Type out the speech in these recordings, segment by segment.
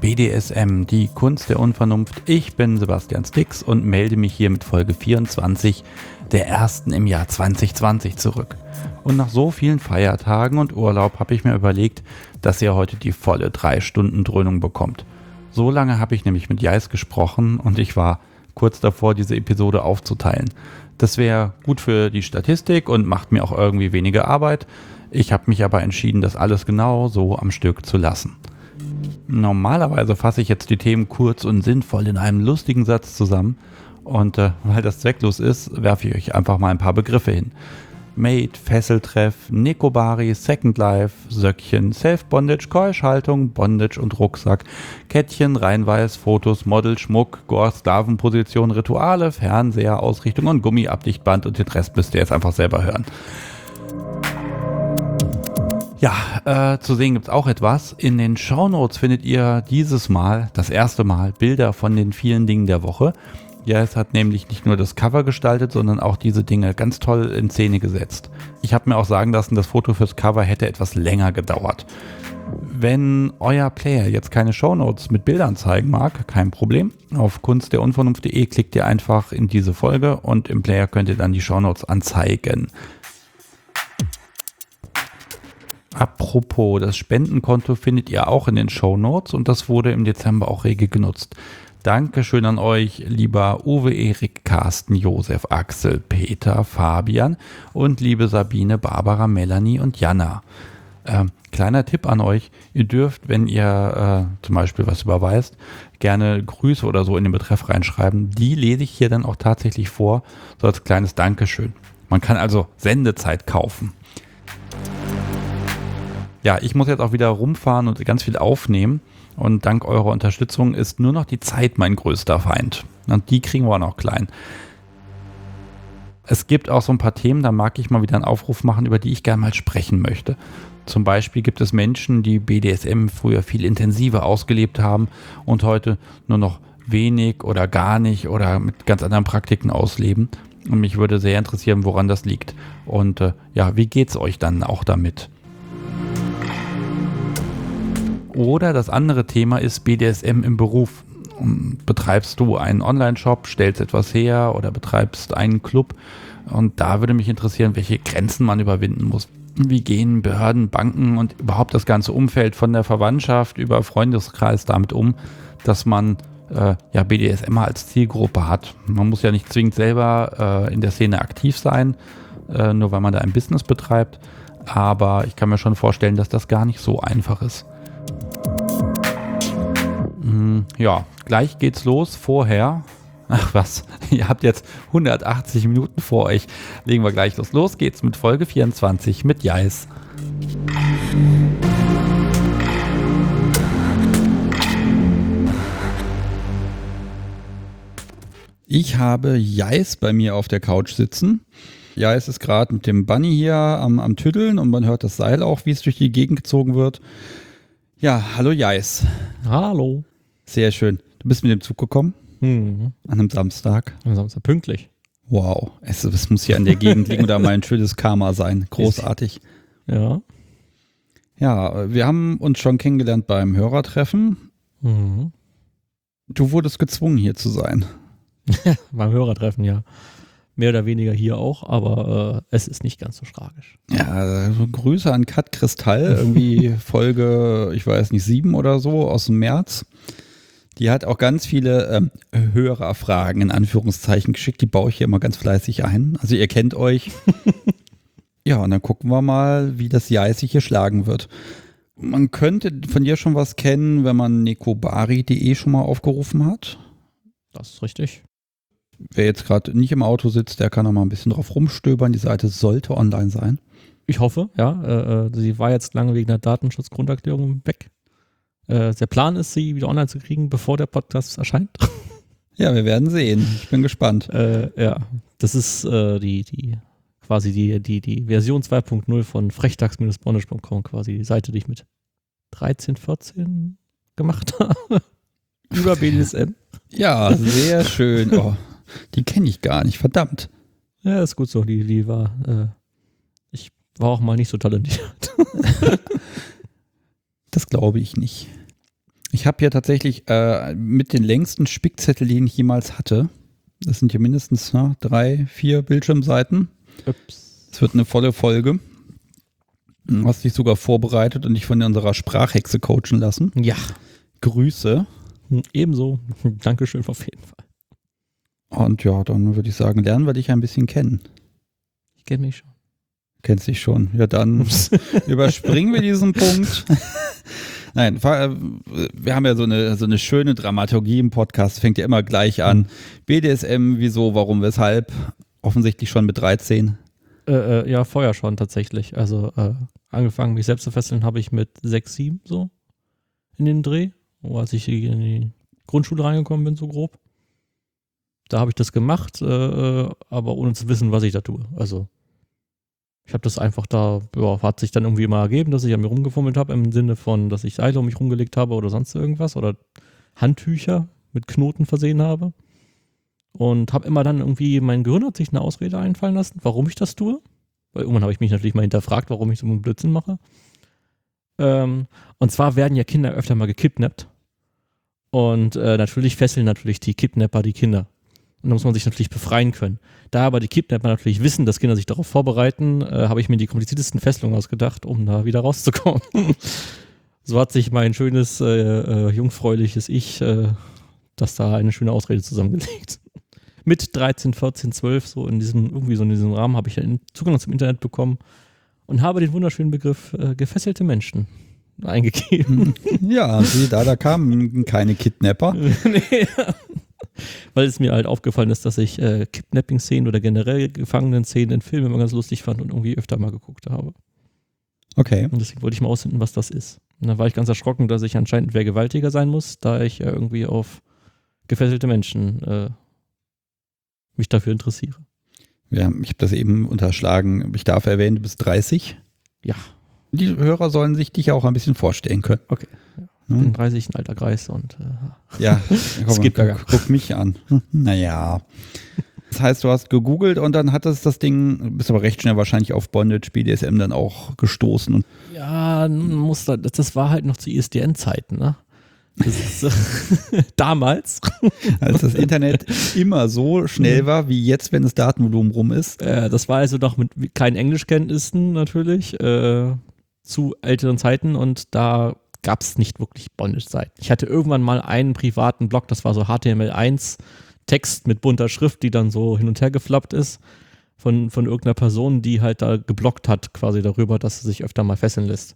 BDSM, die Kunst der Unvernunft. Ich bin Sebastian Stix und melde mich hier mit Folge 24 der ersten im Jahr 2020 zurück. Und nach so vielen Feiertagen und Urlaub habe ich mir überlegt, dass ihr heute die volle 3 Stunden Dröhnung bekommt. So lange habe ich nämlich mit Jais gesprochen und ich war kurz davor, diese Episode aufzuteilen. Das wäre gut für die Statistik und macht mir auch irgendwie weniger Arbeit. Ich habe mich aber entschieden, das alles genau so am Stück zu lassen. Normalerweise fasse ich jetzt die Themen kurz und sinnvoll in einem lustigen Satz zusammen und weil das zwecklos ist, werfe ich euch einfach mal ein paar Begriffe hin. Mate, Fesseltreff, Nekobari, Second Life, Söckchen, Self-Bondage, Keuschhaltung, Bondage und Rucksack, Kettchen, Reinweis, Fotos, Model, Schmuck, Gore, Sklavenposition, Rituale, Fernseher, Ausrichtung und Gummiabdichtband und den Rest müsst ihr jetzt einfach selber hören. Ja, zu sehen gibt's auch etwas. In den Shownotes findet ihr dieses Mal, das erste Mal, Bilder von den vielen Dingen der Woche. Ja, es hat nämlich nicht nur das Cover gestaltet, sondern auch diese Dinge ganz toll in Szene gesetzt. Ich habe mir auch sagen lassen, das Foto fürs Cover hätte etwas länger gedauert. Wenn euer Player jetzt keine Shownotes mit Bildern zeigen mag, kein Problem. Auf kunstderunvernunft.de klickt ihr einfach in diese Folge und im Player könnt ihr dann die Shownotes anzeigen. Apropos, das Spendenkonto findet ihr auch in den Shownotes und das wurde im Dezember auch rege genutzt. Dankeschön an euch, lieber Uwe, Erik, Carsten, Josef, Axel, Peter, Fabian und liebe Sabine, Barbara, Melanie und Jana. Kleiner Tipp an euch, ihr dürft, wenn ihr zum Beispiel was überweist, gerne Grüße oder so in den Betreff reinschreiben. Die lese ich hier dann auch tatsächlich vor, so als kleines Dankeschön. Man kann also Sendezeit kaufen. Ja, ich muss jetzt auch wieder rumfahren und ganz viel aufnehmen und dank eurer Unterstützung ist nur noch die Zeit mein größter Feind. Und die kriegen wir auch noch klein. Es gibt auch so ein paar Themen, da mag ich mal wieder einen Aufruf machen, über die ich gerne mal sprechen möchte. Zum Beispiel gibt es Menschen, die BDSM früher viel intensiver ausgelebt haben und heute nur noch wenig oder gar nicht oder mit ganz anderen Praktiken ausleben. Und mich würde sehr interessieren, woran das liegt. Und ja, wie geht's euch dann auch damit? Oder das andere Thema ist BDSM im Beruf. Betreibst du einen Online-Shop, stellst etwas her oder betreibst einen Club? Und da würde mich interessieren, welche Grenzen man überwinden muss. Wie gehen Behörden, Banken und überhaupt das ganze Umfeld von der Verwandtschaft über Freundeskreis damit um, dass man BDSM als Zielgruppe hat? Man muss ja nicht zwingend selber in der Szene aktiv sein, nur weil man da ein Business betreibt. Aber ich kann mir schon vorstellen, dass das gar nicht so einfach ist. Ja, gleich geht's los. Vorher, ach was, ihr habt jetzt 180 Minuten vor euch. Legen wir gleich los. Los geht's mit Folge 24 mit Jais. Ich habe Jais bei mir auf der Couch sitzen. Jais ist gerade mit dem Bunny hier am Tüddeln und man hört das Seil auch, wie es durch die Gegend gezogen wird. Ja, hallo Jais. Hallo. Sehr schön. Du bist mit dem Zug gekommen? An einem Samstag? Am Samstag, pünktlich. Wow, es muss hier in der Gegend liegen oder mal ein schönes Karma sein. Großartig. Ja. Ja, wir haben uns schon kennengelernt beim Hörertreffen. Mhm. Du wurdest gezwungen, hier zu sein. Beim Hörertreffen, ja. Mehr oder weniger hier auch, aber es ist nicht ganz so tragisch. Ja, also Grüße an Kat Kristall, irgendwie Folge, ich weiß nicht, 7 oder so aus dem März. Die hat auch ganz viele Hörerfragen in Anführungszeichen geschickt. Die baue ich hier immer ganz fleißig ein. Also ihr kennt euch. Ja, und dann gucken wir mal, wie das Jais sich hier schlagen wird. Man könnte von dir schon was kennen, wenn man nekobari.de schon mal aufgerufen hat. Das ist richtig. Wer jetzt gerade nicht im Auto sitzt, der kann noch mal ein bisschen drauf rumstöbern. Die Seite sollte online sein. Ich hoffe, ja. Sie war jetzt lange wegen der Datenschutzgrunderklärung weg. Der Plan ist, sie wieder online zu kriegen, bevor der Podcast erscheint. Ja, wir werden sehen. Ich bin gespannt. Ja, das ist quasi die Version 2.0 von frechtags-bondage.com, quasi die Seite, die ich mit 13, 14 gemacht habe. Über BDSM. Ja, sehr schön. Oh, die kenne ich gar nicht, verdammt. Ja, ist gut so. Die war, ich war auch mal nicht so talentiert. Das glaube ich nicht. Ich habe hier tatsächlich mit den längsten Spickzettel, den ich jemals hatte. Das sind hier mindestens 3, 4 Bildschirmseiten. Ups. Es wird eine volle Folge. Du hast dich sogar vorbereitet und dich von unserer Sprachhexe coachen lassen. Ja. Grüße. Ebenso. Dankeschön auf jeden Fall. Und ja, dann würde ich sagen, lernen wir dich ein bisschen kennen. Ich kenne mich schon. Kennst dich schon. Ja, dann überspringen wir diesen Punkt. Nein, wir haben ja so eine schöne Dramaturgie im Podcast. Fängt ja immer gleich an. BDSM, wieso, warum, weshalb? Offensichtlich schon mit 13. Ja, vorher schon tatsächlich. Also angefangen, mich selbst zu fesseln, habe ich mit 6, 7 so in den Dreh. Als ich in die Grundschule reingekommen bin, so grob. Da habe ich das gemacht, aber ohne zu wissen, was ich da tue. Also ich habe das einfach hat sich dann irgendwie immer ergeben, dass ich an mir rumgefummelt habe, im Sinne von, dass ich Seile um mich rumgelegt habe oder sonst irgendwas oder Handtücher mit Knoten versehen habe. Und habe immer dann irgendwie, mein Gehirn hat sich eine Ausrede einfallen lassen, warum ich das tue. Weil irgendwann habe ich mich natürlich mal hinterfragt, warum ich so einen Blödsinn mache. Und zwar werden ja Kinder öfter mal gekidnappt. Und natürlich fesseln natürlich die Kidnapper die Kinder. Und da muss man sich natürlich befreien können. Da aber die Kidnapper natürlich wissen, dass Kinder sich darauf vorbereiten, habe ich mir die kompliziertesten Fesselungen ausgedacht, um da wieder rauszukommen. So hat sich mein schönes, jungfräuliches Ich das da eine schöne Ausrede zusammengelegt. Mit 13, 14, 12, so in diesem Rahmen habe ich ja Zugang zum Internet bekommen und habe den wunderschönen Begriff gefesselte Menschen eingegeben. Ja, da kamen keine Kidnapper. Nee. Weil es mir halt aufgefallen ist, dass ich Kidnapping-Szenen oder generell Gefangenen-Szenen in Filmen immer ganz lustig fand und irgendwie öfter mal geguckt habe. Okay. Und deswegen wollte ich mal ausfinden, was das ist. Und dann war ich ganz erschrocken, dass ich anscheinend ein Vergewaltiger sein muss, da ich irgendwie auf gefesselte Menschen mich dafür interessiere. Ja, ich habe das eben unterschlagen. Ich darf erwähnen, du bist 30. Ja. Die Hörer sollen sich dich auch ein bisschen vorstellen können. Okay. Ja. Ich bin 30, ein alter Greis und ja, komm, guck mich an. Naja. Das heißt, du hast gegoogelt und dann hattest das Ding, bist aber recht schnell wahrscheinlich auf Bondage, BDSM dann auch gestoßen. Und ja, das war halt noch zu ISDN-Zeiten, ne? Das ist, damals. Als das Internet immer so schnell war, wie jetzt, wenn das Datenvolumen rum ist. Das war also noch mit keinen Englischkenntnissen natürlich, zu älteren Zeiten und da gab es nicht wirklich Bondage-Seiten. Ich hatte irgendwann mal einen privaten Blog, das war so HTML1 Text mit bunter Schrift, die dann so hin und her geflappt ist von irgendeiner Person, die halt da geblockt hat quasi darüber, dass sie sich öfter mal fesseln lässt.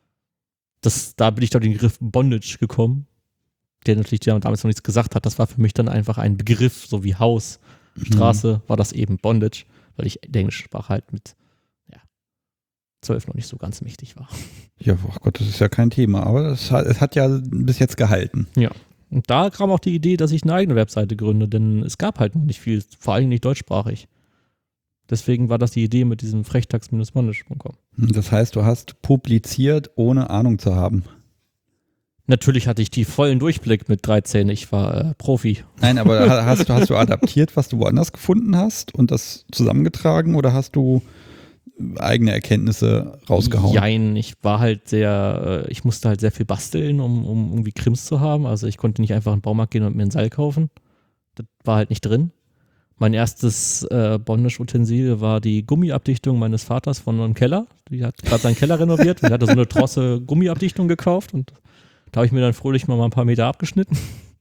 Da bin ich auf den Begriff Bondage gekommen, der natürlich damals noch nichts gesagt hat. Das war für mich dann einfach ein Begriff, so wie Haus, Straße, war das eben Bondage, weil ich die englische Sprache halt mit 12 noch nicht so ganz mächtig war. Ja, oh Gott, das ist ja kein Thema, aber es hat ja bis jetzt gehalten. Ja, und da kam auch die Idee, dass ich eine eigene Webseite gründe, denn es gab halt noch nicht viel, vor allem nicht deutschsprachig. Deswegen war das die Idee mit diesem frechtags-bondage.com. Das heißt, du hast publiziert, ohne Ahnung zu haben. Natürlich hatte ich die vollen Durchblick mit 13, ich war Profi. Nein, aber hast du adaptiert, was du woanders gefunden hast und das zusammengetragen oder hast du eigene Erkenntnisse rausgehauen? Jein, ich musste halt sehr viel basteln, um irgendwie Krims zu haben. Also ich konnte nicht einfach in den Baumarkt gehen und mir ein Seil kaufen. Das war halt nicht drin. Mein erstes Bondage-Utensil war die Gummiabdichtung meines Vaters von einem Keller. Die hat gerade seinen Keller renoviert und hatte so eine Trosse Gummiabdichtung gekauft und da habe ich mir dann fröhlich mal ein paar Meter abgeschnitten.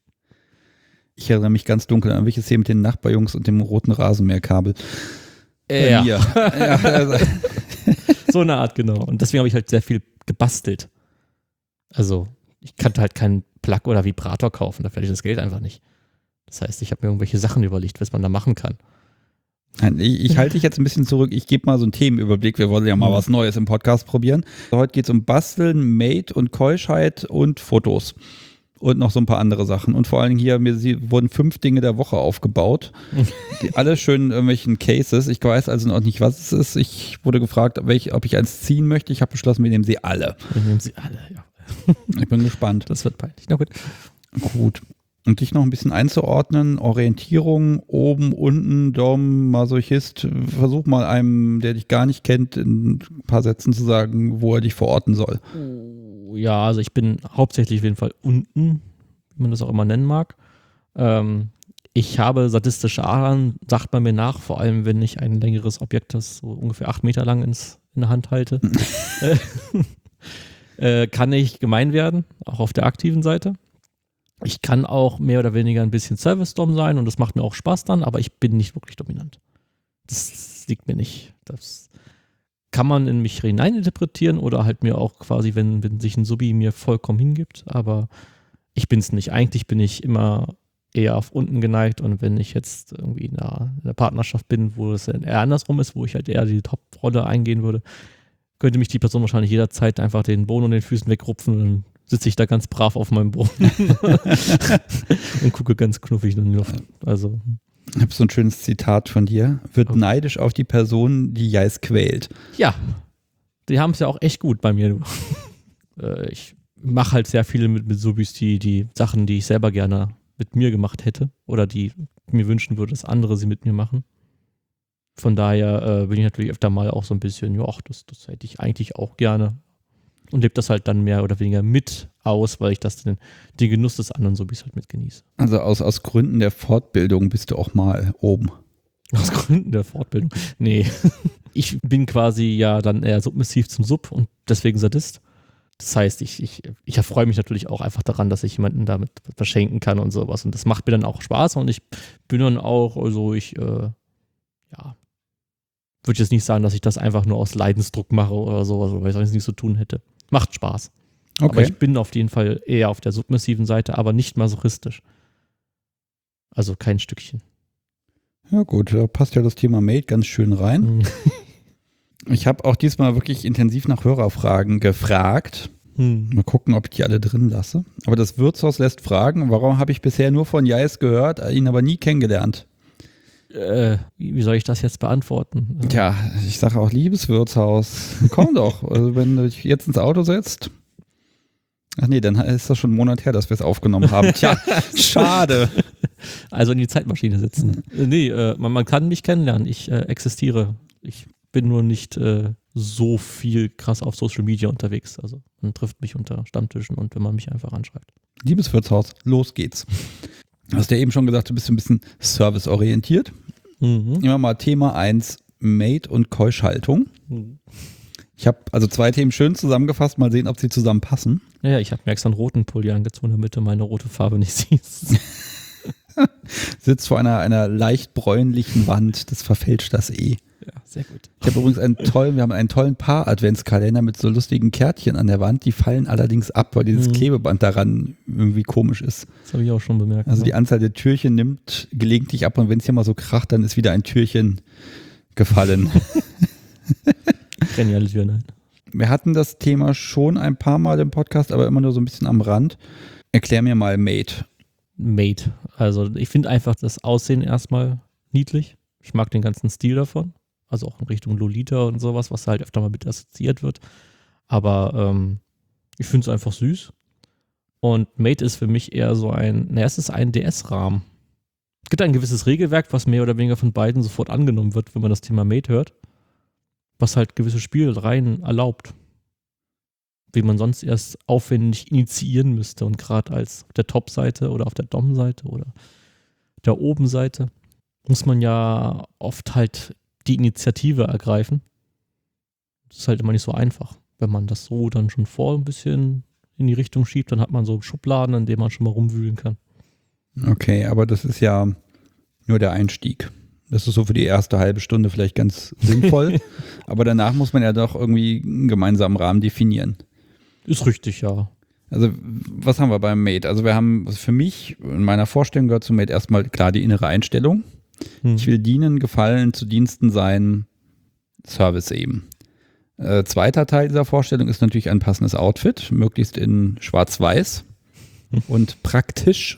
Ich erinnere mich ganz dunkel an welches hier mit den Nachbarjungs und dem roten Rasenmäherkabel. Ja. So eine Art, genau. Und deswegen habe ich halt sehr viel gebastelt. Also ich kannte halt keinen Plug oder Vibrator kaufen, dafür hatte ich das Geld einfach nicht. Das heißt, ich habe mir irgendwelche Sachen überlegt, was man da machen kann. Nein, ich halte dich jetzt ein bisschen zurück. Ich gebe mal so einen Themenüberblick. Wir wollen ja mal was Neues im Podcast probieren. Heute geht es um Basteln, Mate und Keuschheit und Fotos. Und noch so ein paar andere Sachen. Und vor allen Dingen hier wurden 5 Dinge der Woche aufgebaut. Alle schön in irgendwelchen Cases. Ich weiß also noch nicht, was es ist. Ich wurde gefragt, ob ich eins ziehen möchte. Ich habe beschlossen, wir nehmen sie alle. Wir nehmen sie alle, ja. Ich bin gespannt. Das wird peinlich. Na gut. Gut. Und dich noch ein bisschen einzuordnen, Orientierung, oben, unten, Dom, Masochist, versuch mal einem, der dich gar nicht kennt, in ein paar Sätzen zu sagen, wo er dich verorten soll. Ja, also ich bin hauptsächlich auf jeden Fall unten, wie man das auch immer nennen mag. Ich habe sadistische Adern, sagt man mir nach, vor allem wenn ich ein längeres Objekt, das so ungefähr 8 Meter lang in der Hand halte, kann ich gemein werden, auch auf der aktiven Seite. Ich kann auch mehr oder weniger ein bisschen Service-Dom sein und das macht mir auch Spaß dann, aber ich bin nicht wirklich dominant. Das liegt mir nicht. Das kann man in mich hineininterpretieren oder halt mir auch quasi, wenn sich ein Subi mir vollkommen hingibt, aber ich bin es nicht. Eigentlich bin ich immer eher auf unten geneigt und wenn ich jetzt irgendwie in einer Partnerschaft bin, wo es eher andersrum ist, wo ich halt eher die Top-Rolle eingehen würde, könnte mich die Person wahrscheinlich jederzeit einfach den Boden und den Füßen wegrupfen und dann sitze ich da ganz brav auf meinem Boden und gucke ganz knuffig in die Luft. Also. Ich habe so ein schönes Zitat von dir. Wird neidisch auf die Person, die Jais quält. Ja, die haben es ja auch echt gut bei mir. Ich mache halt sehr viele mit Subis, die Sachen, die ich selber gerne mit mir gemacht hätte oder die mir wünschen würde, dass andere sie mit mir machen. Von daher bin ich natürlich öfter mal auch so ein bisschen, ja, das hätte ich eigentlich auch gerne. Und lebe das halt dann mehr oder weniger mit aus, weil ich den Genuss des anderen Subis halt mit genieße. Also aus Gründen der Fortbildung bist du auch mal oben. Aus Gründen der Fortbildung? Nee. Ich bin quasi ja dann eher submissiv zum Sub und deswegen Sadist. Das heißt, ich erfreue mich natürlich auch einfach daran, dass ich jemanden damit verschenken kann und sowas. Und das macht mir dann auch Spaß und ich bin dann auch, also würde jetzt nicht sagen, dass ich das einfach nur aus Leidensdruck mache oder sowas, weil ich sonst nichts zu tun hätte. Macht Spaß. Okay. Aber ich bin auf jeden Fall eher auf der submissiven Seite, aber nicht masochistisch. Also kein Stückchen. Ja gut, da passt ja das Thema Mate ganz schön rein. Ich habe auch diesmal wirklich intensiv nach Hörerfragen gefragt. Mal gucken, ob ich die alle drin lasse. Aber das Wirtshaus lässt fragen, warum habe ich bisher nur von Jais gehört, ihn aber nie kennengelernt? Wie soll ich das jetzt beantworten? Tja, ich sage auch, liebes Wirtshaus, komm doch. Also wenn du dich jetzt ins Auto setzt. Ach nee, dann ist das schon einen Monat her, dass wir es aufgenommen haben. Tja, schade. Also in die Zeitmaschine setzen. Nee, man kann mich kennenlernen. Ich existiere. Ich bin nur nicht so viel krass auf Social Media unterwegs. Also man trifft mich unter Stammtischen und wenn man mich einfach anschreibt. Liebes Wirtshaus, los geht's. Du hast ja eben schon gesagt, du bist ein bisschen serviceorientiert. Immer mal Thema 1, Mate und Keuschhaltung. Ich habe also 2 Themen schön zusammengefasst, mal sehen, ob sie zusammenpassen. Ja, ich habe mir extra einen roten Pulli angezogen, damit du meine rote Farbe nicht siehst. Sitzt vor einer leicht bräunlichen Wand, das verfälscht das eh. Ja, sehr gut. Ich habe übrigens wir haben einen tollen Paar-Adventskalender mit so lustigen Kärtchen an der Wand, die fallen allerdings ab, weil dieses Klebeband daran irgendwie komisch ist. Das habe ich auch schon bemerkt. Also die Anzahl der Türchen nimmt gelegentlich ab und wenn es hier mal so kracht, dann ist wieder ein Türchen gefallen. Geniale Tür, nein. Wir hatten das Thema schon ein paar Mal im Podcast, aber immer nur so ein bisschen am Rand. Erklär mir mal Mate. Mate. Also ich finde einfach das Aussehen erstmal niedlich. Ich mag den ganzen Stil davon. Also auch in Richtung Lolita und sowas, was halt öfter mal mit assoziiert wird. Aber ich finde es einfach süß. Und Mate ist für mich eher so es ist ein DS-Rahmen. Es gibt ein gewisses Regelwerk, was mehr oder weniger von beiden sofort angenommen wird, wenn man das Thema Mate hört. Was halt gewisse Spielreihen erlaubt. Wie man sonst erst aufwendig initiieren müsste. Und gerade auf der Top-Seite oder auf der Dom-Seite oder der Oben-Seite muss man ja oft halt die Initiative ergreifen. Das ist halt immer nicht so einfach. Wenn man das so dann schon ein bisschen in die Richtung schiebt, dann hat man so Schubladen, in denen man schon mal rumwühlen kann. Okay, aber das ist ja nur der Einstieg. Das ist so für die erste halbe Stunde vielleicht ganz sinnvoll. Aber danach muss man ja doch irgendwie einen gemeinsamen Rahmen definieren. Ist richtig, ja. Also was haben wir beim Mate? Also wir haben, für mich, in meiner Vorstellung gehört zum Mate erstmal klar die innere Einstellung. Ich will dienen, gefallen, zu Diensten sein, Service eben. Zweiter Teil dieser Vorstellung ist natürlich ein passendes Outfit, möglichst in schwarz-weiß und praktisch.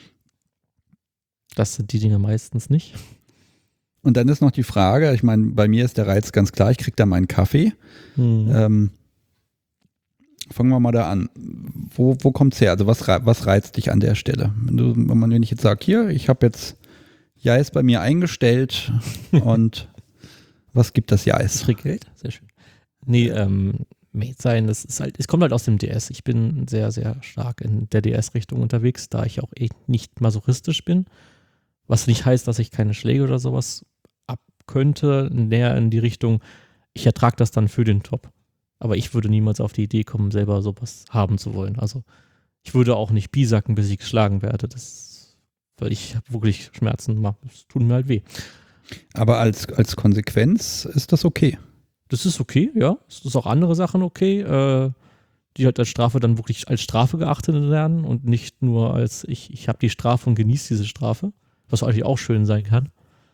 Das sind die Dinge meistens nicht. Und dann ist noch die Frage, ich meine, bei mir ist der Reiz ganz klar, ich kriege da meinen Kaffee. fangen wir mal da an. Wo kommt's her? Also was reizt dich an der Stelle? Wenn ich jetzt sage, hier, ich habe jetzt Jais bei mir eingestellt und was gibt das Jais? Ich krieg Geld, sehr schön. Nee, Mate sein, das ist halt, es kommt halt aus dem DS. Ich bin sehr, sehr stark in der DS-Richtung unterwegs, da ich auch nicht masochistisch bin. Was nicht heißt, dass ich keine Schläge oder sowas abkönnte, näher in die Richtung, ich ertrage das dann für den Top. Aber ich würde niemals auf die Idee kommen, selber sowas haben zu wollen. Also ich würde auch nicht bisacken, bis ich geschlagen werde. Weil ich habe wirklich Schmerzen, das tut mir halt weh. Aber als Konsequenz ist das okay? Das ist okay, ja. Es ist auch andere Sachen okay, die halt als Strafe dann wirklich als Strafe geachtet werden und nicht nur als ich habe die Strafe und genieße diese Strafe, was eigentlich auch schön sein kann.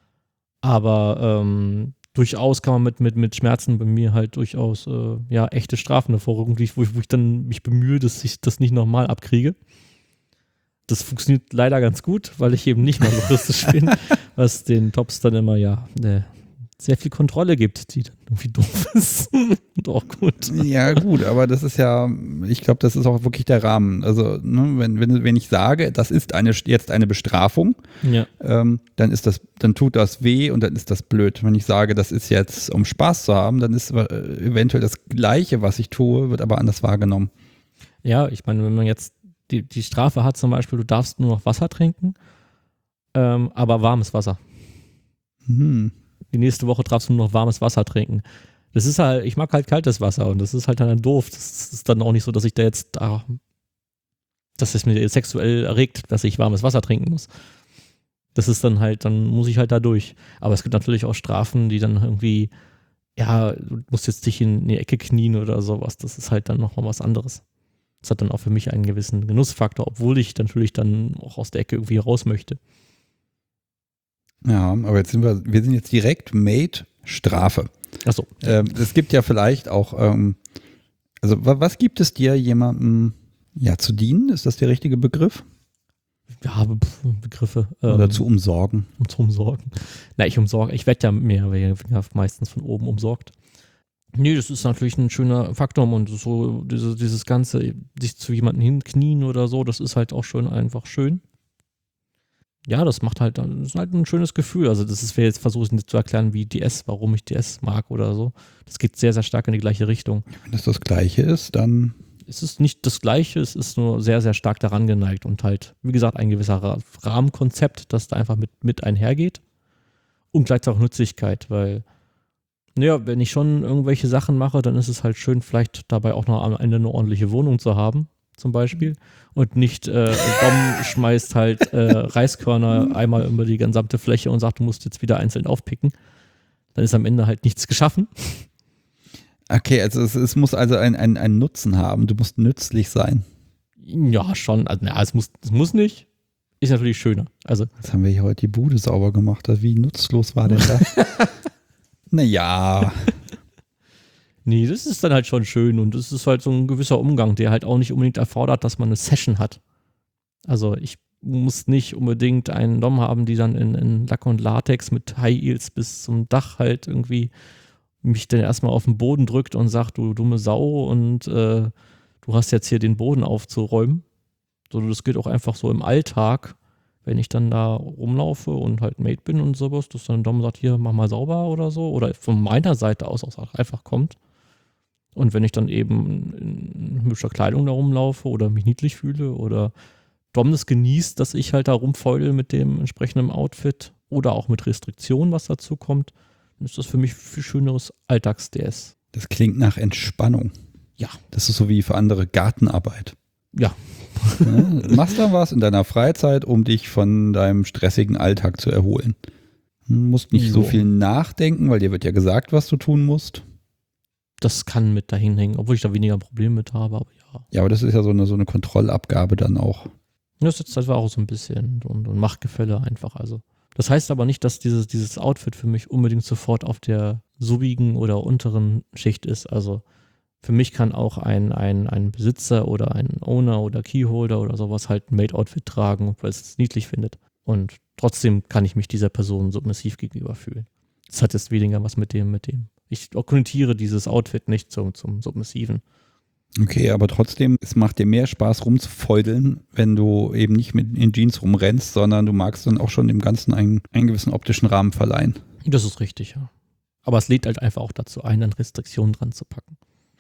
Aber durchaus kann man mit Schmerzen bei mir halt durchaus echte Strafen hervorrufen, wo ich dann mich bemühe, dass ich das nicht nochmal abkriege. Das funktioniert leider ganz gut, weil ich eben nicht masochistisch bin, was den Tops dann immer sehr viel Kontrolle gibt, die dann irgendwie doof ist und auch gut. Ja gut, aber das ist ja, ich glaube, das ist auch wirklich der Rahmen. Also ne, wenn ich sage, das ist jetzt eine Bestrafung, ja. Dann tut das weh und dann ist das blöd. Wenn ich sage, das ist jetzt, um Spaß zu haben, dann ist eventuell das Gleiche, was ich tue, wird aber anders wahrgenommen. Ja, ich meine, wenn man jetzt die Strafe hat zum Beispiel, du darfst nur noch Wasser trinken, aber warmes Wasser. Die nächste Woche darfst du nur noch warmes Wasser trinken. Das ist halt, ich mag halt kaltes Wasser und das ist halt dann doof. Das ist dann auch nicht so, dass ich da jetzt, dass es mir sexuell erregt, dass ich warmes Wasser trinken muss. Das ist dann halt, dann muss ich halt da durch. Aber es gibt natürlich auch Strafen, die dann irgendwie, ja, du musst jetzt dich in die Ecke knien oder sowas. Das ist halt dann nochmal was anderes. Das hat dann auch für mich einen gewissen Genussfaktor, obwohl ich natürlich dann auch aus der Ecke irgendwie raus möchte. Ja, aber jetzt wir sind jetzt direkt Mate Strafe. Ach so. Es gibt ja vielleicht auch, also was gibt es dir, jemandem zu dienen? Ist das der richtige Begriff? Ja, Begriffe. Oder zu umsorgen? Zu umsorgen. Na, ich werde ja mehr oder weniger meistens von oben umsorgt. Nee, das ist natürlich ein schöner Faktor und so dieses Ganze, sich zu jemandem hinknien oder so, das ist halt auch schon einfach schön. Ja, das ist halt ein schönes Gefühl. Also wäre jetzt versuchen zu erklären, wie DS, warum ich DS mag oder so. Das geht sehr, sehr stark in die gleiche Richtung. Wenn das Gleiche ist, dann... Es ist nicht das Gleiche, es ist nur sehr, sehr stark daran geneigt und halt, wie gesagt, ein gewisser Rahmenkonzept, das da einfach mit einhergeht und gleichzeitig auch Nützlichkeit, weil naja, wenn ich schon irgendwelche Sachen mache, dann ist es halt schön, vielleicht dabei auch noch am Ende eine ordentliche Wohnung zu haben, zum Beispiel. Und nicht Dom schmeißt halt Reiskörner einmal über die gesamte Fläche und sagt, du musst jetzt wieder einzeln aufpicken. Dann ist am Ende halt nichts geschaffen. Okay, also es muss also einen Nutzen haben. Du musst nützlich sein. Ja, schon. Also, es muss nicht. Ist natürlich schöner. Also, jetzt haben wir hier heute die Bude sauber gemacht. Wie nutzlos war denn das? Naja. Nee, das ist dann halt schon schön und das ist halt so ein gewisser Umgang, der halt auch nicht unbedingt erfordert, dass man eine Session hat. Also ich muss nicht unbedingt einen Dom haben, die dann in Lack und Latex mit High Heels bis zum Dach halt irgendwie mich dann erstmal auf den Boden drückt und sagt, du dumme Sau und du hast jetzt hier den Boden aufzuräumen. Sondern das geht auch einfach so im Alltag, wenn ich dann da rumlaufe und halt Mate bin und sowas, dass dann Dom sagt, hier, mach mal sauber oder so. Oder von meiner Seite aus auch einfach kommt. Und wenn ich dann eben in hübscher Kleidung da rumlaufe oder mich niedlich fühle oder Dom das genießt, dass ich halt da rumfeudel mit dem entsprechenden Outfit oder auch mit Restriktionen, was dazu kommt, dann ist das für mich viel schöneres Alltags-DS. Das klingt nach Entspannung. Ja. Das ist so wie für andere Gartenarbeit. Ja. Du machst da was in deiner Freizeit, um dich von deinem stressigen Alltag zu erholen. Du musst nicht so viel nachdenken, weil dir wird ja gesagt, was du tun musst. Das kann mit dahin hängen, obwohl ich da weniger Probleme mit habe, aber ja. Ja, aber das ist ja so eine Kontrollabgabe dann auch. Das ist halt auch so ein bisschen und Machtgefälle einfach. Also das heißt aber nicht, dass dieses Outfit für mich unbedingt sofort auf der subigen oder unteren Schicht ist. Also für mich kann auch ein Besitzer oder ein Owner oder Keyholder oder sowas halt ein Mate-Outfit tragen, weil es niedlich findet. Und trotzdem kann ich mich dieser Person submissiv gegenüber fühlen. Das hat jetzt weniger was mit dem. Ich konnotiere dieses Outfit nicht zum Submissiven. Okay, aber trotzdem, es macht dir mehr Spaß rumzufeudeln, wenn du eben nicht in Jeans rumrennst, sondern du magst dann auch schon dem Ganzen einen gewissen optischen Rahmen verleihen. Das ist richtig, ja. Aber es lädt halt einfach auch dazu ein, dann Restriktionen dran zu packen.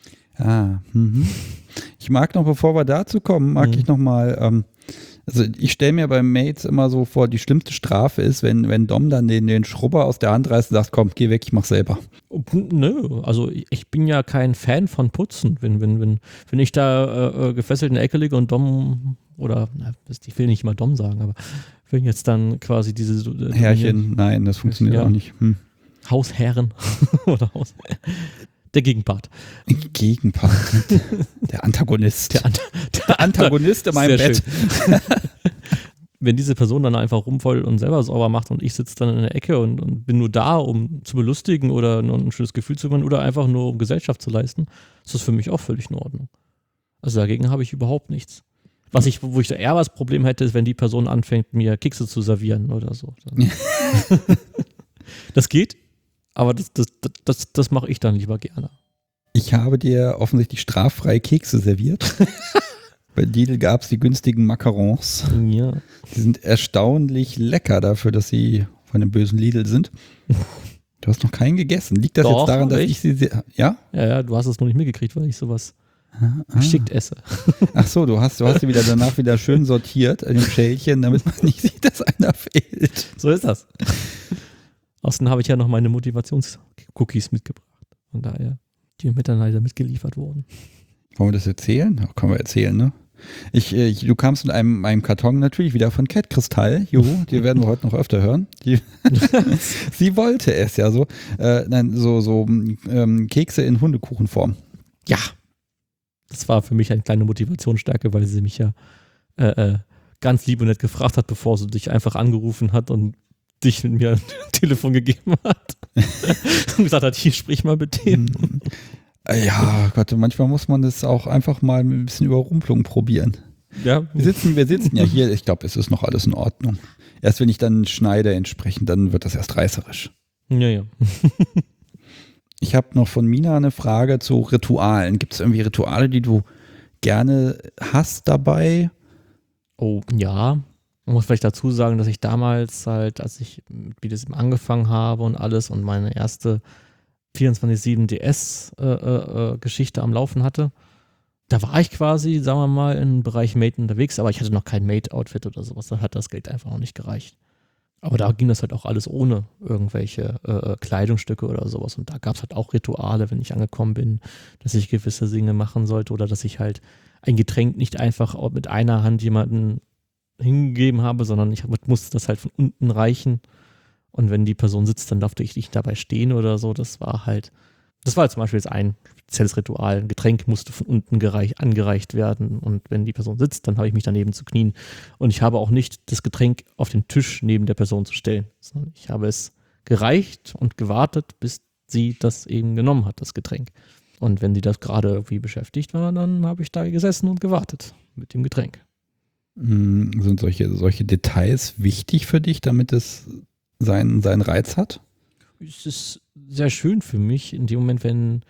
Ich mag noch, bevor wir dazu kommen, ich noch mal, also ich stelle mir bei Mates immer so vor, die schlimmste Strafe ist, wenn Dom dann den Schrubber aus der Hand reißt und sagt, komm, geh weg, ich mach selber. Nö, also ich bin ja kein Fan von Putzen. Wenn ich da gefesselt in der Ecke liege und Dom, oder ich will nicht mal Dom sagen, aber wenn jetzt dann quasi diese Herrchen, nein, das funktioniert auch nicht. Hausherren oder der Gegenpart. Gegenpart. Der Antagonist. Der Antagonist in meinem Bett. Wenn diese Person dann einfach rumfällt und selber sauber macht und ich sitze dann in der Ecke und bin nur da, um zu belustigen oder nur ein schönes Gefühl zu gewinnen oder einfach nur um Gesellschaft zu leisten, ist das für mich auch völlig in Ordnung. Also dagegen habe ich überhaupt nichts. Wo ich da eher das Problem hätte, ist, wenn die Person anfängt, mir Kekse zu servieren oder so. Das geht, aber das mache ich dann lieber gerne. Ich habe dir offensichtlich straffrei Kekse serviert. Bei Lidl gab es die günstigen Macarons. Ja. Die sind erstaunlich lecker dafür, dass sie von dem bösen Lidl sind. Du hast noch keinen gegessen. Liegt das jetzt daran, dass ich sie... Ja? Ja, du hast es noch nicht mitgekriegt, weil ich sowas geschickt esse. Ach so, du hast sie danach wieder schön sortiert in dem Schälchen, damit man nicht sieht, dass einer fehlt. So ist das. Außerdem habe ich ja noch meine Motivationscookies mitgebracht. Von daher, die mir miteinander mitgeliefert wurden. Wollen wir das erzählen? Ja, können wir erzählen, ne? Du kamst mit einem Karton natürlich wieder von Cat Kristall. Juhu, die werden wir heute noch öfter hören. Sie wollte es ja so. Kekse in Hundekuchenform. Ja. Das war für mich eine kleine Motivationsstärke, weil sie mich ja ganz lieb und nett gefragt hat, bevor sie dich einfach angerufen hat und dich mit mir ein Telefon gegeben hat. Und gesagt hat, hier, sprich mal mit dem. Ja, Gott, manchmal muss man das auch einfach mal ein bisschen Überrumpelung probieren. Ja. Wir sitzen ja hier, ich glaube, es ist noch alles in Ordnung. Erst wenn ich dann schneide entsprechend, dann wird das erst reißerisch. Ja. Ich habe noch von Mina eine Frage zu Ritualen. Gibt es irgendwie Rituale, die du gerne hast dabei? Oh, ja. Ich muss vielleicht dazu sagen, dass ich damals halt, als ich mit BDSM angefangen habe und alles und meine erste 24/7 DS-Geschichte am Laufen hatte, da war ich quasi, sagen wir mal, im Bereich Mate unterwegs, aber ich hatte noch kein Mate-Outfit oder sowas, da hat das Geld einfach noch nicht gereicht. Aber da ging das halt auch alles ohne irgendwelche Kleidungsstücke oder sowas. Und da gab es halt auch Rituale, wenn ich angekommen bin, dass ich gewisse Dinge machen sollte oder dass ich halt ein Getränk nicht einfach mit einer Hand jemanden hingegeben habe, sondern ich musste das halt von unten reichen. Und wenn die Person sitzt, dann durfte ich nicht dabei stehen oder so. Das war halt zum Beispiel jetzt ein spezielles Ritual. Ein Getränk musste von unten angereicht werden. Und wenn die Person sitzt, dann habe ich mich daneben zu knien. Und ich habe auch nicht das Getränk auf den Tisch neben der Person zu stellen, sondern ich habe es gereicht und gewartet, bis sie das eben genommen hat, das Getränk. Und wenn sie das gerade irgendwie beschäftigt war, dann habe ich da gesessen und gewartet mit dem Getränk. Sind solche Details wichtig für dich, damit es seinen Reiz hat? Es ist sehr schön für mich in dem Moment, wenn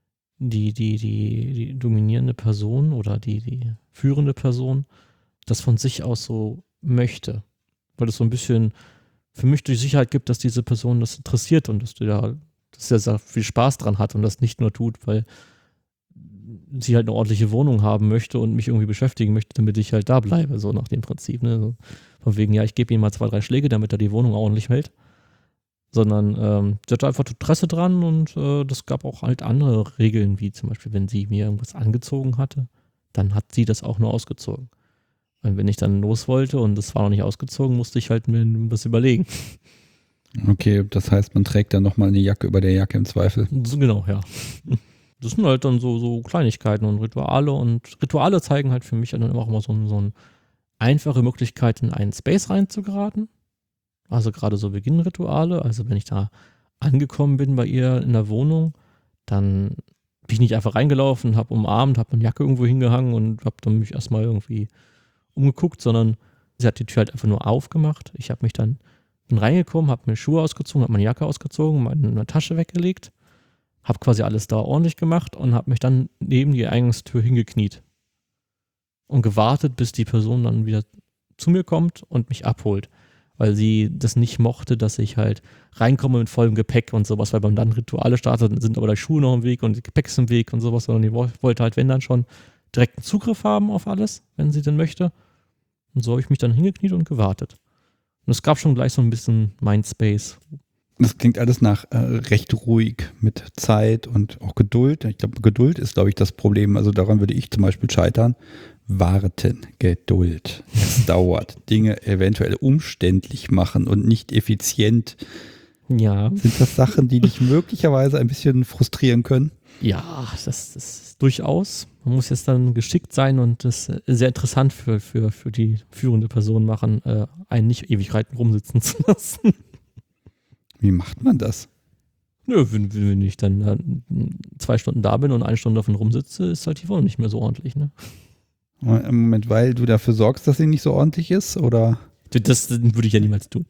die dominierende Person oder die führende Person das von sich aus so möchte. Weil es so ein bisschen für mich die Sicherheit gibt, dass diese Person das interessiert und dass er sehr viel Spaß dran hat und das nicht nur tut, weil sie halt eine ordentliche Wohnung haben möchte und mich irgendwie beschäftigen möchte, damit ich halt da bleibe, so nach dem Prinzip. Ne? So von wegen, ja, ich gebe ihm mal 2, 3 Schläge, damit er die Wohnung ordentlich hält. Sondern sie hatte einfach Interesse dran und das gab auch halt andere Regeln, wie zum Beispiel, wenn sie mir irgendwas angezogen hatte, dann hat sie das auch nur ausgezogen. Und wenn ich dann los wollte und es war noch nicht ausgezogen, musste ich halt mir was überlegen. Okay, das heißt, man trägt dann nochmal eine Jacke über der Jacke im Zweifel. So, genau, ja. Das sind halt dann so Kleinigkeiten und Rituale zeigen halt für mich dann auch immer so eine einfache Möglichkeit, in einen Space reinzugeraten. Also gerade so Beginnrituale, also wenn ich da angekommen bin bei ihr in der Wohnung, dann bin ich nicht einfach reingelaufen, habe umarmt, habe meine Jacke irgendwo hingehangen und habe dann mich erstmal irgendwie umgeguckt, sondern sie hat die Tür halt einfach nur aufgemacht. Ich bin reingekommen, habe mir Schuhe ausgezogen, habe meine Jacke ausgezogen, meine Tasche weggelegt, Habe quasi alles da ordentlich gemacht und habe mich dann neben die Eingangstür hingekniet und gewartet, bis die Person dann wieder zu mir kommt und mich abholt. Weil sie das nicht mochte, dass ich halt reinkomme mit vollem Gepäck und sowas, weil beim dann Rituale startet, sind aber die Schuhe noch im Weg und das Gepäck ist im Weg und sowas, sondern die wollte halt, wenn dann schon, direkten Zugriff haben auf alles, wenn sie denn möchte. Und so habe ich mich dann hingekniet und gewartet. Und es gab schon gleich so ein bisschen Mindspace. Das klingt alles nach recht ruhig mit Zeit und auch Geduld. Ich glaube, Geduld ist, glaube ich, das Problem. Also daran würde ich zum Beispiel scheitern. Warten, Geduld. Es dauert. Dinge eventuell umständlich machen und nicht effizient. Ja. Sind das Sachen, die dich möglicherweise ein bisschen frustrieren können? Ja, das ist durchaus. Man muss jetzt dann geschickt sein und das sehr interessant für die führende Person machen, einen nicht Ewigkeiten rumsitzen zu lassen. Wie macht man das? Nö, wenn ich dann 2 Stunden da bin und 1 Stunde davon rumsitze, ist halt die Wohnung nicht mehr so ordentlich, ne? Im Moment, weil du dafür sorgst, dass sie nicht so ordentlich ist, oder? Das würde ich ja niemals tun.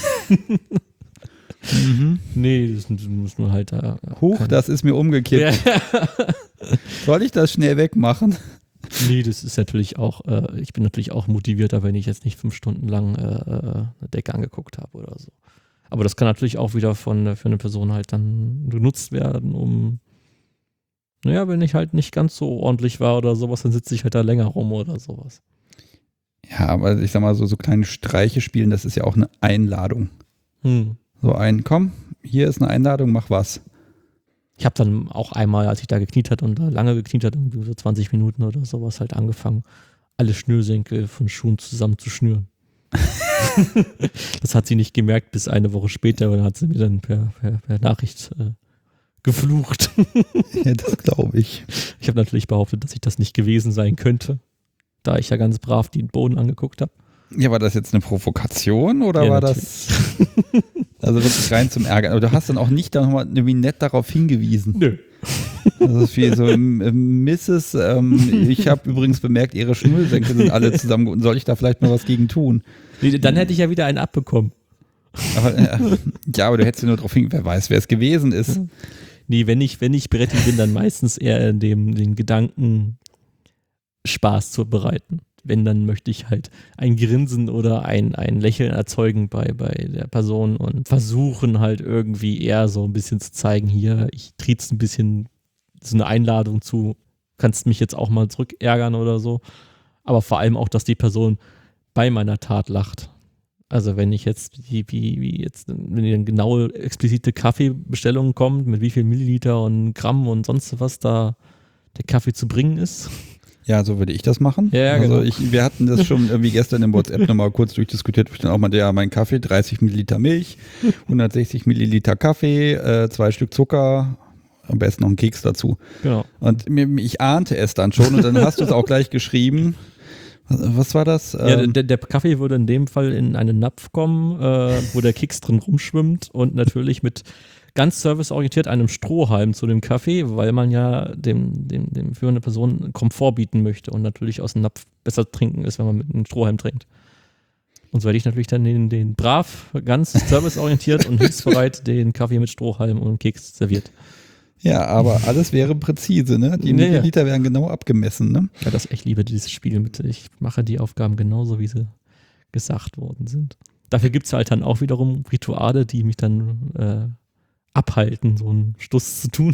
Nee, das muss man halt da. Huch, das ist mir umgekippt. Soll ich das schnell wegmachen? Nee, das ist natürlich auch, ich bin natürlich auch motivierter, wenn ich jetzt nicht 5 Stunden lang eine Decke angeguckt habe oder so. Aber das kann natürlich auch wieder für eine Person halt dann genutzt werden, um, naja, wenn ich halt nicht ganz so ordentlich war oder sowas, dann sitze ich halt da länger rum oder sowas. Ja, aber ich sag mal, so kleine Streiche spielen, das ist ja auch eine Einladung. So komm, hier ist eine Einladung, mach was. Ich habe dann auch einmal, als ich da gekniet hat und da lange gekniet hat, irgendwie so 20 Minuten oder sowas, halt angefangen, alle Schnürsenkel von Schuhen zusammen zu schnüren. Das hat sie nicht gemerkt, bis eine Woche später, und dann hat sie mir dann per Nachricht geflucht. Ja, das glaube ich. Ich habe natürlich behauptet, dass ich das nicht gewesen sein könnte, da ich ja ganz brav den Boden angeguckt habe. Ja, war das jetzt eine Provokation oder Ja, war natürlich. das also wirklich rein zum Ärgern? Aber du hast dann auch nicht nochmal irgendwie nett darauf hingewiesen. Nö. Das ist viel so, Mrs., ich habe übrigens bemerkt, ihre Schnürsenkel sind alle zusammen. Soll ich da vielleicht mal was gegen tun? Nee, dann hätte ich ja wieder einen abbekommen. Aber, ja, aber du hättest ja nur darauf hingewiesen, wer weiß, wer es gewesen ist. Nee, wenn ich Bretti bin, dann meistens eher in den Gedanken, Spaß zu bereiten. Wenn, dann möchte ich halt ein Grinsen oder ein Lächeln erzeugen bei der Person und versuchen halt irgendwie eher so ein bisschen zu zeigen, hier, ich tritt's ein bisschen, so eine Einladung zu, kannst mich jetzt auch mal zurück ärgern oder so. Aber vor allem auch, dass die Person bei meiner Tat lacht. Also wenn ich jetzt, wenn dann genaue, explizite Kaffeebestellungen kommt, mit wie viel Milliliter und Gramm und sonst was da der Kaffee zu bringen ist. Ja, so würde ich das machen. Ja, also genau. wir hatten das schon irgendwie gestern im WhatsApp nochmal kurz durchdiskutiert. Ich dann auch mal, ja, mein Kaffee, 30 Milliliter Milch, 160 Milliliter Kaffee, 2 Stück Zucker, am besten noch einen Keks dazu. Genau. Und ich ahnte es dann schon und dann hast du es auch gleich geschrieben. Was war das? Ja, der Kaffee würde in dem Fall in einen Napf kommen, wo der Keks drin rumschwimmt und natürlich mit ganz serviceorientiert einem Strohhalm zu dem Kaffee, weil man ja dem führenden Person Komfort bieten möchte und natürlich aus dem Napf besser trinken ist, wenn man mit einem Strohhalm trinkt. Und so werde ich natürlich dann den brav, ganz serviceorientiert und hilfsbereit den Kaffee mit Strohhalm und Keks serviert. Ja, aber alles wäre präzise, ne? Die Milliliter wären genau abgemessen, ne? Ja, das ich liebe dieses Spiel mit. Ich mache die Aufgaben genauso, wie sie gesagt worden sind. Dafür gibt es halt dann auch wiederum Rituale, die mich dann abhalten, so einen Stuss zu tun.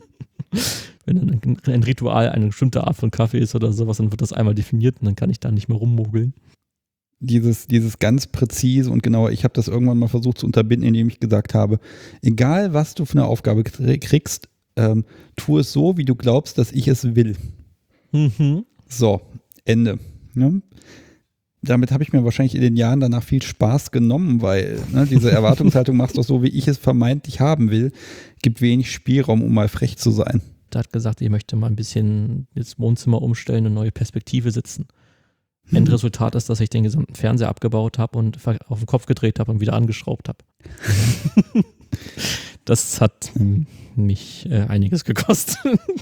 Wenn dann ein Ritual eine bestimmte Art von Kaffee ist oder sowas, dann wird das einmal definiert und dann kann ich da nicht mehr rummogeln. Dieses ganz präzise und genau, ich habe das irgendwann mal versucht zu unterbinden, indem ich gesagt habe, egal was du für eine Aufgabe kriegst, tu es so, wie du glaubst, dass ich es will. Mhm. So, Ende. Ne? Damit habe ich mir wahrscheinlich in den Jahren danach viel Spaß genommen, weil diese Erwartungshaltung machst du so, wie ich es vermeintlich haben will, gibt wenig Spielraum, um mal frech zu sein. Der hat gesagt, ich möchte mal ein bisschen das Wohnzimmer umstellen, eine neue Perspektive setzen. Endresultat ist, dass ich den gesamten Fernseher abgebaut habe und auf den Kopf gedreht habe und wieder angeschraubt habe. Das hat mich einiges gekostet.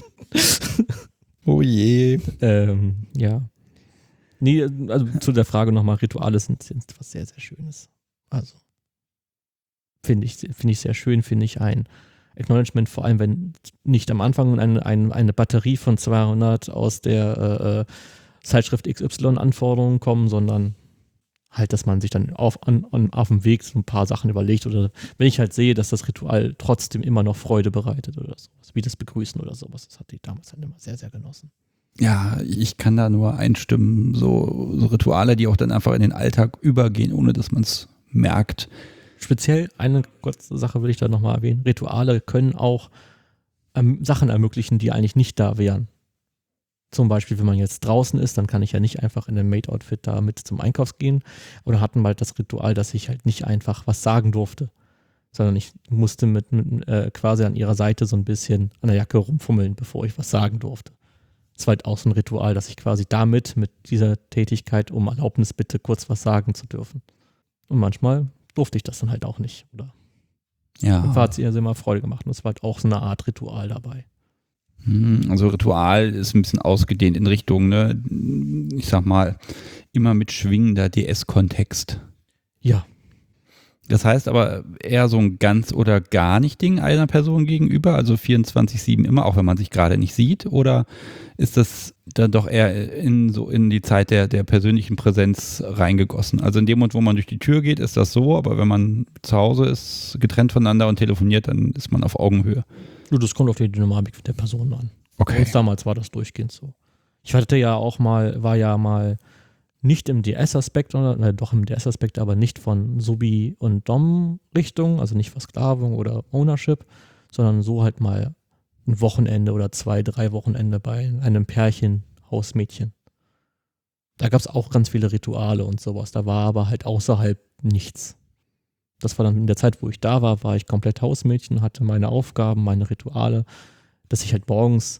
Oh je. Ja. Nee, also zu der Frage nochmal, Rituale sind was sehr, sehr Schönes. Also finde ich sehr schön, finde ich ein Acknowledgement, vor allem wenn nicht am Anfang eine Batterie von 200 aus der Zeitschrift XY Anforderungen kommen, sondern halt, dass man sich dann auf dem Weg so ein paar Sachen überlegt oder wenn ich halt sehe, dass das Ritual trotzdem immer noch Freude bereitet oder sowas, wie das Begrüßen oder sowas, das hat die damals dann immer sehr, sehr genossen. Ja, ich kann da nur einstimmen, so Rituale, die auch dann einfach in den Alltag übergehen, ohne dass man es merkt. Speziell eine kurze Sache will ich da nochmal erwähnen, Rituale können auch Sachen ermöglichen, die eigentlich nicht da wären. Zum Beispiel, wenn man jetzt draußen ist, dann kann ich ja nicht einfach in einem Maid-Outfit da mit zum Einkauf gehen. Oder hatten wir halt das Ritual, dass ich halt nicht einfach was sagen durfte, sondern ich musste mit quasi an ihrer Seite so ein bisschen an der Jacke rumfummeln, bevor ich was sagen durfte. Das war halt auch so ein Ritual, dass ich quasi damit, mit dieser Tätigkeit um Erlaubnis bitte, kurz was sagen zu dürfen. Und manchmal durfte ich das dann halt auch nicht. Oder Ja. hat sie also immer Freude gemacht. Und es war halt auch so eine Art Ritual dabei. Also Ritual ist ein bisschen ausgedehnt in Richtung, ne, ich sag mal, immer mit schwingender DS-Kontext. Ja. Das heißt aber eher so ein ganz oder gar nicht Ding einer Person gegenüber, also 24/7 immer, auch wenn man sich gerade nicht sieht, oder ist das dann doch eher in die Zeit der persönlichen Präsenz reingegossen? Also in dem Moment, wo man durch die Tür geht, ist das so, aber wenn man zu Hause ist, getrennt voneinander und telefoniert, dann ist man auf Augenhöhe. Das kommt auf die Dynamik der Person an. Okay. Und damals war das durchgehend so. Ich war ja mal nicht im DS-Aspekt, doch im DS-Aspekt, aber nicht von Subi und Dom-Richtung, also nicht Versklavung oder Ownership, sondern so halt mal ein Wochenende oder 2-3 Wochenende bei einem Pärchen, Hausmädchen. Da gab es auch ganz viele Rituale und sowas. Da war aber halt außerhalb nichts. Das war dann in der Zeit, wo ich da war ich komplett Hausmädchen, hatte meine Aufgaben, meine Rituale, dass ich halt morgens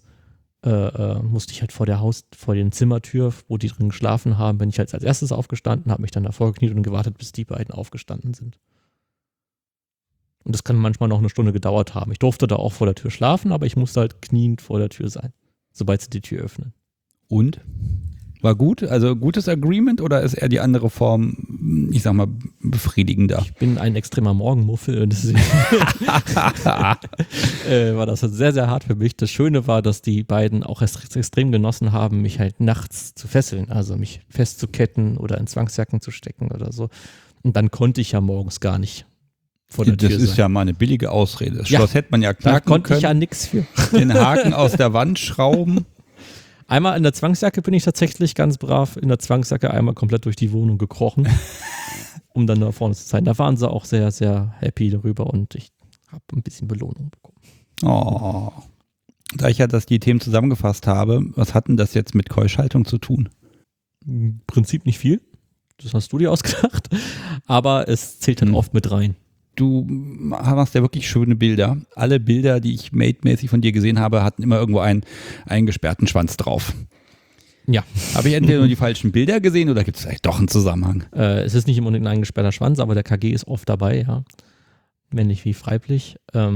musste ich halt vor den Zimmertür, wo die drin geschlafen haben, bin ich halt als erstes aufgestanden, habe mich dann davor gekniet und gewartet, bis die beiden aufgestanden sind. Und das kann manchmal noch eine Stunde gedauert haben. Ich durfte da auch vor der Tür schlafen, aber ich musste halt kniend vor der Tür sein, sobald sie die Tür öffnen. Und? War gut? Also gutes Agreement oder ist eher die andere Form, ich sag mal, befriedigender? Ich bin ein extremer Morgenmuffel und deswegen war das sehr, sehr hart für mich. Das Schöne war, dass die beiden auch extrem genossen haben, mich halt nachts zu fesseln, also mich festzuketten oder in Zwangsjacken zu stecken oder so. Und dann konnte ich ja morgens gar nicht vor der Tür sein. Das ist ja mal eine billige Ausrede. Das Schloss hätte man ja knacken Da konnte können, ich ja nichts für. den Haken aus der Wand schrauben. Einmal in der Zwangsjacke bin ich tatsächlich ganz brav in der Zwangsjacke einmal komplett durch die Wohnung gekrochen, um dann da vorne zu sein. Da waren sie auch sehr, sehr happy darüber und ich habe ein bisschen Belohnung bekommen. Oh. Da ich ja die Themen zusammengefasst habe, was hat denn das jetzt mit Keuschhaltung zu tun? Im Prinzip nicht viel. Das hast du dir ausgedacht. Aber es zählt dann oft mit rein. Du machst ja wirklich schöne Bilder. Alle Bilder, die ich Made-mäßig von dir gesehen habe, hatten immer irgendwo einen gesperrten Schwanz drauf. Ja. Habe ich entweder nur die falschen Bilder gesehen oder gibt es vielleicht doch einen Zusammenhang? Es ist nicht immer ein eingesperrter Schwanz, aber der KG ist oft dabei, ja. Männlich wie weiblich. Das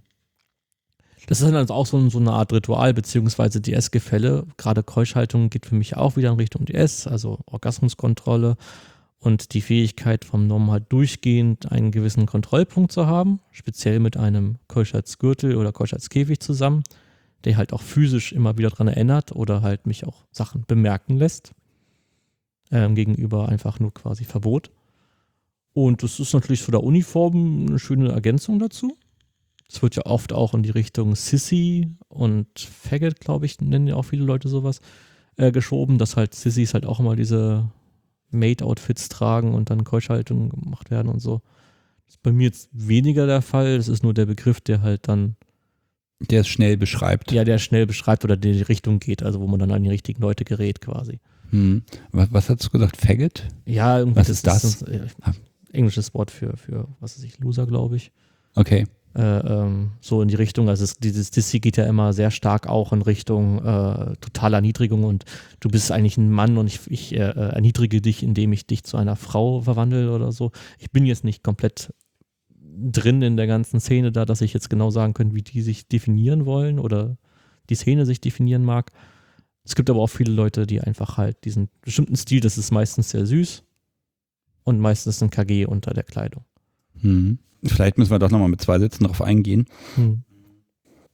ist dann also auch so eine Art Ritual, beziehungsweise DS-Gefälle. Gerade Keuschhaltung geht für mich auch wieder in Richtung DS, also Orgasmuskontrolle. Und die Fähigkeit vom Norm halt durchgehend einen gewissen Kontrollpunkt zu haben, speziell mit einem Keuschheitsgürtel oder Keuschheitskäfig zusammen, der halt auch physisch immer wieder dran erinnert oder halt mich auch Sachen bemerken lässt. Gegenüber einfach nur quasi Verbot. Und das ist natürlich von der Uniform eine schöne Ergänzung dazu. Es wird ja oft auch in die Richtung Sissy und Faggot, glaube ich, nennen ja auch viele Leute sowas, geschoben, dass halt Sissys halt auch immer diese Maid-Outfits tragen und dann Keuschhaltung gemacht werden und so. Das ist bei mir jetzt weniger der Fall. Das ist nur der Begriff, der halt dann der es schnell beschreibt. Ja, der schnell beschreibt oder die Richtung geht, also wo man dann an die richtigen Leute gerät quasi. Was hast du gesagt? Faggot? Ja, irgendwie. Was ist das? Englisches Wort für was weiß ich, Loser, glaube ich. Okay. So in die Richtung, also dieses Dissy geht ja immer sehr stark auch in Richtung totaler Erniedrigung und du bist eigentlich ein Mann und ich erniedrige dich, indem ich dich zu einer Frau verwandle oder so. Ich bin jetzt nicht komplett drin in der ganzen Szene da, dass ich jetzt genau sagen könnte, wie die sich definieren wollen oder die Szene sich definieren mag. Es gibt aber auch viele Leute, die einfach halt diesen bestimmten Stil, das ist meistens sehr süß und meistens ein KG unter der Kleidung. Vielleicht müssen wir doch nochmal mit 2 Sätzen darauf eingehen.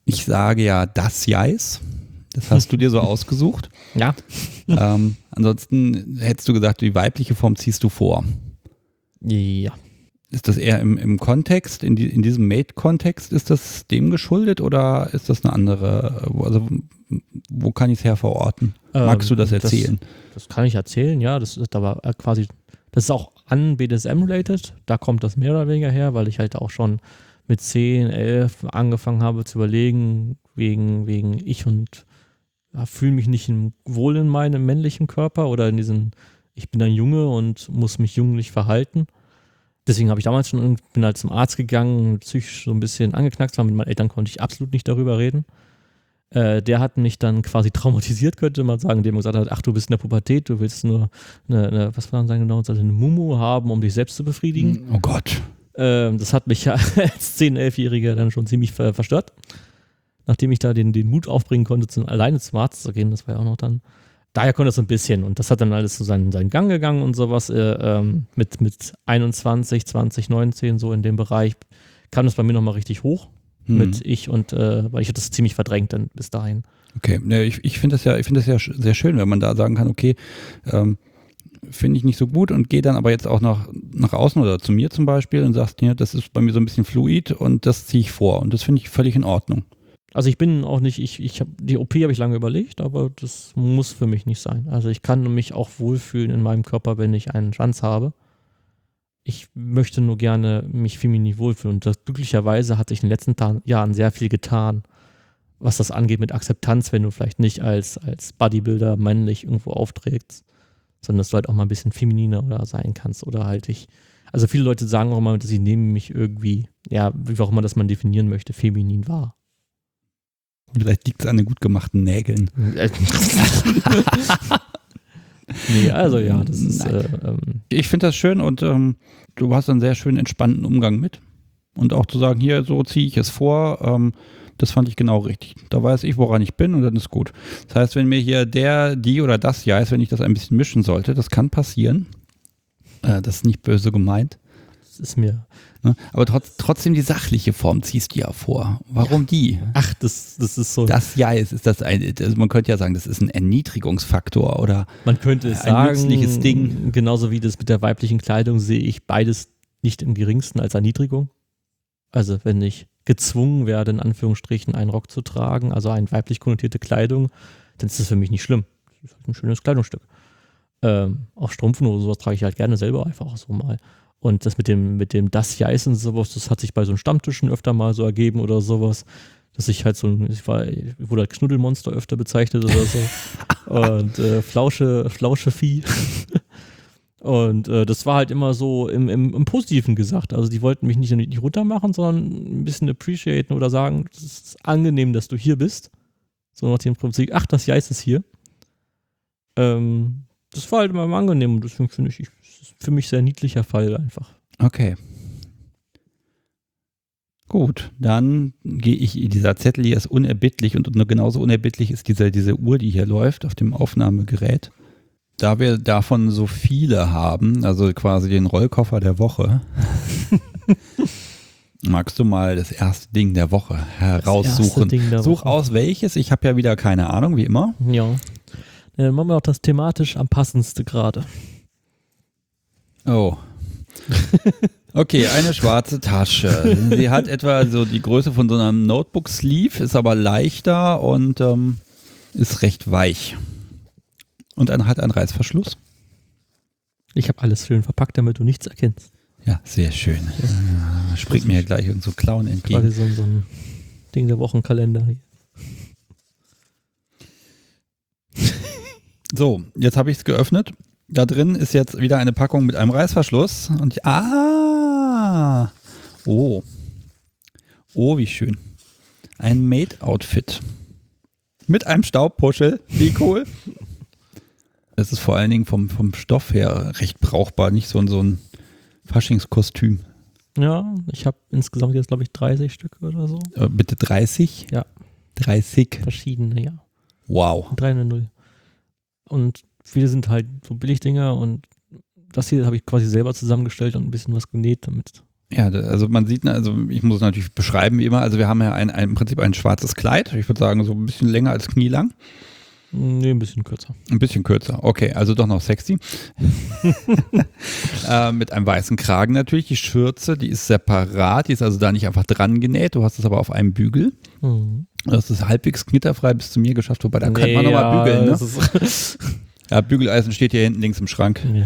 Ich sage ja das Jais. Das hast du dir so ausgesucht. Ja. Ansonsten hättest du gesagt, die weibliche Form ziehst du vor. Ja. Ist das eher im Kontext, in diesem Mate-Kontext, ist das dem geschuldet oder ist das eine andere, also wo kann ich es her verorten? Magst du das erzählen? Das kann ich erzählen, ja. Das ist aber quasi, das ist auch an BDSM-related. Da kommt das mehr oder weniger her, weil ich halt auch schon mit 10, 11 angefangen habe zu überlegen, wegen ich und fühle mich nicht wohl in meinem männlichen Körper oder in diesen, ich bin ein Junge und muss mich jugendlich verhalten. Deswegen habe ich damals bin halt zum Arzt gegangen, psychisch so ein bisschen angeknackst war. Mit meinen Eltern konnte ich absolut nicht darüber reden. Der hat mich dann quasi traumatisiert, könnte man sagen, indem er gesagt hat, ach, du bist in der Pubertät, du willst nur was war dann genau, eine Mumu haben, um dich selbst zu befriedigen. Oh Gott. Das hat mich ja als 10-, 11-Jähriger dann schon ziemlich verstört. Nachdem ich da den Mut aufbringen konnte, alleine zum Arzt zu gehen, das war ja auch noch dann. Daher konnte es so ein bisschen und das hat dann alles so seinen Gang gegangen und sowas. Mit 21, 20, 19, so in dem Bereich, kam das bei mir nochmal richtig hoch. Mit ich und, weil ich hatte das ziemlich verdrängt dann bis dahin. Okay, ich finde das ja sehr schön, wenn man da sagen kann, okay, finde ich nicht so gut und gehe dann aber jetzt auch nach außen oder zu mir zum Beispiel und sagst, ja, das ist bei mir so ein bisschen fluid und das ziehe ich vor und das finde ich völlig in Ordnung. Also ich bin auch nicht, die OP habe ich lange überlegt, aber das muss für mich nicht sein. Also ich kann mich auch wohlfühlen in meinem Körper, wenn ich einen Schwanz habe. Ich möchte nur gerne mich feminin wohlfühlen und glücklicherweise hatte ich in den letzten Jahren sehr viel getan, was das angeht mit Akzeptanz, wenn du vielleicht nicht als Bodybuilder männlich irgendwo aufträgst, sondern dass du halt auch mal ein bisschen femininer oder sein kannst oder halt also viele Leute sagen auch immer, dass sie nehmen mich irgendwie, ja, wie auch immer das man definieren möchte, feminin wahr. Vielleicht liegt es an den gut gemachten Nägeln. Nee, also ja, das ist. Ich finde das schön und du hast einen sehr schönen, entspannten Umgang mit. Und auch zu sagen, hier, so ziehe ich es vor, das fand ich genau richtig. Da weiß ich, woran ich bin und dann ist gut. Das heißt, wenn mir hier die oder das ja ist, wenn ich das ein bisschen mischen sollte, das kann passieren. Das ist nicht böse gemeint. Das ist mir. Ne? Aber trotzdem die sachliche Form ziehst du ja vor. Warum die? Ach, das ist so. Das ja ist das also man könnte ja sagen, das ist ein Erniedrigungsfaktor oder man könnte es ein sagen, nützliches Ding. Genauso wie das mit der weiblichen Kleidung sehe ich beides nicht im geringsten als Erniedrigung. Also wenn ich gezwungen werde, in Anführungsstrichen einen Rock zu tragen, also eine weiblich konnotierte Kleidung, dann ist das für mich nicht schlimm. Das ist halt ein schönes Kleidungsstück. Auch Strumpfen oder sowas trage ich halt gerne selber einfach so mal. Und das mit dem das Jais und sowas, das hat sich bei so Stammtischen öfter mal so ergeben oder sowas, dass ich halt ich wurde als Knuddelmonster öfter bezeichnet oder so. Und Flauschevieh. Und das war halt immer so im Positiven gesagt. Also die wollten mich nicht runter machen, sondern ein bisschen appreciaten oder sagen, es ist angenehm, dass du hier bist. So nach dem Prinzip, ach, das Jais ist hier. Das war halt immer angenehm und deswegen finde ich, das ist für mich sehr niedlicher Fall einfach. Okay. Gut, dann gehe ich, dieser Zettel hier ist unerbittlich und nur genauso unerbittlich ist diese Uhr, die hier läuft auf dem Aufnahmegerät. Da wir davon so viele haben, also quasi den Rollkoffer der Woche, magst du mal das erste Ding der Woche heraussuchen? Such aus welches, ich habe ja wieder keine Ahnung, wie immer. Ja. Dann machen wir auch das thematisch am passendste gerade. Oh. Okay, eine schwarze Tasche. Sie hat etwa so die Größe von so einem Notebook-Sleeve, ist aber leichter und ist recht weich. Und hat einen Reißverschluss. Ich habe alles schön verpackt, damit du nichts erkennst. Ja, sehr schön. Ja, springt mir gleich irgend so Clown entgegen. Quasi so ein Ding der Wochenkalender hier. So, jetzt habe ich es geöffnet. Da drin ist jetzt wieder eine Packung mit einem Reißverschluss. Und oh, wie schön. Ein Maid-Outfit. Mit einem Staubpuschel. Wie cool. Es ist vor allen Dingen vom Stoff her recht brauchbar. Nicht so ein Faschingskostüm. Ja, ich habe insgesamt jetzt, glaube ich, 30 Stück oder so. Bitte 30? Ja. 30? Verschiedene, ja. Wow. 300. Und viele sind halt so Billigdinger und das hier habe ich quasi selber zusammengestellt und ein bisschen was genäht, damit Ja, also man sieht, also ich muss es natürlich beschreiben wie immer, also wir haben ja im Prinzip ein schwarzes Kleid, ich würde sagen so ein bisschen länger als knielang. Nee, ein bisschen kürzer. Ein bisschen kürzer, okay, also doch noch sexy. Mit einem weißen Kragen natürlich, die Schürze, die ist separat, die ist also da nicht einfach dran genäht, du hast es aber auf einem Bügel. Mhm. Das ist halbwegs knitterfrei bis zu mir geschafft, wobei da könnte man nochmal bügeln, ne? Ja, Bügeleisen steht hier hinten links im Schrank. Ja.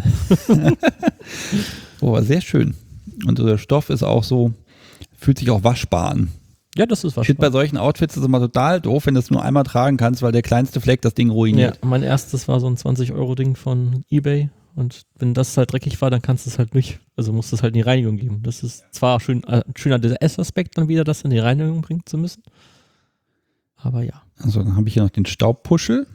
Oh, sehr schön. Und der Stoff ist auch so, fühlt sich auch waschbar an. Ja, das ist Ich finde, bei solchen Outfits ist es immer total doof, wenn du es nur einmal tragen kannst, weil der kleinste Fleck das Ding ruiniert. Ja, mein erstes war so ein 20-Euro-Ding von eBay und wenn das halt dreckig war, dann kannst du es halt nicht, also musst du es halt in die Reinigung geben. Das ist zwar schön, ein schöner DS-Aspekt dann wieder, das in die Reinigung bringen zu müssen, aber ja. Also dann habe ich hier noch den Staubpuschel.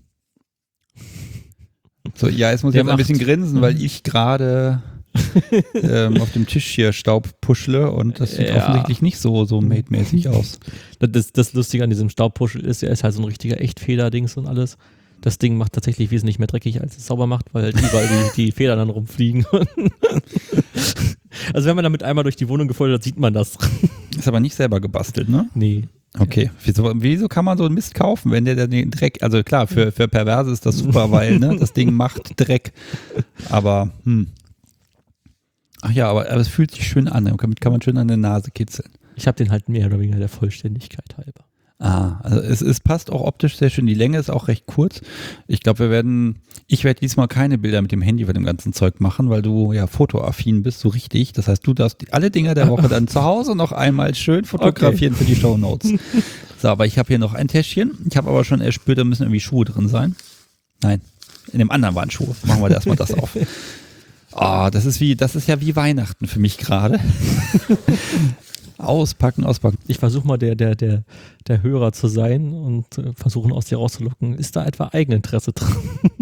So, ja, jetzt muss ich Der jetzt ein bisschen grinsen, weil ich gerade auf dem Tisch hier Staub puschle und das sieht offensichtlich nicht so made-mäßig aus. Das Lustige an diesem Staubpuschel ist, er ist halt so ein richtiger Echtfeder-Dings und alles. Das Ding macht tatsächlich wesentlich mehr dreckig, als es sauber macht, weil halt überall die Federn dann rumfliegen. Also wenn man damit einmal durch die Wohnung gefeuert hat, sieht man das. Ist aber nicht selber gebastelt, ne? Nee. Okay, wieso kann man so einen Mist kaufen, wenn der den Dreck, also klar, für Perverse ist das super, weil ne, das Ding macht Dreck, aber Ach ja, aber es fühlt sich schön an, damit kann man schön an der Nase kitzeln. Ich habe den halt mehr oder weniger der Vollständigkeit halber. Also es passt auch optisch sehr schön, die Länge ist auch recht kurz. Ich glaube, ich werde diesmal keine Bilder mit dem Handy bei dem ganzen Zeug machen, weil du ja fotoaffin bist, so richtig. Das heißt, du darfst alle Dinger der Woche dann zu Hause noch einmal schön fotografieren für die Shownotes. So, aber ich habe hier noch ein Täschchen. Ich habe aber schon erspürt, da müssen irgendwie Schuhe drin sein. Nein, in dem anderen waren Schuhe. Machen wir erstmal das auf. Oh, das ist ja wie Weihnachten für mich gerade. Auspacken. Ich versuche mal der Hörer zu sein und versuchen aus dir rauszulocken. Ist da etwa Eigeninteresse dran?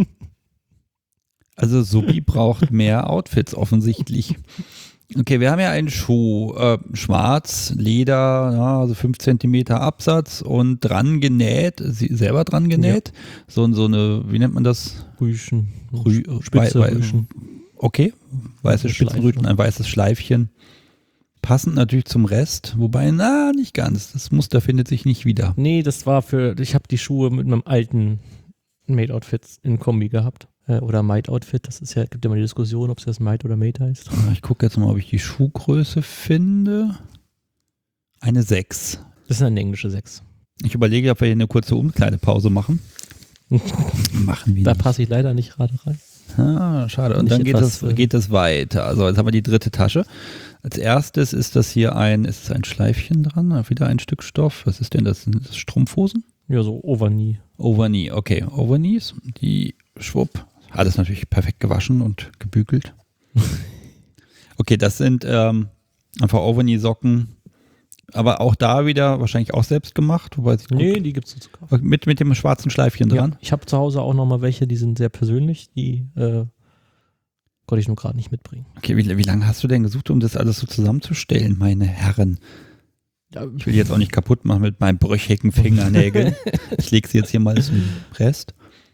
Also Subi braucht mehr Outfits offensichtlich. Okay, wir haben ja einen Schuh, schwarz, Leder, ja, also 5 cm Absatz und dran genäht, selber dran genäht. Ja. So eine, wie nennt man das? Rüschen. Rüschen. Okay, weiße Spitzenrüschen, ein weißes Schleifchen. Passend natürlich zum Rest, wobei, nicht ganz. Das Muster findet sich nicht wieder. Nee, das war ich habe die Schuhe mit meinem alten Made-Outfit in Kombi gehabt. Oder Made-Outfit, gibt ja immer die Diskussion, ob es das Made oder Made heißt. Ich gucke jetzt mal, ob ich die Schuhgröße finde. Eine 6. Das ist eine englische 6. Ich überlege, ob wir hier eine kurze Umkleidepause machen. Machen wir. Da passe ich leider nicht gerade rein. Schade. Und dann geht es weiter. Also jetzt haben wir die dritte Tasche. Als erstes ist das hier ein Schleifchen dran, wieder ein Stück Stoff. Was ist denn das? Sind das Strumpfhosen? Ja, so Overknee. Overknee, okay. Overknees, die schwupp. Alles natürlich perfekt gewaschen und gebügelt. Okay, das sind einfach Overknee-Socken. Aber auch da wieder wahrscheinlich auch selbst gemacht. Nee, die gibt es zu kaufen. Mit dem schwarzen Schleifchen dran? Ja, ich habe zu Hause auch nochmal welche, die sind sehr persönlich. Die konnte ich nur gerade nicht mitbringen. Okay, wie lange hast du denn gesucht, um das alles so zusammenzustellen, meine Herren? Ja, ich will die jetzt auch nicht kaputt machen mit meinen brüchigen Fingernägeln. Ich lege sie jetzt hier mal zum Rest.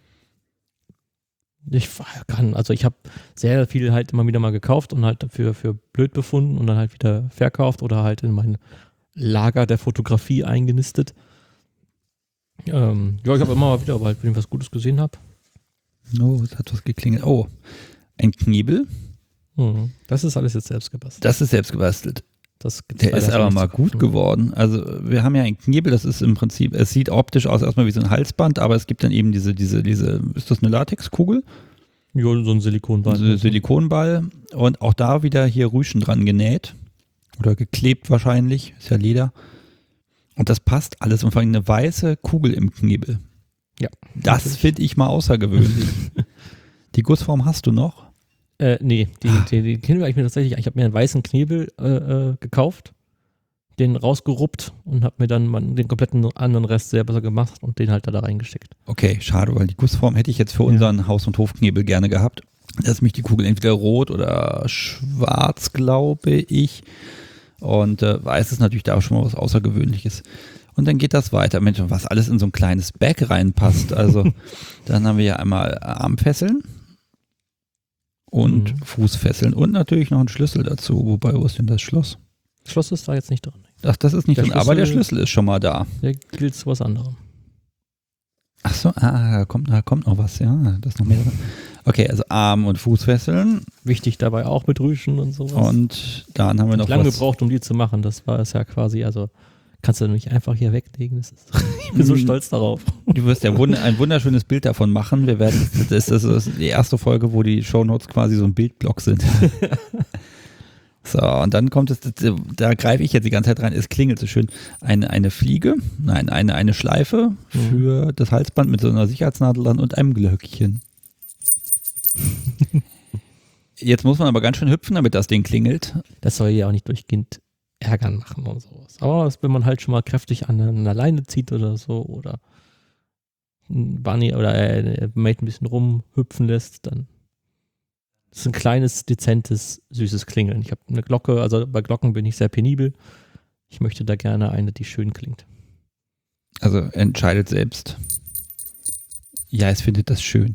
Ich habe sehr viel halt immer wieder mal gekauft und halt dafür für blöd befunden und dann halt wieder verkauft oder halt in mein Lager der Fotografie eingenistet. Ich habe immer mal wieder, weil ich was Gutes gesehen habe. Oh, es hat was geklingelt. Oh, ein Knebel. Das ist alles jetzt selbst gebastelt. Das ist selbst gebastelt. Der ist aber mal gut geworden. Also wir haben ja einen Knebel, das ist im Prinzip, es sieht optisch aus erstmal wie so ein Halsband, aber es gibt dann eben diese, ist das eine Latexkugel? Ja, so ein Silikonball. Silikonball und auch da wieder hier Rüschen dran genäht oder geklebt wahrscheinlich, ist ja Leder. Und das passt alles und vor allem eine weiße Kugel im Knebel. Ja. Das finde ich mal außergewöhnlich. Die Gussform hast du noch? Nee, die Knebel ich habe mir einen weißen Knebel gekauft, den rausgeruppt und habe mir dann den kompletten anderen Rest selber gemacht und den halt da reingesteckt. Okay, schade, weil die Gussform hätte ich jetzt für unseren Haus- und Hofknebel gerne gehabt. Da ist mich die Kugel entweder rot oder schwarz, glaube ich. Und weiß ist natürlich da auch schon mal was Außergewöhnliches. Und dann geht das weiter, Mensch, was alles in so ein kleines Bag reinpasst. Also dann haben wir ja einmal Armfesseln. und Fußfesseln und natürlich noch ein Schlüssel dazu. Wobei, wo ist denn das Schloss? Das Schloss ist da jetzt nicht dran. Ach, das ist nicht drin, aber der Schlüssel ist schon mal da. Der gilt zu was anderem. Ach so, da kommt noch was, ja, das noch mehr. Okay, also Arm- und Fußfesseln. Wichtig dabei auch mit Rüschen und sowas. Und dann haben wir noch lange gebraucht, um die zu machen. Das war es ja quasi, also kannst du nicht einfach hier weglegen. Ich bin so stolz darauf. Du wirst ja ein wunderschönes Bild davon machen. Das ist die erste Folge, wo die Shownotes quasi so ein Bildblock sind. So, und dann kommt es, da greife ich jetzt die ganze Zeit rein, es klingelt so schön, eine Fliege, nein, eine Schleife für das Halsband mit so einer Sicherheitsnadel dran und einem Glöckchen. Jetzt muss man aber ganz schön hüpfen, damit das Ding klingelt. Das soll ja auch nicht durchgehend ärgern machen und sowas. Aber wenn man halt schon mal kräftig an einer Leine zieht oder so oder ein Bunny oder Mate ein bisschen rumhüpfen lässt, dann ist ein kleines, dezentes, süßes Klingeln. Ich habe eine Glocke, also bei Glocken bin ich sehr penibel. Ich möchte da gerne eine, die schön klingt. Also entscheidet selbst. Ja, es findet das schön.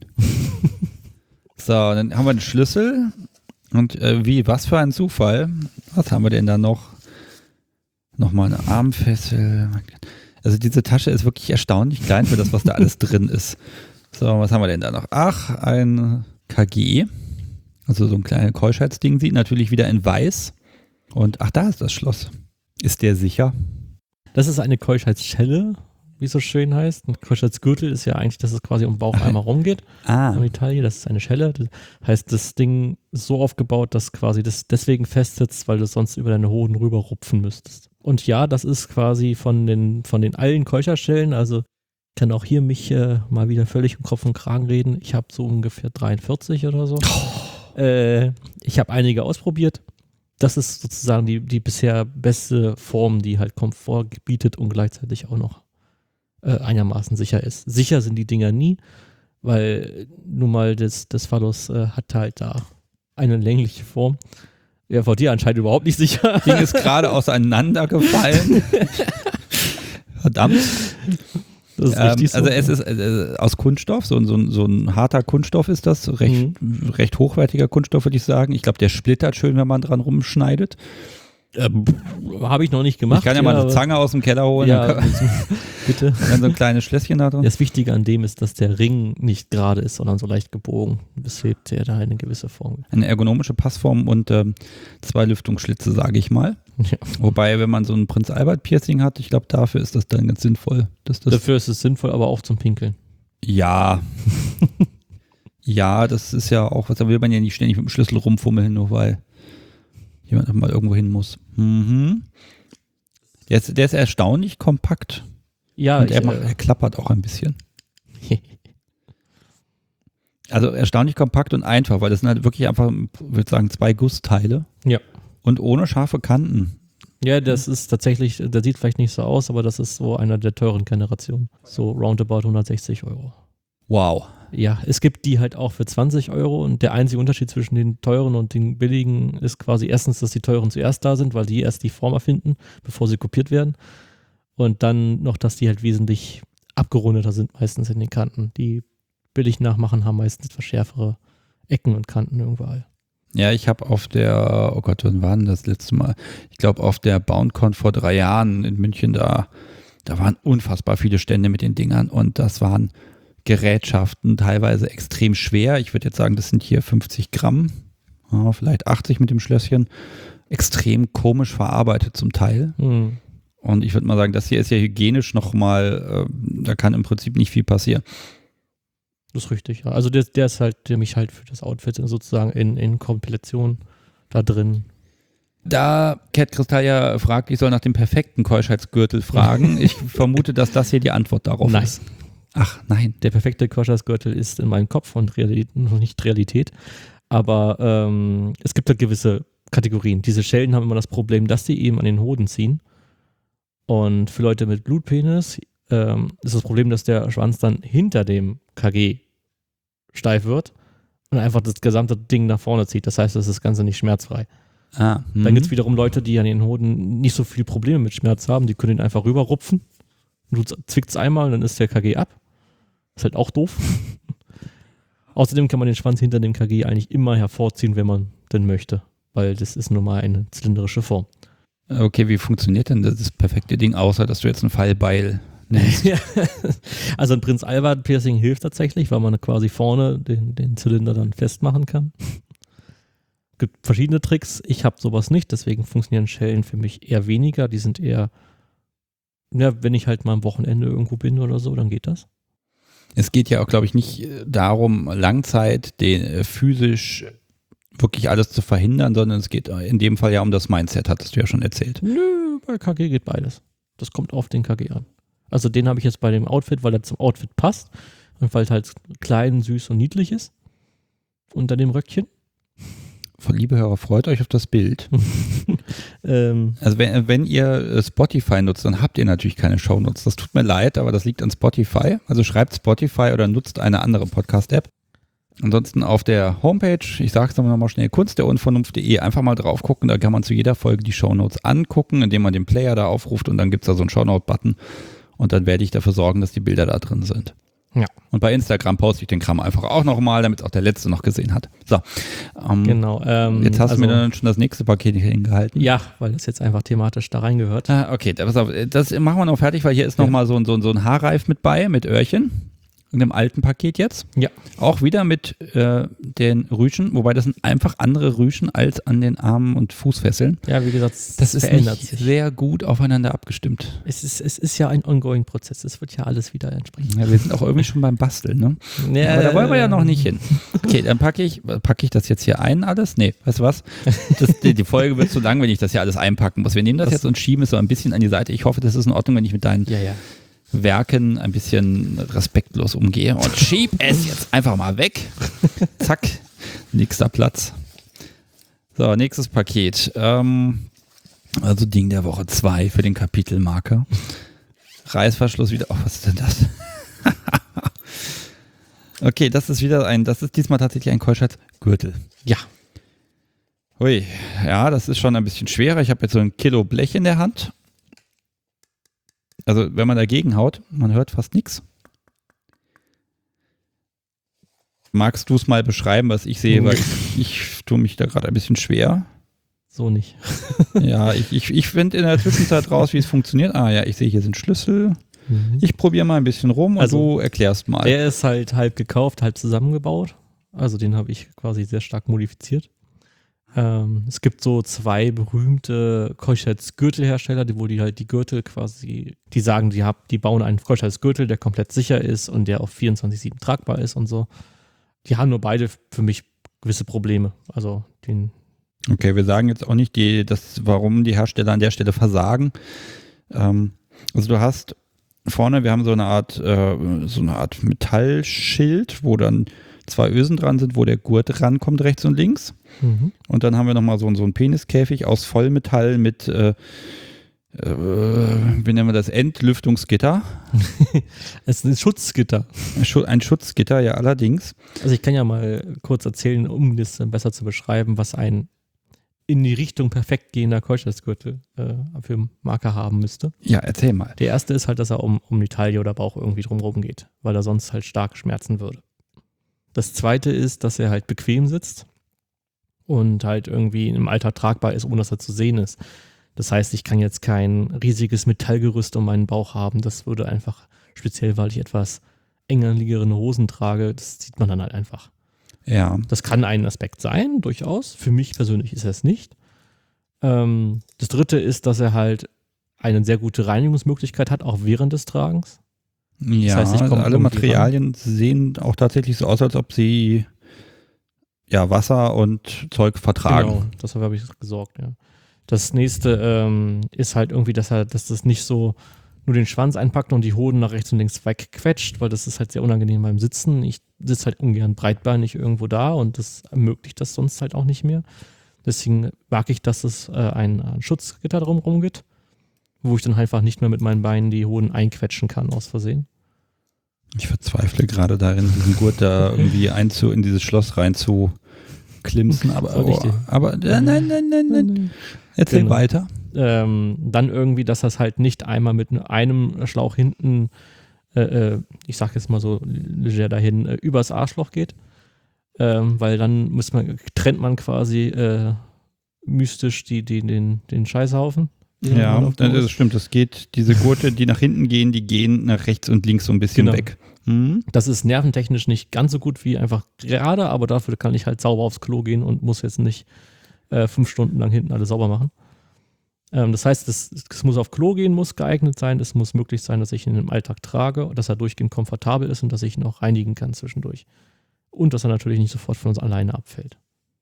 So, dann haben wir den Schlüssel. Und was für ein Zufall. Was haben wir denn da noch? Nochmal eine Armfessel. Also diese Tasche ist wirklich erstaunlich klein für das, was da alles drin ist. So, was haben wir denn da noch? Ach, ein KG. Also so ein kleines Keuschheitsding, sieht natürlich wieder in weiß. Und ach, da ist das Schloss. Ist der sicher? Das ist eine Keuschheitsschelle, wie es so schön heißt. Ein Keuschheitsgürtel ist ja eigentlich, dass es quasi um den Bauch einmal rumgeht. Um die Taille, das ist eine Schelle. Das heißt, das Ding ist so aufgebaut, dass quasi das deswegen fest sitzt, weil du sonst über deine Hoden rüber rupfen müsstest. Und ja, das ist quasi von den allen Keucherschellen, also ich kann auch hier mich mal wieder völlig um Kopf und Kragen reden. Ich habe so ungefähr 43 oder so. Ich habe einige ausprobiert. Das ist sozusagen die bisher beste Form, die halt Komfort bietet und gleichzeitig auch noch einigermaßen sicher ist. Sicher sind die Dinger nie, weil nun mal das Phallus hat halt da eine längliche Form. Ja, vor dir anscheinend überhaupt nicht sicher. Das Ding ist gerade auseinandergefallen. Verdammt. Das ist richtig so. Also es ist aus Kunststoff, so ein harter Kunststoff ist das, recht hochwertiger Kunststoff, würde ich sagen. Ich glaube, der splittert schön, wenn man dran rumschneidet. Habe ich noch nicht gemacht. Ich kann ja mal eine Zange aus dem Keller holen. Ja, bitte. Dann so ein kleines Schlösschen da drin. Das Wichtige an dem ist, dass der Ring nicht gerade ist, sondern so leicht gebogen. Das hebt er da eine gewisse Form. Eine ergonomische Passform und 2 Lüftungsschlitze, sage ich mal. Ja. Wobei, wenn man so ein Prinz Albert Piercing hat, ich glaube, dafür ist das dann ganz sinnvoll. Dafür ist es sinnvoll, aber auch zum Pinkeln. Ja. Ja, das ist ja auch, da will man ja nicht ständig mit dem Schlüssel rumfummeln, nur weil jemand mal irgendwo hin muss. Mhm. Der ist erstaunlich kompakt. Ja, und er klappert auch ein bisschen. Also erstaunlich kompakt und einfach, weil das sind halt wirklich einfach, würde sagen, 2 Gussteile. Ja. Und ohne scharfe Kanten. Ja, das ist tatsächlich, der sieht vielleicht nicht so aus, aber das ist so einer der teuren Generationen. So roundabout 160 €. Wow. Ja, es gibt die halt auch für 20 € und der einzige Unterschied zwischen den teuren und den billigen ist quasi erstens, dass die teuren zuerst da sind, weil die erst die Form erfinden, bevor sie kopiert werden. Und dann noch, dass die halt wesentlich abgerundeter sind meistens in den Kanten. Die billig nachmachen haben meistens etwas schärfere Ecken und Kanten überall. Ja, ich habe auf der, oh Gott, wann war denn das letzte Mal? Ich glaube auf der BoundCon vor 3 Jahren in München, da waren unfassbar viele Stände mit den Dingern und das waren Gerätschaften, teilweise extrem schwer. Ich würde jetzt sagen, das sind hier 50 Gramm, vielleicht 80 mit dem Schlösschen. Extrem komisch verarbeitet zum Teil. Mhm. Und ich würde mal sagen, das hier ist ja hygienisch nochmal, da kann im Prinzip nicht viel passieren. Das ist richtig, ja. Also der ist halt, der mich halt für das Outfit sozusagen in Komplettion da drin. Da Cat Kristall ja fragt, ich soll nach dem perfekten Keuschheitsgürtel fragen. Ich vermute, dass das hier die Antwort darauf ist. Ach nein. Der perfekte Keuschheitsgürtel ist in meinem Kopf und noch nicht Realität. Aber es gibt halt gewisse Kategorien. Diese Schellen haben immer das Problem, dass sie eben an den Hoden ziehen. Und für Leute mit Blutpenis ist das Problem, dass der Schwanz dann hinter dem KG steif wird und einfach das gesamte Ding nach vorne zieht. Das heißt, das ist das Ganze nicht schmerzfrei. Dann gibt es wiederum Leute, die an den Hoden nicht so viele Probleme mit Schmerz haben. Die können ihn einfach rüberrupfen. Du zwickst einmal und dann ist der KG ab. Ist halt auch doof. Außerdem kann man den Schwanz hinter dem KG eigentlich immer hervorziehen, wenn man denn möchte, weil das ist nun mal eine zylindrische Form. Okay, wie funktioniert denn das perfekte Ding, außer dass du jetzt ein Fallbeil nimmst? Ja. Also ein Prinz Albert Piercing hilft tatsächlich, weil man quasi vorne den Zylinder dann festmachen kann. Gibt verschiedene Tricks. Ich habe sowas nicht, deswegen funktionieren Schellen für mich eher weniger. Die sind eher, ja, wenn ich halt mal am Wochenende irgendwo bin oder so, dann geht das. Es geht ja auch, glaube ich, nicht darum, Langzeit physisch wirklich alles zu verhindern, sondern es geht in dem Fall ja um das Mindset, hattest du ja schon erzählt. Nö, bei KG geht beides. Das kommt auf den KG an. Also den habe ich jetzt bei dem Outfit, weil er zum Outfit passt und weil es halt klein, süß und niedlich ist. Unter dem Röckchen. Liebe Hörer, freut euch auf das Bild. Also wenn ihr Spotify nutzt, dann habt ihr natürlich keine Shownotes. Das tut mir leid, aber das liegt an Spotify. Also schreibt Spotify oder nutzt eine andere Podcast-App. Ansonsten auf der Homepage, ich sage es nochmal schnell, kunstderunvernunft.de, einfach mal drauf gucken. Da kann man zu jeder Folge die Shownotes angucken, indem man den Player da aufruft und dann gibt es da so einen Shownote-Button und dann werde ich dafür sorgen, dass die Bilder da drin sind. Ja. Und bei Instagram poste ich den Kram einfach auch nochmal, damit es auch der Letzte noch gesehen hat. So. Genau. Jetzt hast du mir dann schon das nächste Paket hier hingehalten. Ja, weil das jetzt einfach thematisch da reingehört. Okay, pass auf, das machen wir noch fertig, weil hier ist nochmal so ein Haarreif mit bei, mit Öhrchen. In dem alten Paket jetzt. Ja. Auch wieder mit den Rüschen, wobei das sind einfach andere Rüschen als an den Armen und Fußfesseln. Ja, wie gesagt, das ist verändert nicht sich. Sehr gut aufeinander abgestimmt. Es ist ja ein ongoing Prozess. Es wird ja alles wieder entsprechend. Ja, wir sind auch irgendwie schon beim Basteln, ne? Ja, aber da wollen wir ja noch nicht hin. Okay, dann packe ich das jetzt hier ein alles? Nee, weißt du was? Die Folge wird zu lang, wenn ich das hier alles einpacken muss. Wir nehmen das jetzt und schieben es so ein bisschen an die Seite. Ich hoffe, das ist in Ordnung, wenn ich mit deinen Werken ein bisschen respektlos umgehe und schieb es jetzt einfach mal weg. Zack, nächster Platz. So, nächstes Paket. Also Ding der Woche 2 für den Kapitelmarker. Reißverschluss wieder. Oh, was ist denn das? Okay, das ist diesmal tatsächlich ein Keuschheitsgürtel. Ja. Hui, ja, das ist schon ein bisschen schwerer. Ich habe jetzt so ein Kilo Blech in der Hand. Also wenn man dagegen haut, man hört fast nichts. Magst du es mal beschreiben, was ich sehe, weil ich tue mich da gerade ein bisschen schwer. So nicht. Ja, ich finde in der Zwischenzeit raus, wie es funktioniert. Ah ja, ich sehe, hier sind Schlüssel. Ich probiere mal ein bisschen rum und du erklärst mal. Der ist halt halb gekauft, halb zusammengebaut. Also den habe ich quasi sehr stark modifiziert. Es gibt so zwei berühmte Keuschheitsgürtelhersteller, wo die halt die Gürtel quasi, die sagen, die bauen einen Keuschheitsgürtel, der komplett sicher ist und der auf 24/7 tragbar ist und so. Die haben nur beide für mich gewisse Probleme. Also Okay, wir sagen jetzt auch nicht, warum die Hersteller an der Stelle versagen. Also du hast vorne, wir haben so eine Art Metallschild, wo dann zwei Ösen dran sind, wo der Gurt rankommt, rechts und links. Mhm. Und dann haben wir nochmal so einen Peniskäfig aus Vollmetall mit, wie nennen wir das, Entlüftungsgitter. Es ist ein Schutzgitter. Ein Schutzgitter, ja, allerdings. Also ich kann ja mal kurz erzählen, um das besser zu beschreiben, was ein in die Richtung perfekt gehender Keuschheitsgürtel für Marker haben müsste. Ja, erzähl mal. Der erste ist halt, dass er um die Taille oder Bauch irgendwie drumherum geht, weil er sonst halt stark schmerzen würde. Das zweite ist, dass er halt bequem sitzt und halt irgendwie im Alltag tragbar ist, ohne dass er zu sehen ist. Das heißt, ich kann jetzt kein riesiges Metallgerüst um meinen Bauch haben. Das würde einfach, speziell weil ich etwas enger liegende Hosen trage, das sieht man dann halt einfach. Ja. Das kann ein Aspekt sein, durchaus. Für mich persönlich ist er es nicht. Das dritte ist, dass er halt eine sehr gute Reinigungsmöglichkeit hat, auch während des Tragens. Ja, das heißt, alle Materialien sehen auch tatsächlich so aus, als ob sie Wasser und Zeug vertragen. Genau, das habe ich gesorgt, ja. Das nächste ist halt irgendwie, dass das nicht so nur den Schwanz einpackt und die Hoden nach rechts und links wegquetscht, weil das ist halt sehr unangenehm beim Sitzen. Ich sitze halt ungern breitbeinig irgendwo da und das ermöglicht das sonst halt auch nicht mehr. Deswegen mag ich, dass es ein Schutzgitter drumherum gibt, wo ich dann einfach nicht mehr mit meinen Beinen die Hoden einquetschen kann aus Versehen. Ich verzweifle gerade darin, diesen Gurt da irgendwie in dieses Schloss rein zu klimsen, aber nein. Erzähl weiter. Dann irgendwie, dass das halt nicht einmal mit einem Schlauch hinten, ich sag jetzt mal so leger dahin, übers Arschloch geht, weil dann trennt man quasi mystisch den Scheißhaufen. Ja, das stimmt. Das geht, diese Gurte, die nach hinten gehen, die gehen nach rechts und links so ein bisschen weg. Das ist nerventechnisch nicht ganz so gut wie einfach gerade, aber dafür kann ich halt sauber aufs Klo gehen und muss jetzt nicht 5 Stunden lang hinten alles sauber machen. Das heißt, das muss auf Klo gehen, muss geeignet sein. Es muss möglich sein, dass ich ihn im Alltag trage, dass er durchgehend komfortabel ist und dass ich ihn auch reinigen kann zwischendurch. Und dass er natürlich nicht sofort von uns alleine abfällt.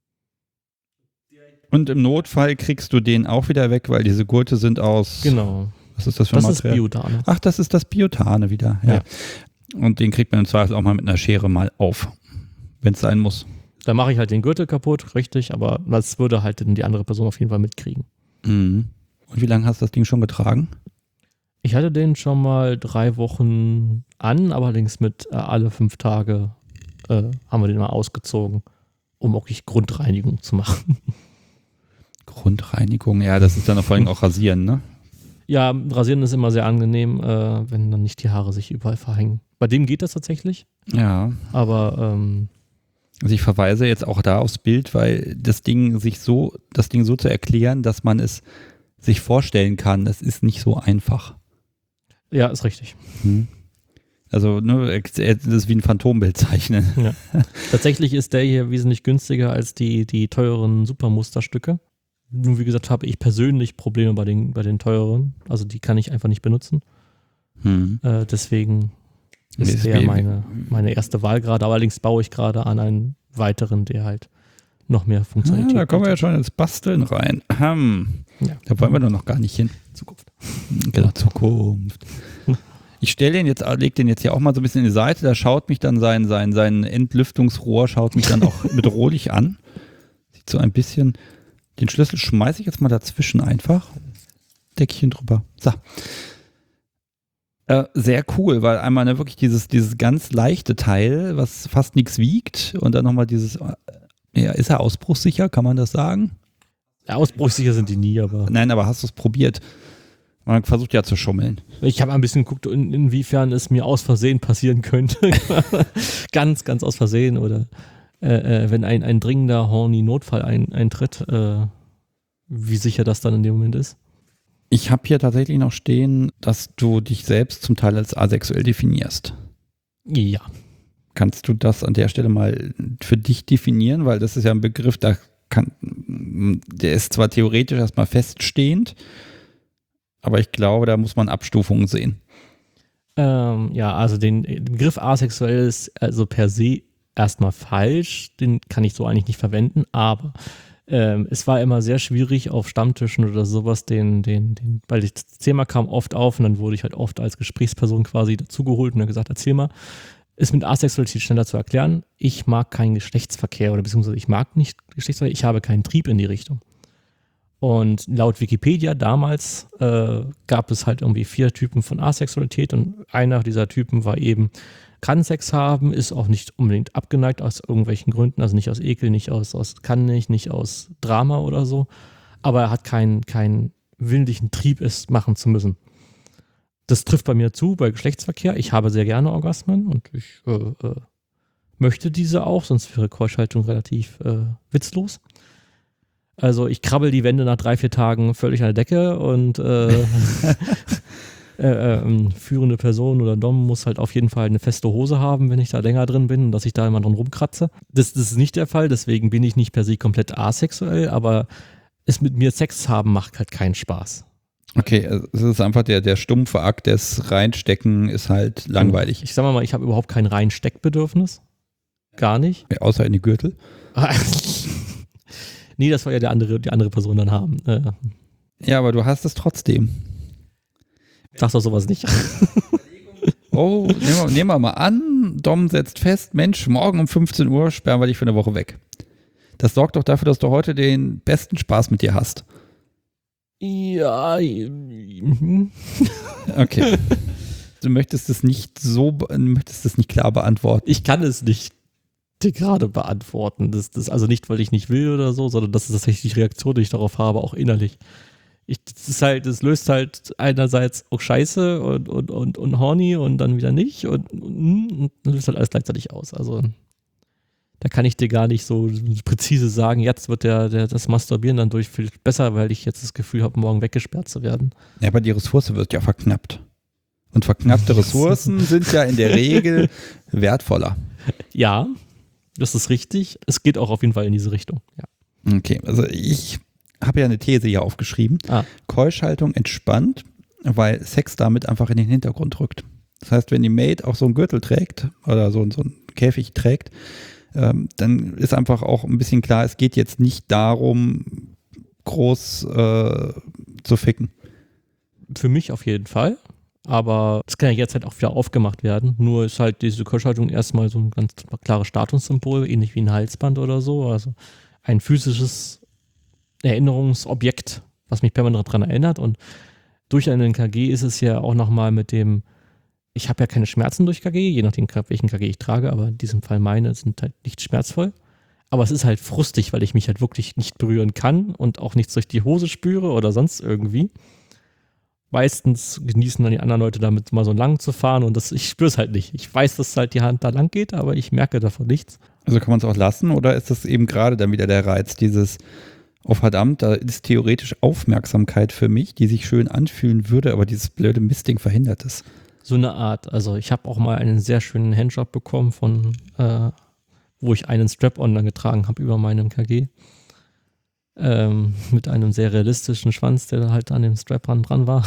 Und im Notfall kriegst du den auch wieder weg, weil diese Gurte sind aus... Genau. Was ist das für ein Material? Das ist Biotane. Ach, das ist das Biotane wieder. Ja. Und den kriegt man im Zweifel auch mal mit einer Schere mal auf, wenn es sein muss. Da mache ich halt den Gürtel kaputt, richtig, aber das würde halt die andere Person auf jeden Fall mitkriegen. Mhm. Und wie lange hast du das Ding schon getragen? Ich hatte den schon mal 3 Wochen an, allerdings mit alle 5 Tage haben wir den mal ausgezogen, um wirklich Grundreinigung zu machen. Grundreinigung, ja, das ist dann vor allem auch Rasieren, ne? Ja, Rasieren ist immer sehr angenehm, wenn dann nicht die Haare sich überall verhängen. Bei dem geht das tatsächlich. Ja. Aber also ich verweise jetzt auch da aufs Bild, weil das Ding so zu erklären, dass man es sich vorstellen kann, das ist nicht so einfach. Ja, ist richtig. Also, ne, das ist wie ein Phantombild zeichnen. Ja. Tatsächlich ist der hier wesentlich günstiger als die teuren Supermusterstücke. Nur wie gesagt, habe ich persönlich Probleme bei den teureren. Also die kann ich einfach nicht benutzen. Deswegen ist der meine erste Wahl gerade. Allerdings baue ich gerade an einen weiteren, der halt noch mehr Funktionalität hat. Da kommen wir ja schon ins Basteln rein. Ja. Da wollen wir doch noch gar nicht hin. Zukunft. Genau, Zukunft. Ich lege den jetzt hier auch mal so ein bisschen in die Seite. Da schaut mich dann sein Entlüftungsrohr, schaut mich dann auch bedrohlich an. Sieht so ein bisschen... Den Schlüssel schmeiße ich jetzt mal dazwischen einfach. Deckchen drüber. So. Sehr cool, weil einmal wirklich dieses ganz leichte Teil, was fast nichts wiegt, und dann nochmal dieses, ist er ausbruchssicher, kann man das sagen? Ja, ausbruchssicher sind die nie, aber... Nein, aber hast du es probiert? Man versucht ja zu schummeln. Ich habe ein bisschen geguckt, inwiefern es mir aus Versehen passieren könnte. Ganz, ganz aus Versehen oder... wenn ein dringender Horny-Notfall eintritt, wie sicher das dann in dem Moment ist. Ich habe hier tatsächlich noch stehen, dass du dich selbst zum Teil als asexuell definierst. Ja. Kannst du das an der Stelle mal für dich definieren? Weil das ist ja ein Begriff, der ist zwar theoretisch erstmal feststehend, aber ich glaube, da muss man Abstufungen sehen. Also den Begriff asexuell ist also per se erstmal falsch, den kann ich so eigentlich nicht verwenden, aber es war immer sehr schwierig auf Stammtischen oder sowas, weil das Thema kam oft auf und dann wurde ich halt oft als Gesprächsperson quasi dazugeholt und dann gesagt, erzähl mal, ist mit Asexualität schneller zu erklären, ich mag keinen Geschlechtsverkehr oder beziehungsweise ich mag nicht Geschlechtsverkehr, ich habe keinen Trieb in die Richtung. Und laut Wikipedia damals gab es halt irgendwie 4 Typen von Asexualität und einer dieser Typen war eben, kann Sex haben, ist auch nicht unbedingt abgeneigt aus irgendwelchen Gründen, also nicht aus Ekel, nicht kann nicht aus Drama oder so, aber er hat keinen willentlichen Trieb, es machen zu müssen. Das trifft bei mir zu, bei Geschlechtsverkehr. Ich habe sehr gerne Orgasmen und ich möchte diese auch, sonst wäre Keuschhaltung relativ witzlos. Also ich krabbel die Wände nach 3-4 Tagen völlig an der Decke und führende Person oder Dom muss halt auf jeden Fall eine feste Hose haben, wenn ich da länger drin bin und dass ich da immer dran rumkratze. Das ist nicht der Fall, deswegen bin ich nicht per se komplett asexuell, aber es mit mir Sex haben macht halt keinen Spaß. Okay, es ist einfach der stumpfe Akt des Reinstecken ist halt langweilig. Ich sag mal, ich habe überhaupt kein Reinsteckbedürfnis. Gar nicht. Außer in die Gürtel. Nee, das war ja die andere Person dann haben. Ja, aber du hast es trotzdem. Sagst doch sowas nicht. Oh, nehmen wir mal an, Dom setzt fest, Mensch, morgen um 15 Uhr sperren wir dich für eine Woche weg. Das sorgt doch dafür, dass du heute den besten Spaß mit dir hast. Ja. Okay. Du möchtest es nicht klar beantworten. Ich kann es nicht gerade beantworten. Das also nicht, weil ich nicht will oder so, sondern das ist tatsächlich die Reaktion, die ich darauf habe, auch innerlich. Das löst halt einerseits auch Scheiße und horny und dann wieder nicht und löst halt alles gleichzeitig aus. Also Da kann ich dir gar nicht so präzise sagen, jetzt wird das Masturbieren dann durch viel besser, weil ich jetzt das Gefühl habe, morgen weggesperrt zu werden. Ja, aber die Ressource wird ja verknappt. Und verknappte Ressourcen sind ja in der Regel wertvoller. Ja, das ist richtig. Es geht auch auf jeden Fall in diese Richtung. Ja. Okay, also ich habe ja eine These hier aufgeschrieben. Keuschhaltung entspannt, weil Sex damit einfach in den Hintergrund rückt. Das heißt, wenn die Maid auch so einen Gürtel trägt oder so einen Käfig trägt, dann ist einfach auch ein bisschen klar, es geht jetzt nicht darum, groß zu ficken. Für mich auf jeden Fall. Aber das kann ja jetzt halt auch wieder aufgemacht werden. Nur ist halt diese Keuschhaltung erstmal so ein ganz klares Statussymbol, ähnlich wie ein Halsband oder so. Also ein physisches Erinnerungsobjekt, was mich permanent daran erinnert. Und durch einen KG ist es ja auch nochmal mit dem, ich habe ja keine Schmerzen durch KG, je nachdem, welchen KG ich trage, aber in diesem Fall meine sind halt nicht schmerzvoll. Aber es ist halt frustig, weil ich mich halt wirklich nicht berühren kann und auch nichts durch die Hose spüre oder sonst irgendwie. Meistens genießen dann die anderen Leute damit mal so lang zu fahren und ich spüre es halt nicht. Ich weiß, dass halt die Hand da lang geht, aber ich merke davon nichts. Also kann man es auch lassen oder ist das eben gerade dann wieder der Reiz, dieses, oh verdammt, da ist theoretisch Aufmerksamkeit für mich, die sich schön anfühlen würde, aber dieses blöde Mistding verhindert es. So eine Art. Also ich habe auch mal einen sehr schönen Handjob bekommen wo ich einen Strap-on dann getragen habe über meinem KG. Mit einem sehr realistischen Schwanz, der halt an dem Strap dran war.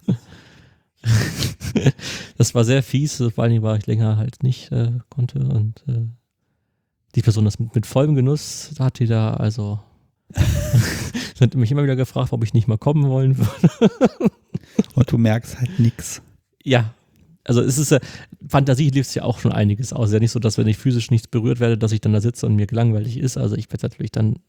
Das war sehr fies, vor allem weil ich länger halt nicht konnte und die Person das mit vollem Genuss hat die da, also sie hat mich immer wieder gefragt, ob ich nicht mal kommen wollen würde. Und du merkst halt nichts. Ja, also es ist Fantasie hilft ja auch schon einiges aus. Es ist ja nicht so, dass wenn ich physisch nichts berührt werde, dass ich dann da sitze und mir langweilig ist. Also ich werde natürlich dann,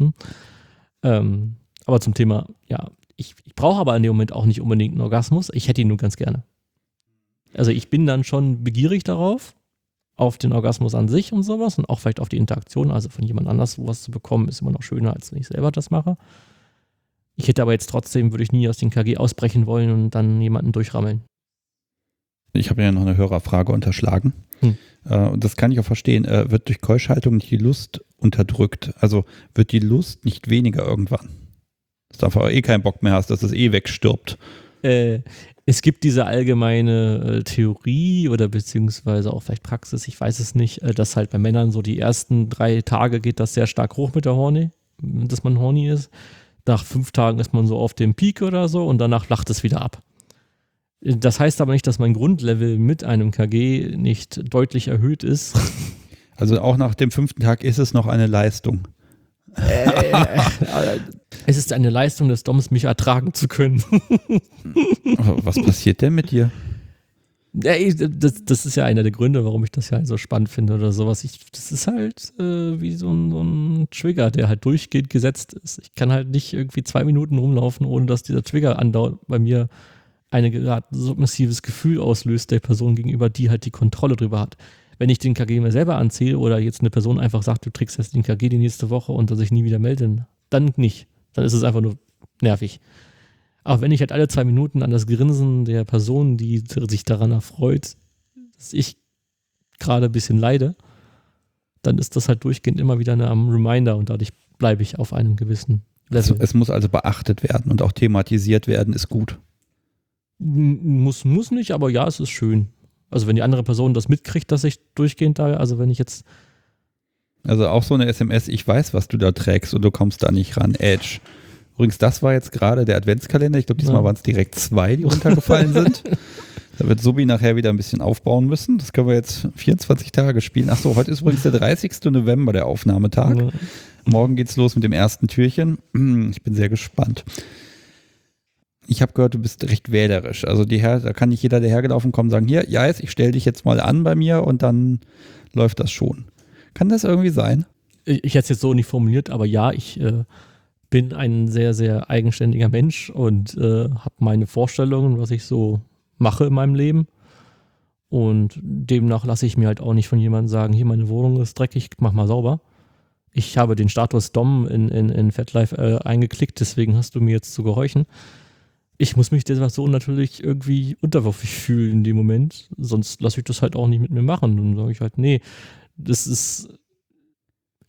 aber zum Thema, ja, ich brauche aber in dem Moment auch nicht unbedingt einen Orgasmus. Ich hätte ihn nur ganz gerne. Also ich bin dann schon begierig darauf, auf den Orgasmus an sich und sowas und auch vielleicht auf die Interaktion, also von jemand anders sowas zu bekommen, ist immer noch schöner, als wenn ich selber das mache. Ich hätte aber jetzt trotzdem, würde ich nie aus dem KG ausbrechen wollen und dann jemanden durchrammeln. Ich habe ja noch eine Hörerfrage unterschlagen. Und das kann ich auch verstehen. Wird durch Keuschhaltung nicht die Lust unterdrückt? Also wird die Lust nicht weniger irgendwann? Dass du einfach keinen Bock mehr hast, dass es wegstirbt. Es gibt diese allgemeine Theorie oder beziehungsweise auch vielleicht Praxis, ich weiß es nicht, dass halt bei Männern so die ersten 3 Tage geht das sehr stark hoch mit der Horny, dass man horny ist. Nach 5 Tagen ist man so auf dem Peak oder so und danach flacht es wieder ab. Das heißt aber nicht, dass mein Grundlevel mit einem KG nicht deutlich erhöht ist. Also auch nach dem 5. Tag ist es noch eine Leistung. Es ist eine Leistung des Doms, mich ertragen zu können. Was passiert denn mit dir? Das ist ja einer der Gründe, warum ich das ja so spannend finde oder sowas. Das ist halt wie so ein Trigger, der halt durchgehend gesetzt ist. Ich kann halt nicht irgendwie 2 Minuten rumlaufen, ohne dass dieser Trigger andauert bei mir ein submissives Gefühl auslöst der Person gegenüber, die halt die Kontrolle drüber hat. Wenn ich den KG mir selber anziehe oder jetzt eine Person einfach sagt, du trägst jetzt den KG die nächste Woche und dass ich nie wieder melde, dann nicht. Dann ist es einfach nur nervig. Aber wenn ich halt alle 2 Minuten an das Grinsen der Person, die sich daran erfreut, dass ich gerade ein bisschen leide, dann ist das halt durchgehend immer wieder am Reminder und dadurch bleibe ich auf einem gewissen Level. Es muss also beachtet werden und auch thematisiert werden, ist gut. Muss nicht, aber ja, es ist schön. Also wenn die andere Person das mitkriegt, dass ich durchgehend da, also wenn ich jetzt... Also auch so eine SMS, ich weiß, was du da trägst und du kommst da nicht ran, Edge. Übrigens, das war jetzt gerade der Adventskalender. Ich glaube, diesmal waren es direkt 2, die runtergefallen sind. Da wird Subi nachher wieder ein bisschen aufbauen müssen. Das können wir jetzt 24 Tage spielen. Achso, heute ist übrigens der 30. November, der Aufnahmetag. Ja. Morgen geht's los mit dem ersten Türchen. Ich bin sehr gespannt. Ich habe gehört, du bist recht wählerisch. Also da kann nicht jeder, der hergelaufen kommt, sagen, hier, Jais, ich stelle dich jetzt mal an bei mir und dann läuft das schon. Kann das irgendwie sein? Ich hätte es jetzt so nicht formuliert, aber ja, ich bin ein sehr, sehr eigenständiger Mensch und habe meine Vorstellungen, was ich so mache in meinem Leben. Und demnach lasse ich mir halt auch nicht von jemandem sagen, hier, meine Wohnung ist dreckig, mach mal sauber. Ich habe den Status Dom in FatLife eingeklickt, deswegen hast du mir jetzt zu gehorchen. Ich muss mich der Situation natürlich irgendwie unterwürfig fühlen in dem Moment, sonst lasse ich das halt auch nicht mit mir machen. Dann sage ich halt, nee, das ist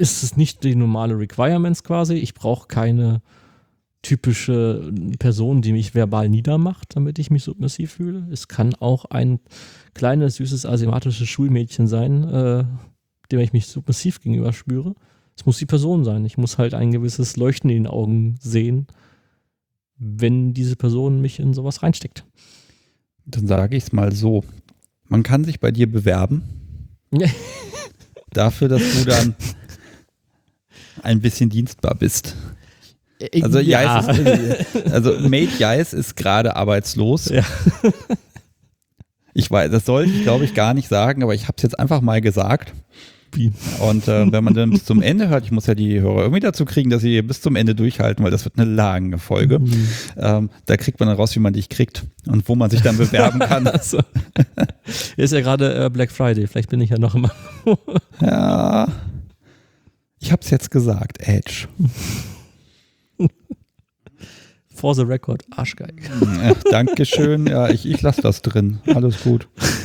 ist es nicht die normale Requirements quasi. Ich brauche keine typische Person, die mich verbal niedermacht, damit ich mich submissiv fühle. Es kann auch ein kleines, süßes, asiatisches Schulmädchen sein, dem ich mich submissiv gegenüber spüre. Es muss die Person sein. Ich muss halt ein gewisses Leuchten in den Augen sehen, wenn diese Person mich in sowas reinsteckt. Dann sage ich es mal so. Man kann sich bei dir bewerben. Dafür, dass du dann ein bisschen dienstbar bist. Also ja. Mate Jais ist gerade arbeitslos. Ja. Ich weiß, das sollte ich, glaube ich, gar nicht sagen, aber ich habe es jetzt einfach mal gesagt. Wie? Und wenn man dann bis zum Ende hört, ich muss ja die Hörer irgendwie dazu kriegen, dass sie bis zum Ende durchhalten, weil das wird eine lange Folge. Da kriegt man dann raus, wie man dich kriegt und wo man sich dann bewerben kann. Also, ist ja gerade Black Friday, vielleicht bin ich ja noch immer. Ja, ich habe es jetzt gesagt, Edge. For the record, Arschgeig. Dankeschön, ja, ich lasse das drin, alles gut.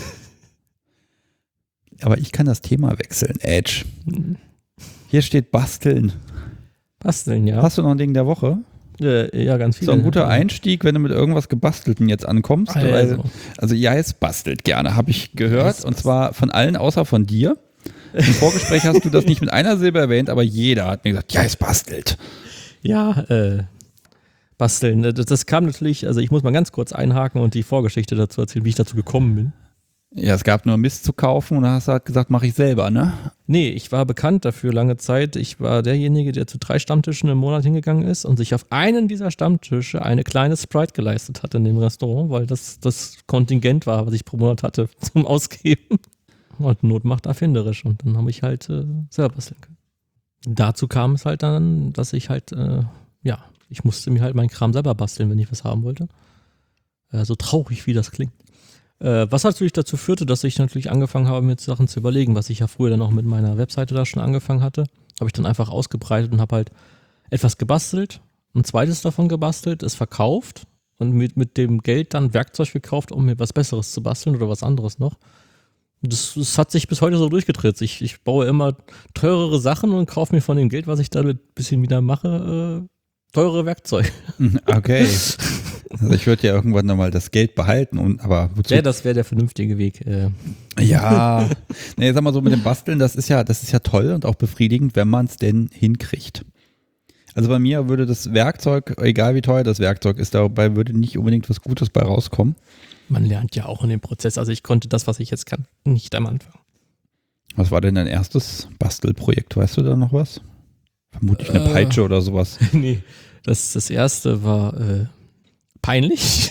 Aber ich kann das Thema wechseln, Edge. Hier steht Basteln. Basteln, ja. Hast du noch ein Ding der Woche? Ja, ganz viel. So ein guter Einstieg, wenn du mit irgendwas Gebastelten jetzt ankommst. Also Jais bastelt gerne, habe ich gehört. Und zwar von allen außer von dir. Im Vorgespräch hast du das nicht mit einer Silbe erwähnt, aber jeder hat mir gesagt, Jais bastelt. Ja, basteln. Das kam natürlich, also ich muss mal ganz kurz einhaken und die Vorgeschichte dazu erzählen, wie ich dazu gekommen bin. Ja, es gab nur Mist zu kaufen und dann hast du halt gesagt, mache ich selber, ne? Nee, ich war bekannt dafür lange Zeit. Ich war derjenige, der zu 3 Stammtischen im Monat hingegangen ist und sich auf einen dieser Stammtische eine kleine Sprite geleistet hat in dem Restaurant, weil das Kontingent war, was ich pro Monat hatte zum Ausgeben. Und Not macht erfinderisch und dann habe ich halt selber basteln können. Dazu kam es halt dann, dass ich halt, ich musste mir halt meinen Kram selber basteln, wenn ich was haben wollte. So traurig, wie das klingt. Was natürlich dazu führte, dass ich natürlich angefangen habe, mir Sachen zu überlegen, was ich ja früher dann auch mit meiner Webseite da schon angefangen hatte. Habe ich dann einfach ausgebreitet und habe halt etwas gebastelt, ein zweites davon gebastelt, es verkauft und mit dem Geld dann Werkzeug gekauft, um mir was Besseres zu basteln oder was anderes noch. Das hat sich bis heute so durchgedreht. Ich baue immer teurere Sachen und kaufe mir von dem Geld, was ich damit ein bisschen wieder mache, teure Werkzeuge. Okay. Also ich würde ja irgendwann nochmal das Geld behalten, aber wozu? Ja, das wäre der vernünftige Weg. Ja, nee, sag mal so mit dem Basteln, das ist ja toll und auch befriedigend, wenn man es denn hinkriegt. Also bei mir würde das Werkzeug, egal wie teuer das Werkzeug ist, dabei würde nicht unbedingt was Gutes bei rauskommen. Man lernt ja auch in dem Prozess. Also ich konnte das, was ich jetzt kann, nicht am Anfang. Was war denn dein erstes Bastelprojekt? Weißt du da noch was? Vermutlich eine Peitsche oder sowas. Nee, das erste war peinlich.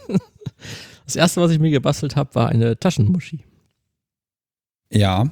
Das erste, was ich mir gebastelt habe, war eine Taschenmuschi. Ja.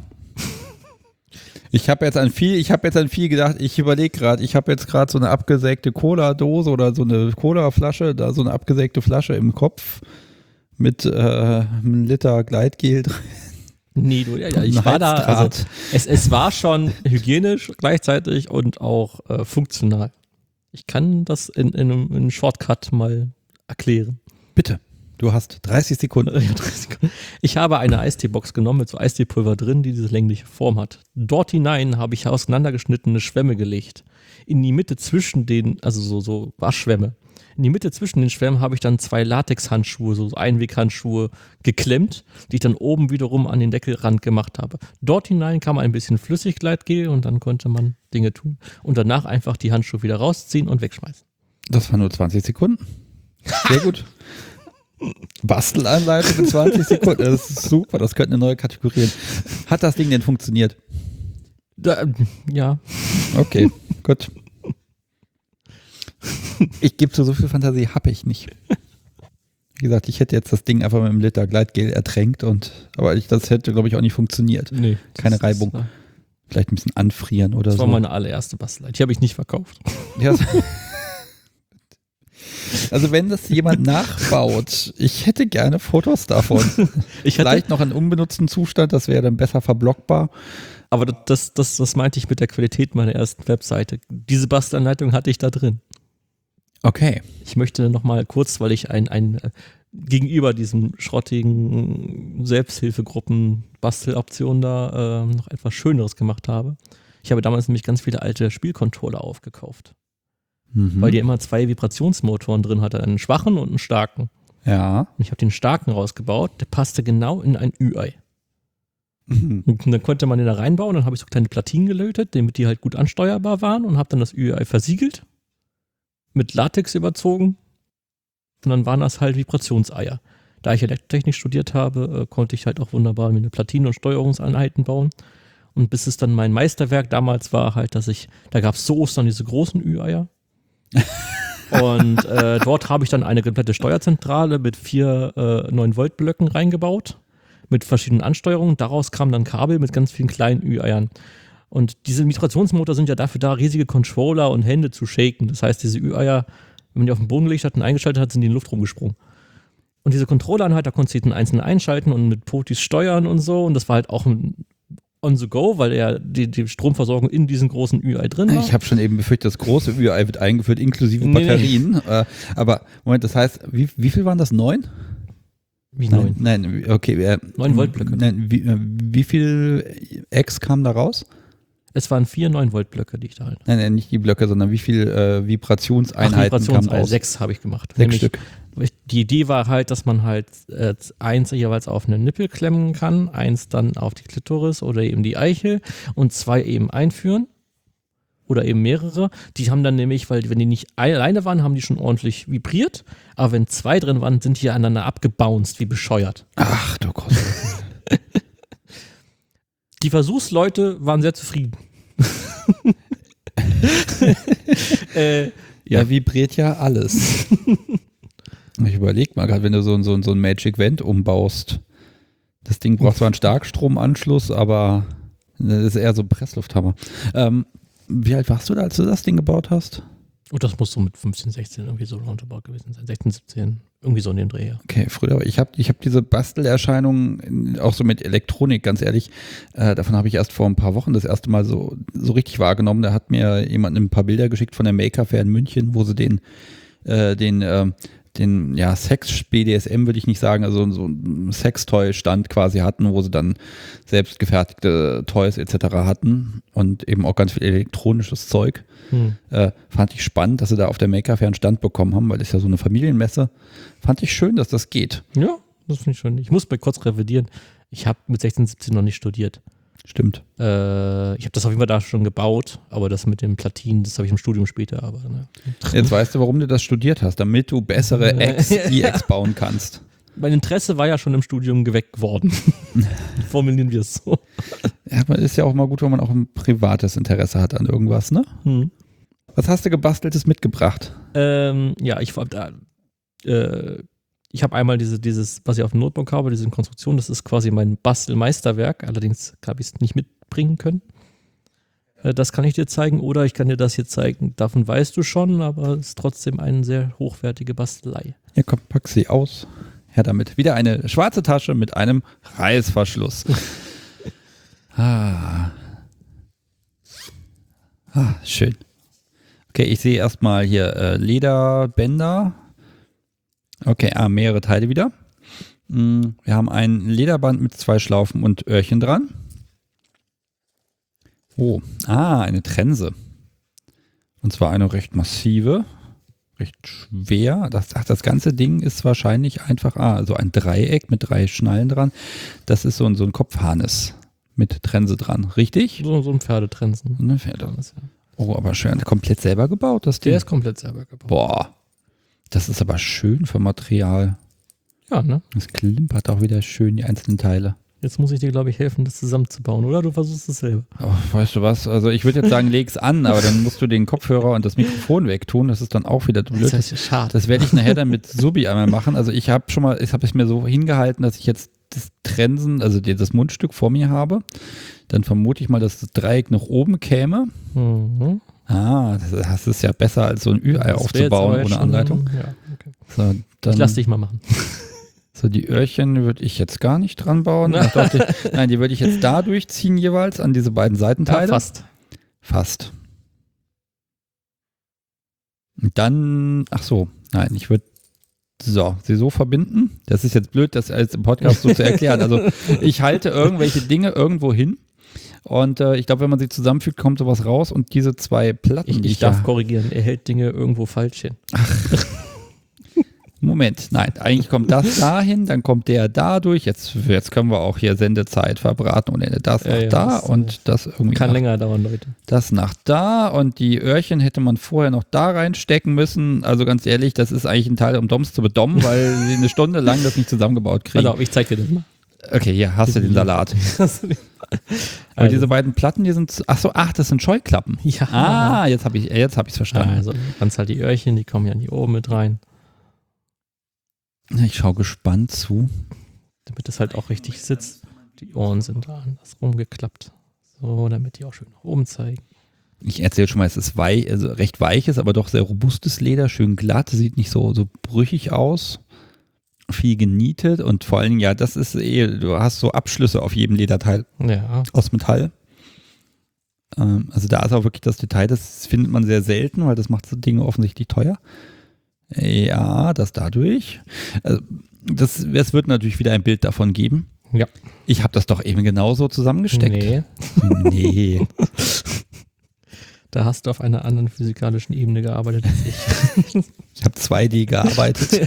Ich habe jetzt an viel gedacht, ich überlege gerade, ich habe jetzt gerade so eine abgesägte Cola-Dose oder so eine Cola-Flasche, da so eine abgesägte Flasche im Kopf mit einem Liter Gleitgel drin. Nee, ich war da, also es war schon hygienisch gleichzeitig und auch funktional. Ich kann das in einem Shortcut mal erklären. Bitte, du hast 30 Sekunden. Ich habe eine Eisteebox genommen mit so Eisteepulver drin, die diese längliche Form hat. Dort hinein habe ich auseinandergeschnittene Schwämme gelegt. In die Mitte zwischen den, also so Waschschwämme. In die Mitte zwischen den Schwämmen habe ich dann 2 Latex-Handschuhe, so Einweghandschuhe geklemmt, die ich dann oben wiederum an den Deckelrand gemacht habe. Dort hinein kam ein bisschen Flüssiggleitgel und dann konnte man Dinge tun. Und danach einfach die Handschuhe wieder rausziehen und wegschmeißen. Das waren nur 20 Sekunden. Sehr gut. Bastelanleitung in 20 Sekunden. Das ist super, das könnte eine neue Kategorie sein. Hat das Ding denn funktioniert? Ja. Okay, gut. Ich gebe so viel Fantasie, habe ich nicht. Wie gesagt, ich hätte jetzt das Ding einfach mit einem Liter Gleitgel ertränkt aber das hätte, glaube ich, auch nicht funktioniert. Nee. Keine Reibung. Vielleicht ein bisschen anfrieren oder so. Das war meine allererste Bastelei. Die habe ich nicht verkauft. Ja. Also wenn das jemand nachbaut, ich hätte gerne Fotos davon. Vielleicht noch in unbenutzten Zustand, das wäre dann besser verblockbar. Aber das meinte ich mit der Qualität meiner ersten Webseite. Diese Bastelanleitung hatte ich da drin. Okay. Ich möchte noch mal kurz, weil ich gegenüber diesem schrottigen Selbsthilfegruppen Basteloptionen da noch etwas Schöneres gemacht habe. Ich habe damals nämlich ganz viele alte Spielcontroller aufgekauft, Mhm. weil die immer 2 Vibrationsmotoren drin hatte, einen schwachen und einen starken. Ja. Und ich habe den starken rausgebaut, der passte genau in ein Ü-Ei. Mhm. Und dann konnte man den da reinbauen, dann habe ich so kleine Platinen gelötet, damit die halt gut ansteuerbar waren und habe dann das Ü-Ei versiegelt, mit Latex überzogen und dann waren das halt Vibrationseier. Da ich Elektrotechnik studiert habe, konnte ich halt auch wunderbar mit Platinen und Steuerungseinheiten bauen. Und bis es dann mein Meisterwerk damals war, halt, da gab es zu Ostern diese großen Ü-Eier. Und dort habe ich dann eine komplette Steuerzentrale mit 4 9-Volt-Blöcken reingebaut, mit verschiedenen Ansteuerungen. Daraus kamen dann Kabel mit ganz vielen kleinen Ü-Eiern. Und diese Vibrationsmotor sind ja dafür da, riesige Controller und Hände zu shaken. Das heißt, diese Ü-Eier, wenn man die auf den Boden gelegt hat und eingeschaltet hat, sind die in die Luft rumgesprungen. Und diese Controllereinheit, da konntest du jeden einzelnen einschalten und mit Potis steuern und so. Und das war halt auch on the go, weil ja die Stromversorgung in diesem großen Ü-Ei drin war. Ich habe schon eben befürchtet, das große Ü-Ei wird eingeführt, inklusive Batterien. Aber Moment, das heißt, wie viel waren das? 9? Wie 9? Nein, okay. 9 Volt-Blöcke. Nein, wie viel X kam da raus? Es waren 4 9-Volt-Blöcke, die ich da halt. Nein, nicht die Blöcke, sondern wie viel Vibrationseinheiten kamen raus? 6 habe ich gemacht. 6 Stück. Die Idee war halt, dass man halt 1 jeweils auf einen Nippel klemmen kann, 1 dann auf die Klitoris oder eben die Eichel und 2 eben einführen oder eben mehrere. Die haben dann nämlich, weil wenn die nicht alleine waren, haben die schon ordentlich vibriert, aber wenn 2 drin waren, sind die aneinander abgebounced, wie bescheuert. Ach du Gott. Die Versuchsleute waren sehr zufrieden. Ja, vibriert ja alles. Ich überlege mal gerade, wenn du so ein Magic Vent umbaust. Das Ding braucht zwar einen Starkstromanschluss, aber das ist eher so ein Presslufthammer. Wie alt warst du da, als du das Ding gebaut hast? Und das muss so mit 15, 16 irgendwie so roundabout gewesen sein. 16, 17, irgendwie so in dem Dreh. Ja. Okay, früher, aber ich hab diese Bastelerscheinungen auch so mit Elektronik, ganz ehrlich, davon habe ich erst vor ein paar Wochen das erste Mal so richtig wahrgenommen. Da hat mir jemand ein paar Bilder geschickt von der Maker Fair in München, wo sie den Sex-BDSM würde ich nicht sagen, also so ein Sextoy-Stand quasi hatten, wo sie dann selbstgefertigte Toys etc. hatten und eben auch ganz viel elektronisches Zeug. Fand ich spannend, dass sie da auf der Maker Fair einen Stand bekommen haben, weil das ist ja so eine Familienmesse. Fand ich schön, dass das geht. Ja, das finde ich schon. Ich muss mal kurz revidieren. Ich habe mit 16, 17 noch nicht studiert. Stimmt. Ich habe das auf jeden Fall da schon gebaut, aber das mit den Platinen, das habe ich im Studium später. Aber ne. Jetzt weißt du, warum du das studiert hast, damit du bessere E-Ex bauen kannst. Mein Interesse war ja schon im Studium geweckt worden. Formulieren wir es so. Ja, aber ist ja auch mal gut, wenn man auch ein privates Interesse hat an irgendwas, ne? Was hast du gebasteltes mitgebracht? Ich habe einmal dieses, was ich auf dem Notebook habe, diese Konstruktion, das ist quasi mein Bastelmeisterwerk, allerdings habe ich es nicht mitbringen können. Das kann ich dir zeigen oder ich kann dir das hier zeigen. Davon weißt du schon, aber es ist trotzdem eine sehr hochwertige Bastelei. Ja, komm, pack sie aus. Her damit. Wieder eine schwarze Tasche mit einem Reißverschluss. Schön. Okay, ich sehe erstmal hier Lederbänder. Okay, mehrere Teile wieder. Wir haben ein Lederband mit 2 Schlaufen und Öhrchen dran. Oh, eine Trense. Und zwar eine recht massive, recht schwer. Das ganze Ding ist wahrscheinlich einfach also ein Dreieck mit 3 Schnallen dran. Das ist so ein Kopfharnis mit Trense dran, richtig? So ein Pferdetrensen. Eine Pferde. Oh, aber schön. Komplett selber gebaut, das Ding? Der ist komplett selber gebaut. Boah, das ist aber schön für Material. Ja, ne? Das klimpert auch wieder schön, die einzelnen Teile. Jetzt muss ich dir, glaube ich, helfen, das zusammenzubauen, oder? Du versuchst es selber. Oh, weißt du was? Also ich würde jetzt sagen, leg's an, aber dann musst du den Kopfhörer und das Mikrofon wegtun. Das ist dann auch wieder blöd. Das ist schade. Das werde ich nachher dann mit Subi einmal machen. Also ich habe es mir so hingehalten, dass ich jetzt das Trensen, also das Mundstück vor mir habe. Dann vermute ich mal, dass das Dreieck nach oben käme. Mhm. Das ist ja besser, als so ein Ü-Ei aufzubauen ohne Anleitung. Ja, okay. So, dann, ich lass dich mal machen. So, die Öhrchen würde ich jetzt gar nicht dran bauen. Nein, die würde ich jetzt da durchziehen jeweils an diese beiden Seitenteile. Ja, Fast. Und dann, ich würde sie so verbinden. Das ist jetzt blöd, das als im Podcast so zu erklären. Also ich halte irgendwelche Dinge irgendwo hin Und ich glaube, wenn man sie zusammenfügt, kommt sowas raus. Und diese zwei Platten, Ich darf korrigieren, er hält Dinge irgendwo falsch hin. Moment, nein, eigentlich kommt das dahin, dann kommt der da durch. Jetzt können wir auch hier Sendezeit verbraten und das nach da das, und das irgendwie. Kann länger dauern, Leute. Das nach da und die Öhrchen hätte man vorher noch da reinstecken müssen. Also ganz ehrlich, das ist eigentlich ein Teil, um Doms zu bedommen, weil sie eine Stunde lang das nicht zusammengebaut kriegen. Also, ich zeig dir das mal. Okay, hier hast du den Salat. Aber diese beiden Platten, die sind, das sind Scheuklappen. Ja. Jetzt habe ich es verstanden. Also, du kannst halt die Öhrchen, die kommen ja nie oben mit rein. Ich schaue gespannt zu. Damit es halt auch richtig sitzt. Die Ohren sind da anders rumgeklappt. So, damit die auch schön nach oben zeigen. Ich erzähle schon mal, es ist also recht weiches, aber doch sehr robustes Leder, schön glatt, sieht nicht so brüchig aus. Viel genietet und vor allen Dingen, ja, das ist du hast so Abschlüsse auf jedem Lederteil aus Metall. Also da ist auch wirklich das Detail, das findet man sehr selten, weil das macht so Dinge offensichtlich teuer. Ja, das dadurch. Also es wird natürlich wieder ein Bild davon geben. Ja. Ich habe das doch eben genauso zusammengesteckt. Nee. Da hast du auf einer anderen physikalischen Ebene gearbeitet als ich. Ich habe 2D gearbeitet.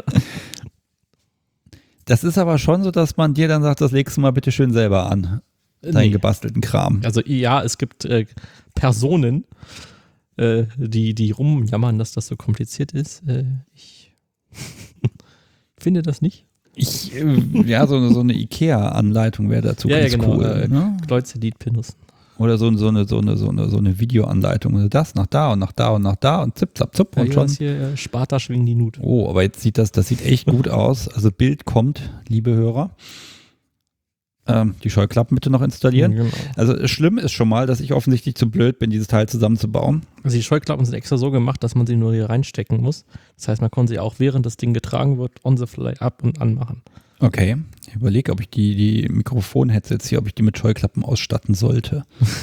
Das ist aber schon so, dass man dir dann sagt, das legst du mal bitte schön selber an. Deinen gebastelten Kram. Also ja, es gibt Personen, die rumjammern, dass das so kompliziert ist. Ich finde das nicht. So eine Ikea-Anleitung wäre dazu ganz cool. Ne? Kreuzedit benutzen. Oder so eine Videoanleitung. Also das nach da und nach da und nach da und zip, zap, zup und schon. Hier Sparta schwingen die Nut. Oh, aber jetzt das sieht echt gut aus. Also Bild kommt, liebe Hörer. Die Scheuklappen bitte noch installieren. Genau. Also schlimm ist schon mal, dass ich offensichtlich zu blöd bin, dieses Teil zusammenzubauen. Also die Scheuklappen sind extra so gemacht, dass man sie nur hier reinstecken muss. Das heißt, man kann sie auch während das Ding getragen wird, on the fly ab und an machen. Okay, ich überlege, ob ich die Mikrofon-Headsets hier, ob ich die mit Scheuklappen ausstatten sollte.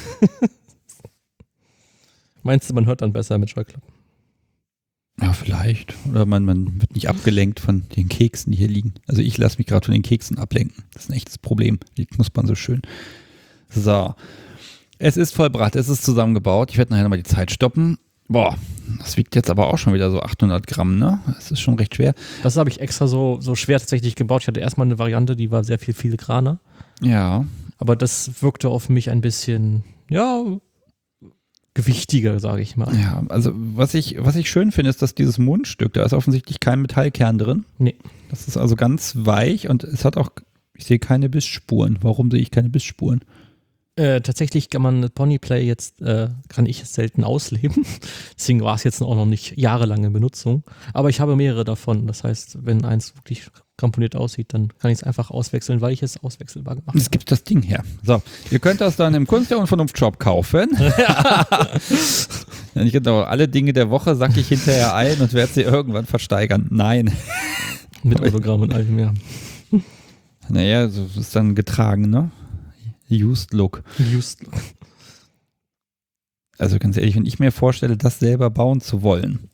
Meinst du, man hört dann besser mit Scheuklappen? Ja, vielleicht. Oder man wird nicht abgelenkt von den Keksen, die hier liegen. Also ich lasse mich gerade von den Keksen ablenken. Das ist ein echtes Problem. Die knuspern so schön. So. Es ist vollbracht. Es ist zusammengebaut. Ich werde nachher nochmal die Zeit stoppen. Boah, das wiegt jetzt aber auch schon wieder so 800 Gramm, ne? Das ist schon recht schwer. Das habe ich extra so schwer tatsächlich gebaut. Ich hatte erstmal eine Variante, die war sehr viel filigraner. Ja. Aber das wirkte auf mich ein bisschen, gewichtiger, sage ich mal. Ja, also was ich schön finde, ist, dass dieses Mundstück, da ist offensichtlich kein Metallkern drin. Nee. Das ist also ganz weich und es hat auch, ich sehe keine Bissspuren. Warum sehe ich keine Bissspuren? Tatsächlich kann man Ponyplay jetzt, kann ich es selten ausleben. Deswegen war es jetzt auch noch nicht jahrelang in Benutzung. Aber ich habe mehrere davon. Das heißt, wenn eins wirklich kramponiert aussieht, dann kann ich es einfach auswechseln, weil ich es auswechselbar gemacht habe. Es gibt das Ding her. So, ihr könnt das dann im Kunst der Unvernunft Shop kaufen. Ja, nicht genau, alle Dinge der Woche sacke ich hinterher ein und werde sie irgendwann versteigern. Nein. Mit Autogramm und allem, ja. Naja, so ist dann getragen, ne? Used Look. Also ganz ehrlich, wenn ich mir vorstelle, das selber bauen zu wollen,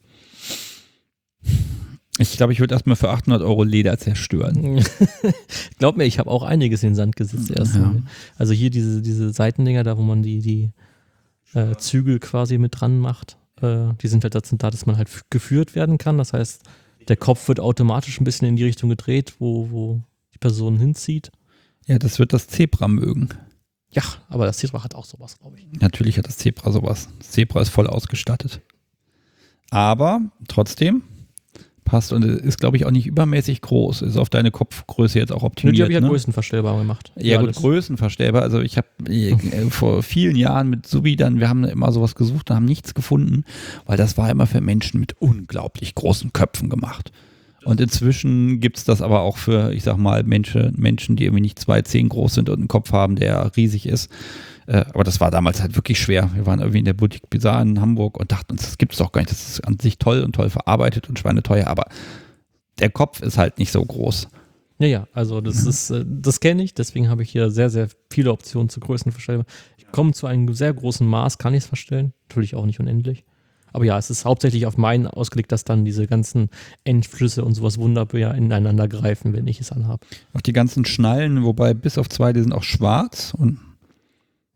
ich glaube, ich würde erstmal für 800 € Leder zerstören. Glaub mir, ich habe auch einiges in den Sand gesetzt erst. Ja. Also hier diese Seitendinger, da wo man die Zügel quasi mit dran macht, die sind halt dazu da, dass man halt geführt werden kann. Das heißt, der Kopf wird automatisch ein bisschen in die Richtung gedreht, wo die Person hinzieht. Ja, das wird das Zebra mögen. Ja, aber das Zebra hat auch sowas, glaube ich. Natürlich hat das Zebra sowas. Das Zebra ist voll ausgestattet. Aber trotzdem passt und ist, glaube ich, auch nicht übermäßig groß. Ist auf deine Kopfgröße jetzt auch optimiert. Die habe ich ja größenverstellbar gemacht. Ja, gut, größenverstellbar. Also ich habe vor vielen Jahren mit Subi wir haben immer sowas gesucht und haben nichts gefunden, weil das war immer für Menschen mit unglaublich großen Köpfen gemacht. Und inzwischen gibt es das aber auch für, ich sag mal, Menschen, die irgendwie nicht 2,10 groß sind und einen Kopf haben, der riesig ist. Aber das war damals halt wirklich schwer. Wir waren irgendwie in der Boutique Bizarre in Hamburg und dachten uns, das gibt es doch gar nicht. Das ist an sich toll und toll verarbeitet und schweineteuer, aber der Kopf ist halt nicht so groß. Ja, also das kenne ich, deswegen habe ich hier sehr, sehr viele Optionen zur Größenverstellung. Ich komme zu einem sehr großen Maß, kann ich es verstellen. Natürlich auch nicht unendlich. Aber ja, es ist hauptsächlich auf meinen ausgelegt, dass dann diese ganzen Endflüsse und sowas wunderbar ineinander greifen, wenn ich es anhabe. Auch die ganzen Schnallen, wobei bis auf 2, die sind auch schwarz und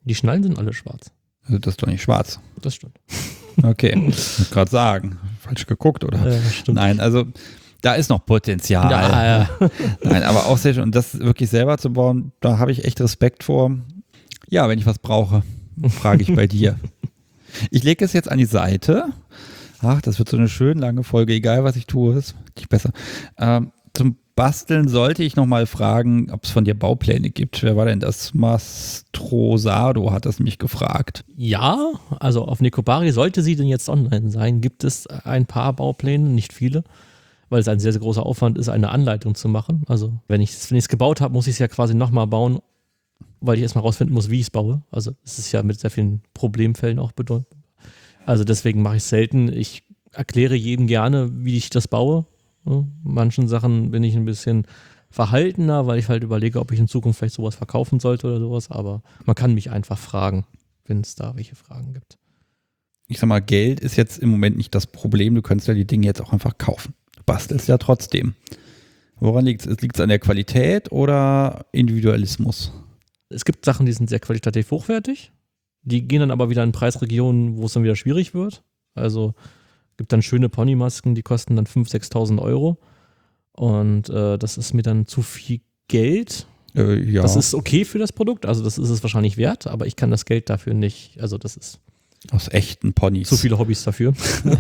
Die Schnallen sind alle schwarz. Also das ist doch nicht schwarz. Das stimmt. Okay, ich muss gerade sagen. Falsch geguckt, oder? Stimmt. Nein, also da ist noch Potenzial. Ja. Nein, aber auch sehr schön. Und das wirklich selber zu bauen, da habe ich echt Respekt vor. Ja, wenn ich was brauche, frage ich bei dir. Ich lege es jetzt an die Seite. Ach, das wird so eine schön lange Folge, egal was ich tue, ist nicht besser. Zum Basteln sollte ich nochmal fragen, ob es von dir Baupläne gibt. Wer war denn das? Mastrosado hat das mich gefragt. Ja, also auf Nikobari sollte sie denn jetzt online sein, gibt es ein paar Baupläne, nicht viele, weil es ein sehr, sehr großer Aufwand ist, eine Anleitung zu machen. Also wenn ich es gebaut habe, muss ich es ja quasi nochmal bauen, weil ich erstmal rausfinden muss, wie ich es baue. Also es ist ja mit sehr vielen Problemfällen auch bedeutend. Also deswegen mache ich es selten. Ich erkläre jedem gerne, wie ich das baue. Ja, manchen Sachen bin ich ein bisschen verhaltener, weil ich halt überlege, ob ich in Zukunft vielleicht sowas verkaufen sollte oder sowas. Aber man kann mich einfach fragen, wenn es da welche Fragen gibt. Ich sag mal, Geld ist jetzt im Moment nicht das Problem. Du kannst ja die Dinge jetzt auch einfach kaufen. Du bastelst ja trotzdem. Woran liegt es? Liegt es an der Qualität oder Individualismus? Es gibt Sachen, die sind sehr qualitativ hochwertig. Die gehen dann aber wieder in Preisregionen, wo es dann wieder schwierig wird. Also gibt dann schöne Ponymasken, die kosten dann 5.000, 6.000 Euro. Und das ist mir dann zu viel Geld. Ja. Das ist okay für das Produkt, also das ist es wahrscheinlich wert, aber ich kann das Geld dafür nicht, also das ist aus echten Ponys. zu viele Hobbys dafür.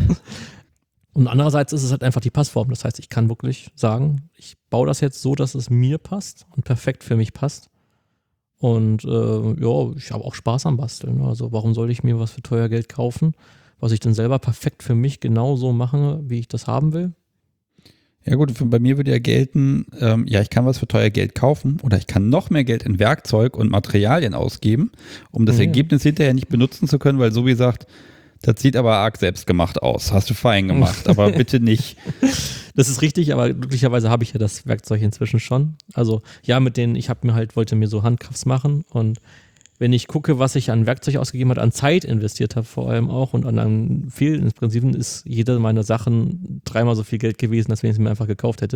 Und andererseits ist es halt einfach die Passform. Das heißt, ich kann wirklich sagen, ich baue das jetzt so, dass es mir passt und perfekt für mich passt. Und ich habe auch Spaß am Basteln. Also warum sollte ich mir was für teuer Geld kaufen, was ich dann selber perfekt für mich genauso mache, wie ich das haben will? Ja gut, bei mir würde ja gelten, ich kann was für teuer Geld kaufen oder ich kann noch mehr Geld in Werkzeug und Materialien ausgeben, um das Ergebnis hinterher nicht benutzen zu können, weil so wie gesagt, das sieht aber arg selbstgemacht aus. Hast du fein gemacht, aber bitte nicht. Das ist richtig, aber glücklicherweise habe ich ja das Werkzeug inzwischen schon. Also ja, wollte mir so Handkrafts machen und wenn ich gucke, was ich an Werkzeug ausgegeben habe, an Zeit investiert habe vor allem auch und an Fehlinprinzipien, ist jede meiner Sachen 3-mal so viel Geld gewesen, als wenn ich es mir einfach gekauft hätte.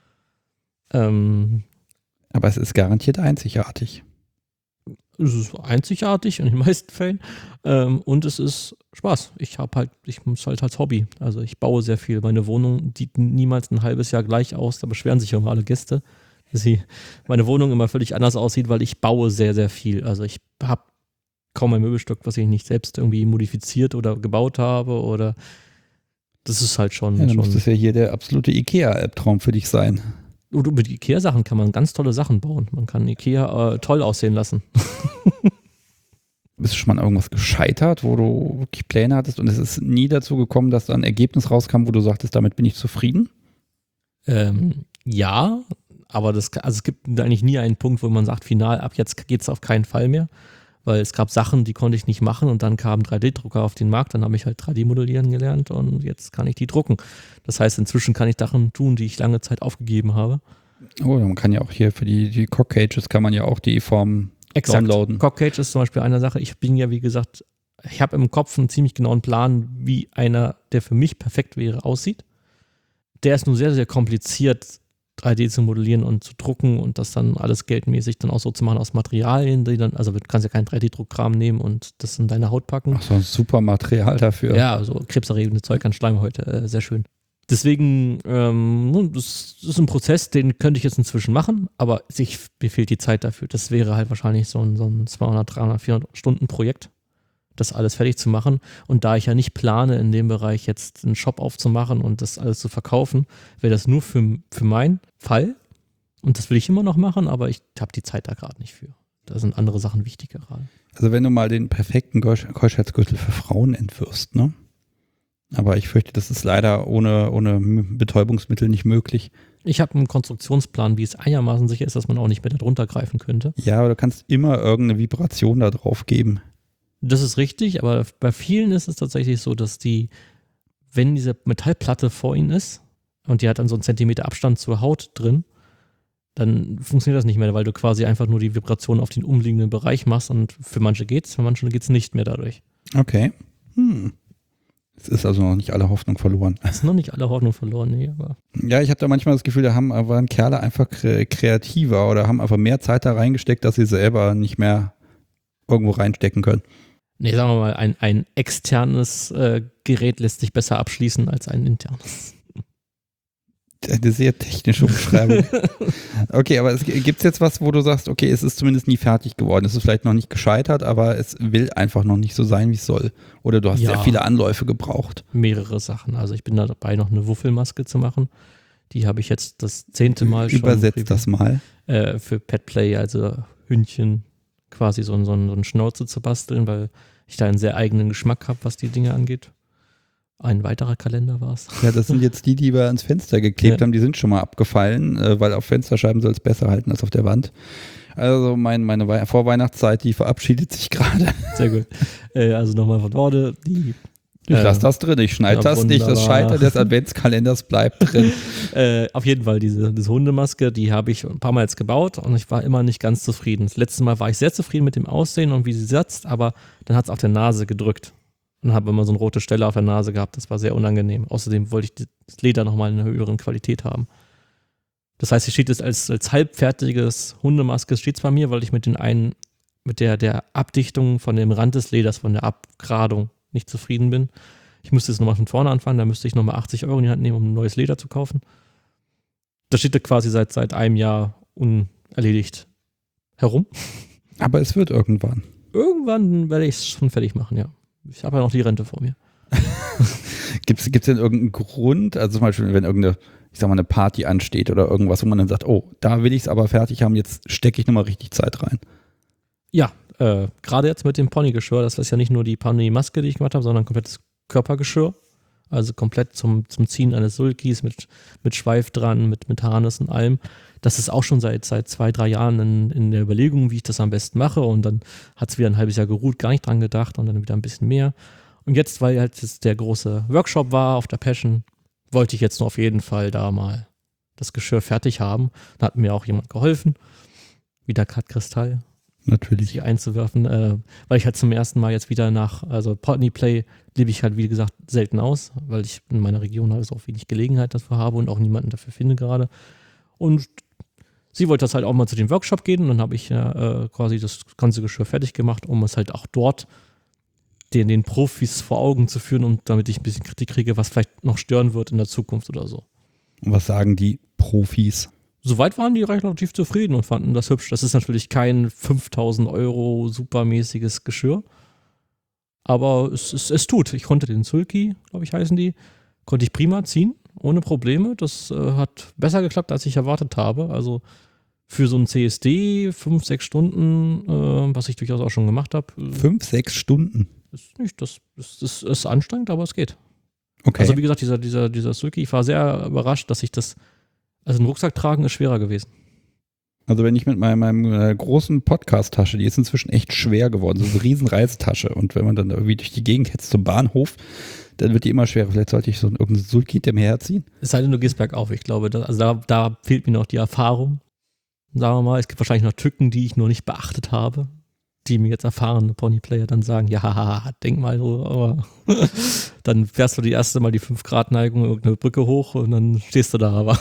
Aber es ist garantiert einzigartig. Es ist einzigartig in den meisten Fällen und es ist Spaß. Ich muss halt als Hobby. Also ich baue sehr viel. Meine Wohnung sieht niemals ein halbes Jahr gleich aus. Da beschweren sich immer alle Gäste, dass meine Wohnung immer völlig anders aussieht, weil ich baue sehr, sehr viel. Also ich habe kaum ein Möbelstück, was ich nicht selbst irgendwie modifiziert oder gebaut habe oder das ist halt schon. Ja, dann muss das ja hier der absolute IKEA-Albtraum für dich sein. Und mit IKEA-Sachen kann man ganz tolle Sachen bauen. Man kann IKEA toll aussehen lassen. Bist du schon mal an irgendwas gescheitert, wo du wirklich Pläne hattest und es ist nie dazu gekommen, dass da ein Ergebnis rauskam, wo du sagtest, damit bin ich zufrieden? Ja, aber es gibt eigentlich nie einen Punkt, wo man sagt, final, ab jetzt geht es auf keinen Fall mehr. Weil es gab Sachen, die konnte ich nicht machen und dann kamen 3D-Drucker auf den Markt, dann habe ich halt 3D-modellieren gelernt und jetzt kann ich die drucken. Das heißt, inzwischen kann ich Sachen tun, die ich lange Zeit aufgegeben habe. Oh, man kann ja auch hier für die Cockcages kann man ja auch die Form downloaden. Cockcage ist zum Beispiel eine Sache. Ich bin ja, wie gesagt, ich habe im Kopf einen ziemlich genauen Plan, wie einer, der für mich perfekt wäre, aussieht. Der ist nur sehr, sehr kompliziert, 3D zu modellieren und zu drucken und das dann alles geldmäßig dann auch so zu machen aus Materialien, die dann, also du kannst ja keinen 3D-Druckkram nehmen und das in deine Haut packen. Ach so, ein super Material dafür. Ja, so krebserregende Zeug an Schleimhäute, sehr schön. Deswegen, das ist ein Prozess, den könnte ich jetzt inzwischen machen, aber mir fehlt die Zeit dafür. Das wäre halt wahrscheinlich so ein 200, 300, 400 Stunden Projekt, das alles fertig zu machen. Und da ich ja nicht plane, in dem Bereich jetzt einen Shop aufzumachen und das alles zu verkaufen, wäre das nur für meinen Fall. Und das will ich immer noch machen, aber ich habe die Zeit da gerade nicht für. Da sind andere Sachen wichtiger gerade. Also wenn du mal den perfekten Keuschheitsgürtel für Frauen entwirfst, ne? Aber ich fürchte, das ist leider ohne Betäubungsmittel nicht möglich. Ich habe einen Konstruktionsplan, wie es einigermaßen sicher ist, dass man auch nicht mehr darunter greifen könnte. Ja, aber du kannst immer irgendeine Vibration da drauf geben. Das ist richtig, aber bei vielen ist es tatsächlich so, dass wenn diese Metallplatte vor ihnen ist und die hat dann so einen Zentimeter Abstand zur Haut drin, dann funktioniert das nicht mehr, weil du quasi einfach nur die Vibration auf den umliegenden Bereich machst und für manche geht's, für manche geht's nicht mehr dadurch. Okay. Es ist also noch nicht alle Hoffnung verloren. Es ist noch nicht alle Hoffnung verloren, nee, aber. Ja, ich habe da manchmal das Gefühl, waren Kerle einfach kreativer oder haben einfach mehr Zeit da reingesteckt, dass sie selber nicht mehr irgendwo reinstecken können. Nee, sagen wir mal, ein externes Gerät lässt sich besser abschließen als ein internes. Eine sehr technische Umschreibung. Okay, aber gibt es jetzt was, wo du sagst, okay, es ist zumindest nie fertig geworden. Es ist vielleicht noch nicht gescheitert, aber es will einfach noch nicht so sein, wie es soll. Oder du hast sehr viele Anläufe gebraucht. Mehrere Sachen. Also ich bin da dabei, noch eine Wuffelmaske zu machen. Die habe ich jetzt das 10. Mal schon. Übersetzt das mal. Für Petplay, also Hündchen, quasi so einen Schnauze zu basteln, weil ich da einen sehr eigenen Geschmack habe, was die Dinge angeht. Ein weiterer Kalender war es. Ja, das sind jetzt die wir ans Fenster geklebt haben. Die sind schon mal abgefallen, weil auf Fensterscheiben soll es besser halten als auf der Wand. Also meine Vorweihnachtszeit, die verabschiedet sich gerade. Sehr gut. Also nochmal von vorne. Ich lasse das drin, ich schneide das nicht. Das Scheitern des Adventskalenders bleibt drin. Auf jeden Fall, diese Hundemaske, die habe ich ein paar Mal jetzt gebaut und ich war immer nicht ganz zufrieden. Das letzte Mal war ich sehr zufrieden mit dem Aussehen und wie sie sitzt, aber dann hat es auf der Nase gedrückt. Und habe immer so eine rote Stelle auf der Nase gehabt. Das war sehr unangenehm. Außerdem wollte ich das Leder nochmal in einer höheren Qualität haben. Das heißt, hier steht es als halbfertiges Hundemaske, steht es bei mir, weil ich mit der Abdichtung von dem Rand des Leders, von der Abgradung nicht zufrieden bin. Ich müsste jetzt nochmal von vorne anfangen, da müsste ich nochmal 80 € in die Hand nehmen, um ein neues Leder zu kaufen. Das steht da quasi seit einem Jahr unerledigt herum. Aber es wird irgendwann. Irgendwann werde ich es schon fertig machen, ja. Ich habe ja noch die Rente vor mir. Gibt's denn irgendeinen Grund, also zum Beispiel, wenn irgendeine, ich sag mal, eine Party ansteht oder irgendwas, wo man dann sagt, oh, da will ich es aber fertig haben, jetzt stecke ich nochmal richtig Zeit rein. Ja, gerade jetzt mit dem Ponygeschirr, das ist ja nicht nur die Pony-Maske, die ich gemacht habe, sondern komplettes Körpergeschirr. Also komplett zum Ziehen eines Sulkis mit Schweif dran, mit Harness und allem. Das ist auch schon seit 2-3 Jahren in der Überlegung, wie ich das am besten mache. Und dann hat es wieder ein halbes Jahr geruht, gar nicht dran gedacht und dann wieder ein bisschen mehr. Und jetzt, weil halt jetzt der große Workshop war auf der Passion, wollte ich jetzt nur auf jeden Fall da mal das Geschirr fertig haben. Da hat mir auch jemand geholfen. Wieder Kat Kristall. Natürlich. Sich einzuwerfen, weil ich halt zum ersten Mal jetzt wieder also Ponyplay lebe ich halt, wie gesagt, selten aus, weil ich in meiner Region halt auch wenig Gelegenheit dafür habe und auch niemanden dafür finde gerade. Und sie wollte das halt auch mal zu dem Workshop gehen und dann habe ich quasi das ganze Geschirr fertig gemacht, um es halt auch dort den Profis vor Augen zu führen und damit ich ein bisschen Kritik kriege, was vielleicht noch stören wird in der Zukunft oder so. Und was sagen die Profis? Soweit waren die relativ zufrieden und fanden das hübsch. Das ist natürlich kein 5.000 € supermäßiges Geschirr, aber es tut. Ich konnte den Sulky, glaube ich, heißen die, konnte ich prima ziehen, ohne Probleme. Das hat besser geklappt, als ich erwartet habe. Also für so ein CSD 5-6 Stunden, was ich durchaus auch schon gemacht habe. 5-6 Stunden? Das ist anstrengend, aber es geht. Okay. Also wie gesagt, dieser Sulky, ich war sehr überrascht, dass ich das. Also ein Rucksack tragen ist schwerer gewesen. Also wenn ich mit meinem großen Podcast-Tasche, die ist inzwischen echt schwer geworden, so eine riesen Reisetasche, und wenn man dann irgendwie durch die Gegend hetzt zum Bahnhof, dann wird die immer schwerer. Vielleicht sollte ich so irgendein Sulkit dem herziehen. Es sei denn, du gehst bergauf. Ich glaube, da fehlt mir noch die Erfahrung. Sagen wir mal, es gibt wahrscheinlich noch Tücken, die ich noch nicht beachtet habe, die mir jetzt erfahrene Ponyplayer dann sagen, ja, denk mal so, aber dann fährst du die erste Mal die 5-Grad-Neigung irgendeine Brücke hoch und dann stehst du da aber.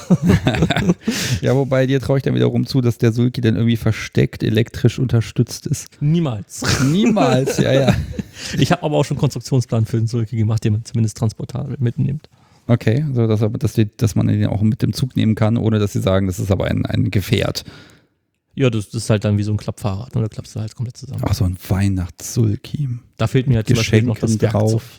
Ja, wobei dir traue ich dann wiederum zu, dass der Sulky dann irgendwie versteckt elektrisch unterstützt ist. Niemals. Niemals, ja. Ich habe aber auch schon einen Konstruktionsplan für den Sulky gemacht, den man zumindest transportabel mitnimmt. Okay, so dass man den auch mit dem Zug nehmen kann, ohne dass sie sagen, das ist aber ein Gefährt. Ja, das ist halt dann wie so ein Klappfahrrad, da klappst du halt komplett zusammen. Ach, so ein Weihnachtssulky. Da fehlt mir halt zum Beispiel noch das Werkzeug drauf.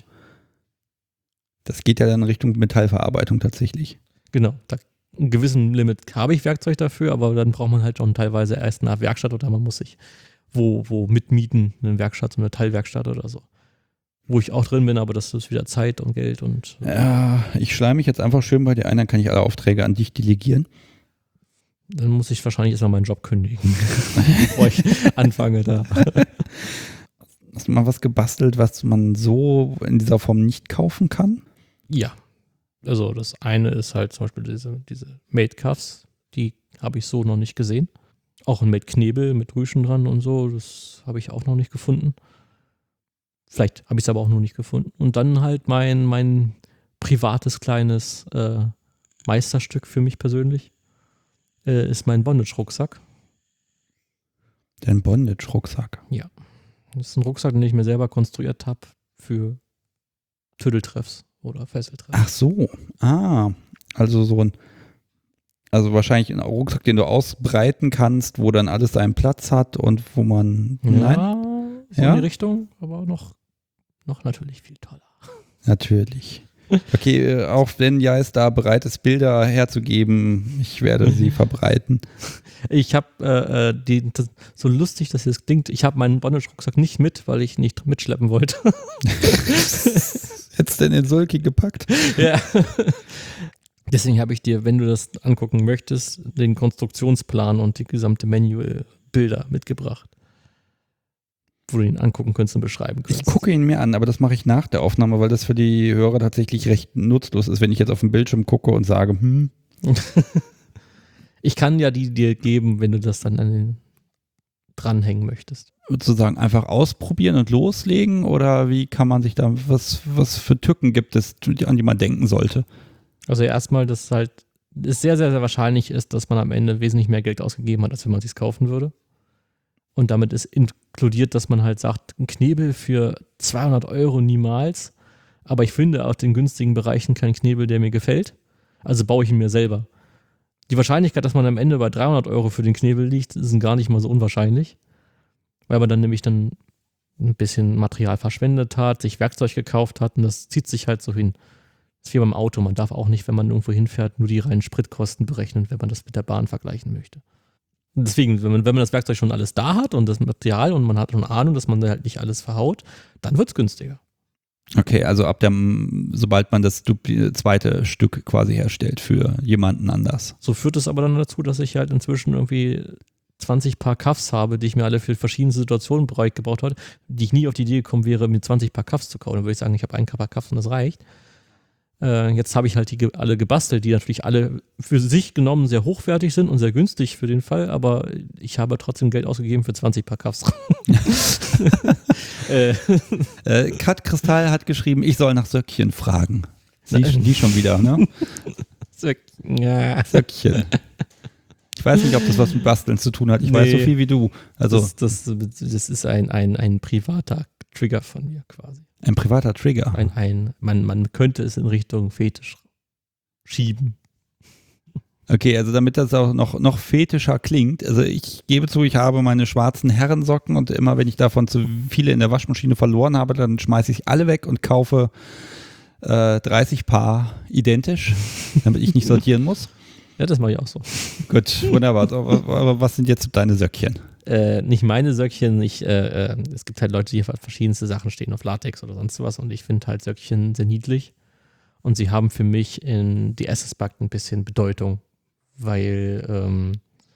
Das geht ja dann Richtung Metallverarbeitung tatsächlich. Genau, einen gewissen Limit habe ich Werkzeug dafür, aber dann braucht man halt schon teilweise erst eine Werkstatt oder man muss sich wo mitmieten, eine Werkstatt, so eine Teilwerkstatt oder so. Wo ich auch drin bin, aber das ist wieder Zeit und Geld und. Ja, ich schleime mich jetzt einfach schön bei dir ein, dann kann ich alle Aufträge an dich delegieren. Dann muss ich wahrscheinlich erstmal meinen Job kündigen, bevor ich anfange da. Hast du mal was gebastelt, was man so in dieser Form nicht kaufen kann? Ja. Also das eine ist halt zum Beispiel diese Made Cuffs, die habe ich so noch nicht gesehen. Auch ein Made Knebel mit Rüschen dran und so, das habe ich auch noch nicht gefunden. Vielleicht habe ich es aber auch noch nicht gefunden. Und dann halt mein privates kleines Meisterstück für mich persönlich. Ist mein Bondage-Rucksack. Dein Bondage-Rucksack? Ja. Das ist ein Rucksack, den ich mir selber konstruiert habe für Tüdeltreffs oder Fesseltreffs. Ach so. Also also wahrscheinlich ein Rucksack, den du ausbreiten kannst, wo dann alles seinen Platz hat und wo man. Ja, so Ja? in die Richtung, aber noch natürlich viel toller. Natürlich. Okay, auch wenn Jais da bereit ist, Bilder herzugeben, ich werde sie verbreiten. Ich habe so lustig, dass es klingt, ich habe meinen Bondage-Rucksack nicht mit, weil ich nicht mitschleppen wollte. Hättest du denn den Sulki gepackt? Ja. Deswegen habe ich dir, wenn du das angucken möchtest, den Konstruktionsplan und die gesamte Manual-Bilder mitgebracht, wo du ihn angucken könntest und beschreiben Ich kannst. gucke ihn mir an, aber das mache ich nach der Aufnahme, weil das für die Hörer tatsächlich recht nutzlos ist, wenn ich jetzt auf den Bildschirm gucke und sage, Ich kann ja die dir geben, wenn du das dann an den dranhängen möchtest. sozusagen einfach ausprobieren und loslegen, oder wie kann man sich da, was für Tücken gibt es, an die man denken sollte? Also erstmal, dass es sehr, sehr, sehr wahrscheinlich ist, dass man am Ende wesentlich mehr Geld ausgegeben hat, als wenn man es sich kaufen würde. Und damit ist inkludiert, dass man halt sagt, ein Knebel für 200 € niemals, aber ich finde auf den günstigen Bereichen keinen Knebel, der mir gefällt. Also baue ich ihn mir selber. Die Wahrscheinlichkeit, dass man am Ende bei 300 € für den Knebel liegt, ist gar nicht mal so unwahrscheinlich, weil man dann nämlich dann ein bisschen Material verschwendet hat, sich Werkzeug gekauft hat und das zieht sich halt so hin. Das ist wie beim Auto. Man darf auch nicht, wenn man irgendwo hinfährt, nur die reinen Spritkosten berechnen, wenn man das mit der Bahn vergleichen möchte. Und deswegen, wenn man das Werkzeug schon alles da hat und das Material und man hat schon Ahnung, dass man da halt nicht alles verhaut, dann wird es günstiger. Okay, also sobald man das zweite Stück quasi herstellt für jemanden anders. So führt es aber dann dazu, dass ich halt inzwischen irgendwie 20 Paar Cuffs habe, die ich mir alle für verschiedene Situationen gebaut habe, die ich nie auf die Idee gekommen wäre, mir 20 Paar Cuffs zu kaufen. Dann würde ich sagen, ich habe ein Paar Cuffs und das reicht. Jetzt habe ich halt die alle gebastelt, die natürlich alle für sich genommen sehr hochwertig sind und sehr günstig für den Fall, aber ich habe trotzdem Geld ausgegeben für 20 Paar Cuffs. Kat Kristall hat geschrieben, ich soll nach Söckchen fragen. Die schon wieder, ne? Söckchen. Ich weiß nicht, ob das was mit Basteln zu tun hat. Ich weiß so viel wie du. Also das ist ein privater Trigger von mir quasi. Ein privater Trigger. Man könnte es in Richtung Fetisch schieben. Okay, also damit das auch noch fetischer klingt. Also ich gebe zu, ich habe meine schwarzen Herrensocken und immer wenn ich davon zu viele in der Waschmaschine verloren habe, dann schmeiße ich alle weg und kaufe 30 Paar identisch, damit ich nicht sortieren muss. Ja, das mache ich auch so. Gut, wunderbar. Aber was sind jetzt deine Söckchen? Nicht meine Söckchen, es gibt halt Leute, die auf verschiedenste Sachen stehen, auf Latex oder sonst was und ich finde halt Söckchen sehr niedlich und sie haben für mich in DS-Aspekt ein bisschen Bedeutung, weil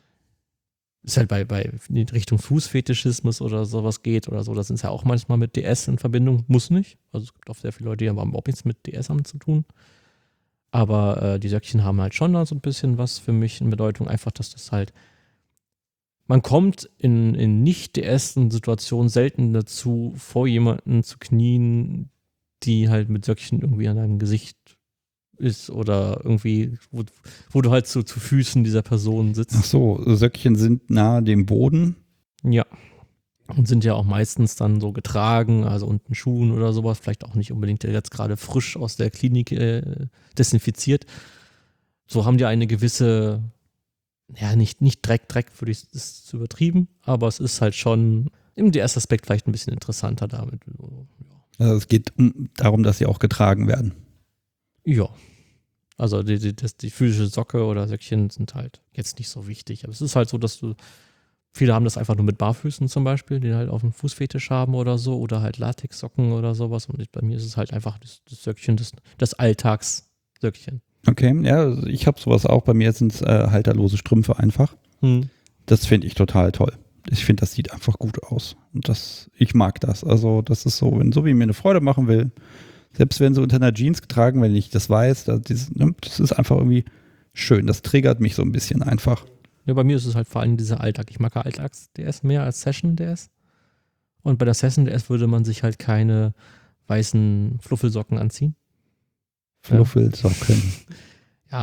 es halt bei in Richtung Fußfetischismus oder sowas geht oder so, das ist ja auch manchmal mit DS in Verbindung, muss nicht, also es gibt auch sehr viele Leute, die haben überhaupt nichts mit DS haben zu tun, aber die Söckchen haben halt schon da so ein bisschen was für mich in Bedeutung, einfach, dass das halt man kommt in Nicht-DS-Situationen selten dazu, vor jemanden zu knien, die halt mit Söckchen irgendwie an deinem Gesicht ist oder irgendwie, wo du halt zu Füßen dieser Person sitzt. Ach so, Söckchen sind nahe dem Boden. Ja. Und sind ja auch meistens dann so getragen, also unten Schuhen oder sowas, vielleicht auch nicht unbedingt jetzt gerade frisch aus der Klinik desinfiziert. So haben die eine gewisse, ja, nicht Dreck, würde ich, ist zu übertrieben, aber es ist halt schon im DS-Aspekt vielleicht ein bisschen interessanter damit. Ja. Also es geht darum, dass sie auch getragen werden. Ja. Also die physische Socke oder Söckchen sind halt jetzt nicht so wichtig. Aber es ist halt so, dass viele haben das einfach nur mit Barfüßen zum Beispiel, die halt auf dem Fußfetisch haben oder so, oder halt Latexsocken oder sowas. Und bei mir ist es halt einfach das Söckchen, das Alltagssöckchen. Okay, ja, also ich habe sowas auch. Bei mir sind es halterlose Strümpfe einfach. Das finde ich total toll. Ich finde, das sieht einfach gut aus. Und ich mag das. Also das ist so, wenn so wie mir eine Freude machen will, selbst wenn sie unter einer Jeans getragen, wenn ich das weiß, das ist einfach irgendwie schön. Das triggert mich so ein bisschen einfach. Ja, bei mir ist es halt vor allem dieser Alltag. Ich mag ja Alltags-DS mehr als Session-DS. Und bei der Session-DS würde man sich halt keine weißen Fluffelsocken anziehen. Fluffelsocken. Ja,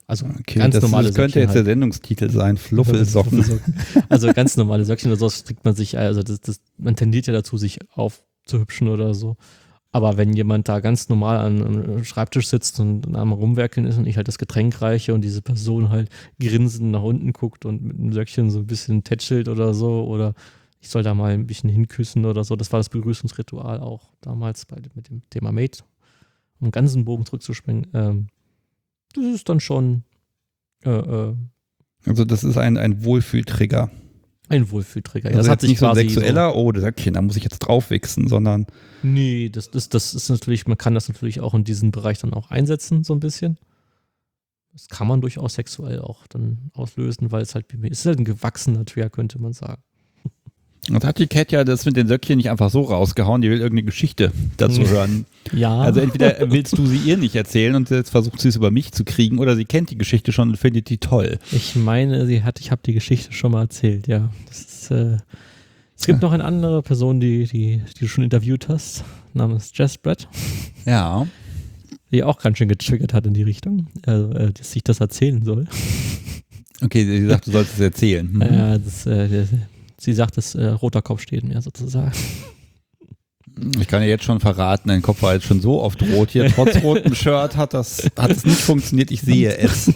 Also Okay, ganz das normale könnte Söckchen jetzt der halt. Sendungstitel sein, Fluffelsocken. Also ganz normale Söckchen oder so strickt man sich, also man tendiert ja dazu, sich aufzuhübschen oder so. Aber wenn jemand da ganz normal am Schreibtisch sitzt und am Rumwerkeln ist und ich halt das Getränk reiche und diese Person halt grinsend nach unten guckt und mit einem Söckchen so ein bisschen tätschelt oder so oder ich soll da mal ein bisschen hinküssen oder so, das war das Begrüßungsritual auch damals mit dem Thema Mate, um einen ganzen Bogen zurückzuspringen. Das ist dann schon Also das ist ein Wohlfühltrigger. ein Wohlfühltrigger. Ja, Also das hat jetzt nicht sich so ein quasi sexueller, oh, das Söckchen, da muss ich jetzt draufwichsen, sondern Nee, das ist natürlich, man kann das natürlich auch in diesem Bereich dann auch einsetzen, so ein bisschen. Das kann man durchaus sexuell auch dann auslösen, weil es halt ein gewachsener Trigger, könnte man sagen. und hat die Cat ja das mit den Söckchen nicht einfach so rausgehauen, die will irgendeine Geschichte dazu hören. Ja. Also entweder willst du sie ihr nicht erzählen und jetzt versucht sie es über mich zu kriegen oder sie kennt die Geschichte schon und findet die toll. Ich meine, ich habe die Geschichte schon mal erzählt, ja. Das ist, es gibt noch eine andere Person, die du schon interviewt hast, namens Jess Brett, Ja. die auch ganz schön getriggert hat in die Richtung, dass ich das erzählen soll. Okay, sie sagt, du sollst es erzählen. Sie sagt, dass roter Kopf steht mir sozusagen. Ich kann ja jetzt schon verraten, dein Kopf war jetzt schon so oft rot hier. Trotz rotem Shirt hat es nicht funktioniert. Ich sehe es.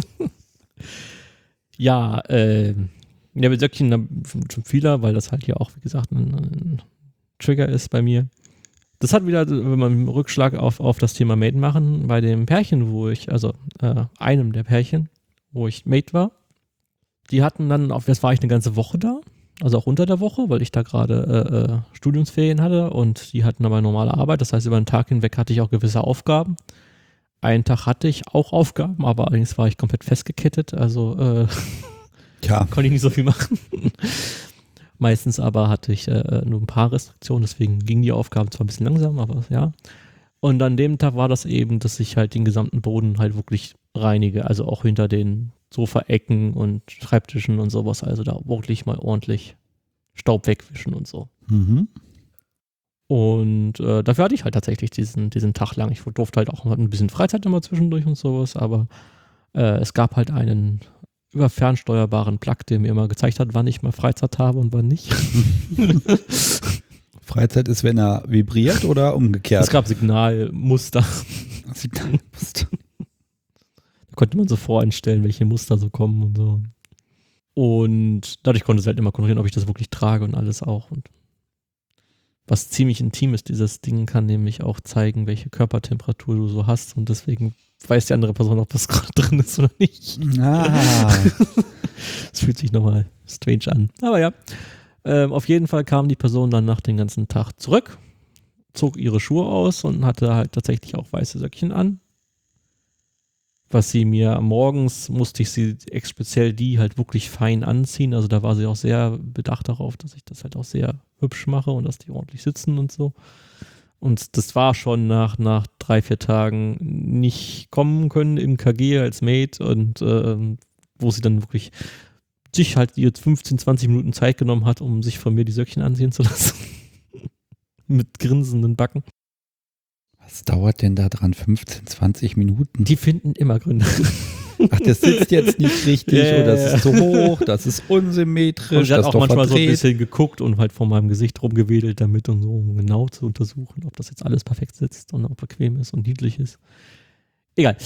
Ja, mit Söckchen schon vieler, weil das halt hier auch, wie gesagt, ein Trigger ist bei mir. Das hat wieder, wenn man einen Rückschlag auf das Thema Mate machen, bei dem Pärchen, einem der Pärchen, wo ich Mate war, die hatten dann, das war ich eine ganze Woche da, also auch unter der Woche, weil ich da gerade Studiumsferien hatte und die hatten aber normale Arbeit, das heißt, über den Tag hinweg hatte ich auch gewisse Aufgaben. Einen Tag hatte ich auch Aufgaben, aber allerdings war ich komplett festgekettet, also konnte ich nicht so viel machen. Meistens aber hatte ich nur ein paar Restriktionen, deswegen gingen die Aufgaben zwar ein bisschen langsam, aber ja. Und an dem Tag war das eben, dass ich halt den gesamten Boden halt wirklich reinige, also auch hinter den Sofaecken und Schreibtischen und sowas, also da wirklich mal ordentlich Staub wegwischen und so. Mhm. Und dafür hatte ich halt tatsächlich diesen Tag lang. Ich durfte halt auch ein bisschen Freizeit immer zwischendurch und sowas, aber es gab halt einen über fernsteuerbaren Plug, der mir immer gezeigt hat, wann ich mal Freizeit habe und wann nicht. Freizeit ist, wenn er vibriert oder umgekehrt? Es gab Signalmuster. Signalmuster. Da konnte man so voreinstellen, welche Muster so kommen und so. Und dadurch konnte es halt immer kontrollieren, ob ich das wirklich trage und alles auch. Und was ziemlich intim ist, dieses Ding kann nämlich auch zeigen, welche Körpertemperatur du so hast und deswegen weiß die andere Person, ob das gerade drin ist oder nicht. Ah. Das fühlt sich nochmal strange an. Aber ja, auf jeden Fall kam die Person dann nach dem ganzen Tag zurück, zog ihre Schuhe aus und hatte halt tatsächlich auch weiße Söckchen an. Was sie mir morgens, musste ich sie speziell die halt wirklich fein anziehen. Also da war sie auch sehr bedacht darauf, dass ich das halt auch sehr hübsch mache und dass die ordentlich sitzen und so. Und das war schon nach 3-4 Tagen nicht kommen können im KG als Mate und wo sie dann wirklich sich halt jetzt 15-20 Minuten Zeit genommen hat, um sich von mir die Söckchen anziehen zu lassen. Mit grinsenden Backen. Was dauert denn da dran? 15-20 Minuten? Die finden immer Gründe. Ach, das sitzt jetzt nicht richtig oder das ist zu hoch, das ist unsymmetrisch. Und sie hat das auch ist doch manchmal verdreht. so ein bisschen geguckt und halt vor meinem Gesicht rumgewedelt damit und so, um genau zu untersuchen, ob das jetzt alles perfekt sitzt und auch bequem ist und niedlich ist. Egal.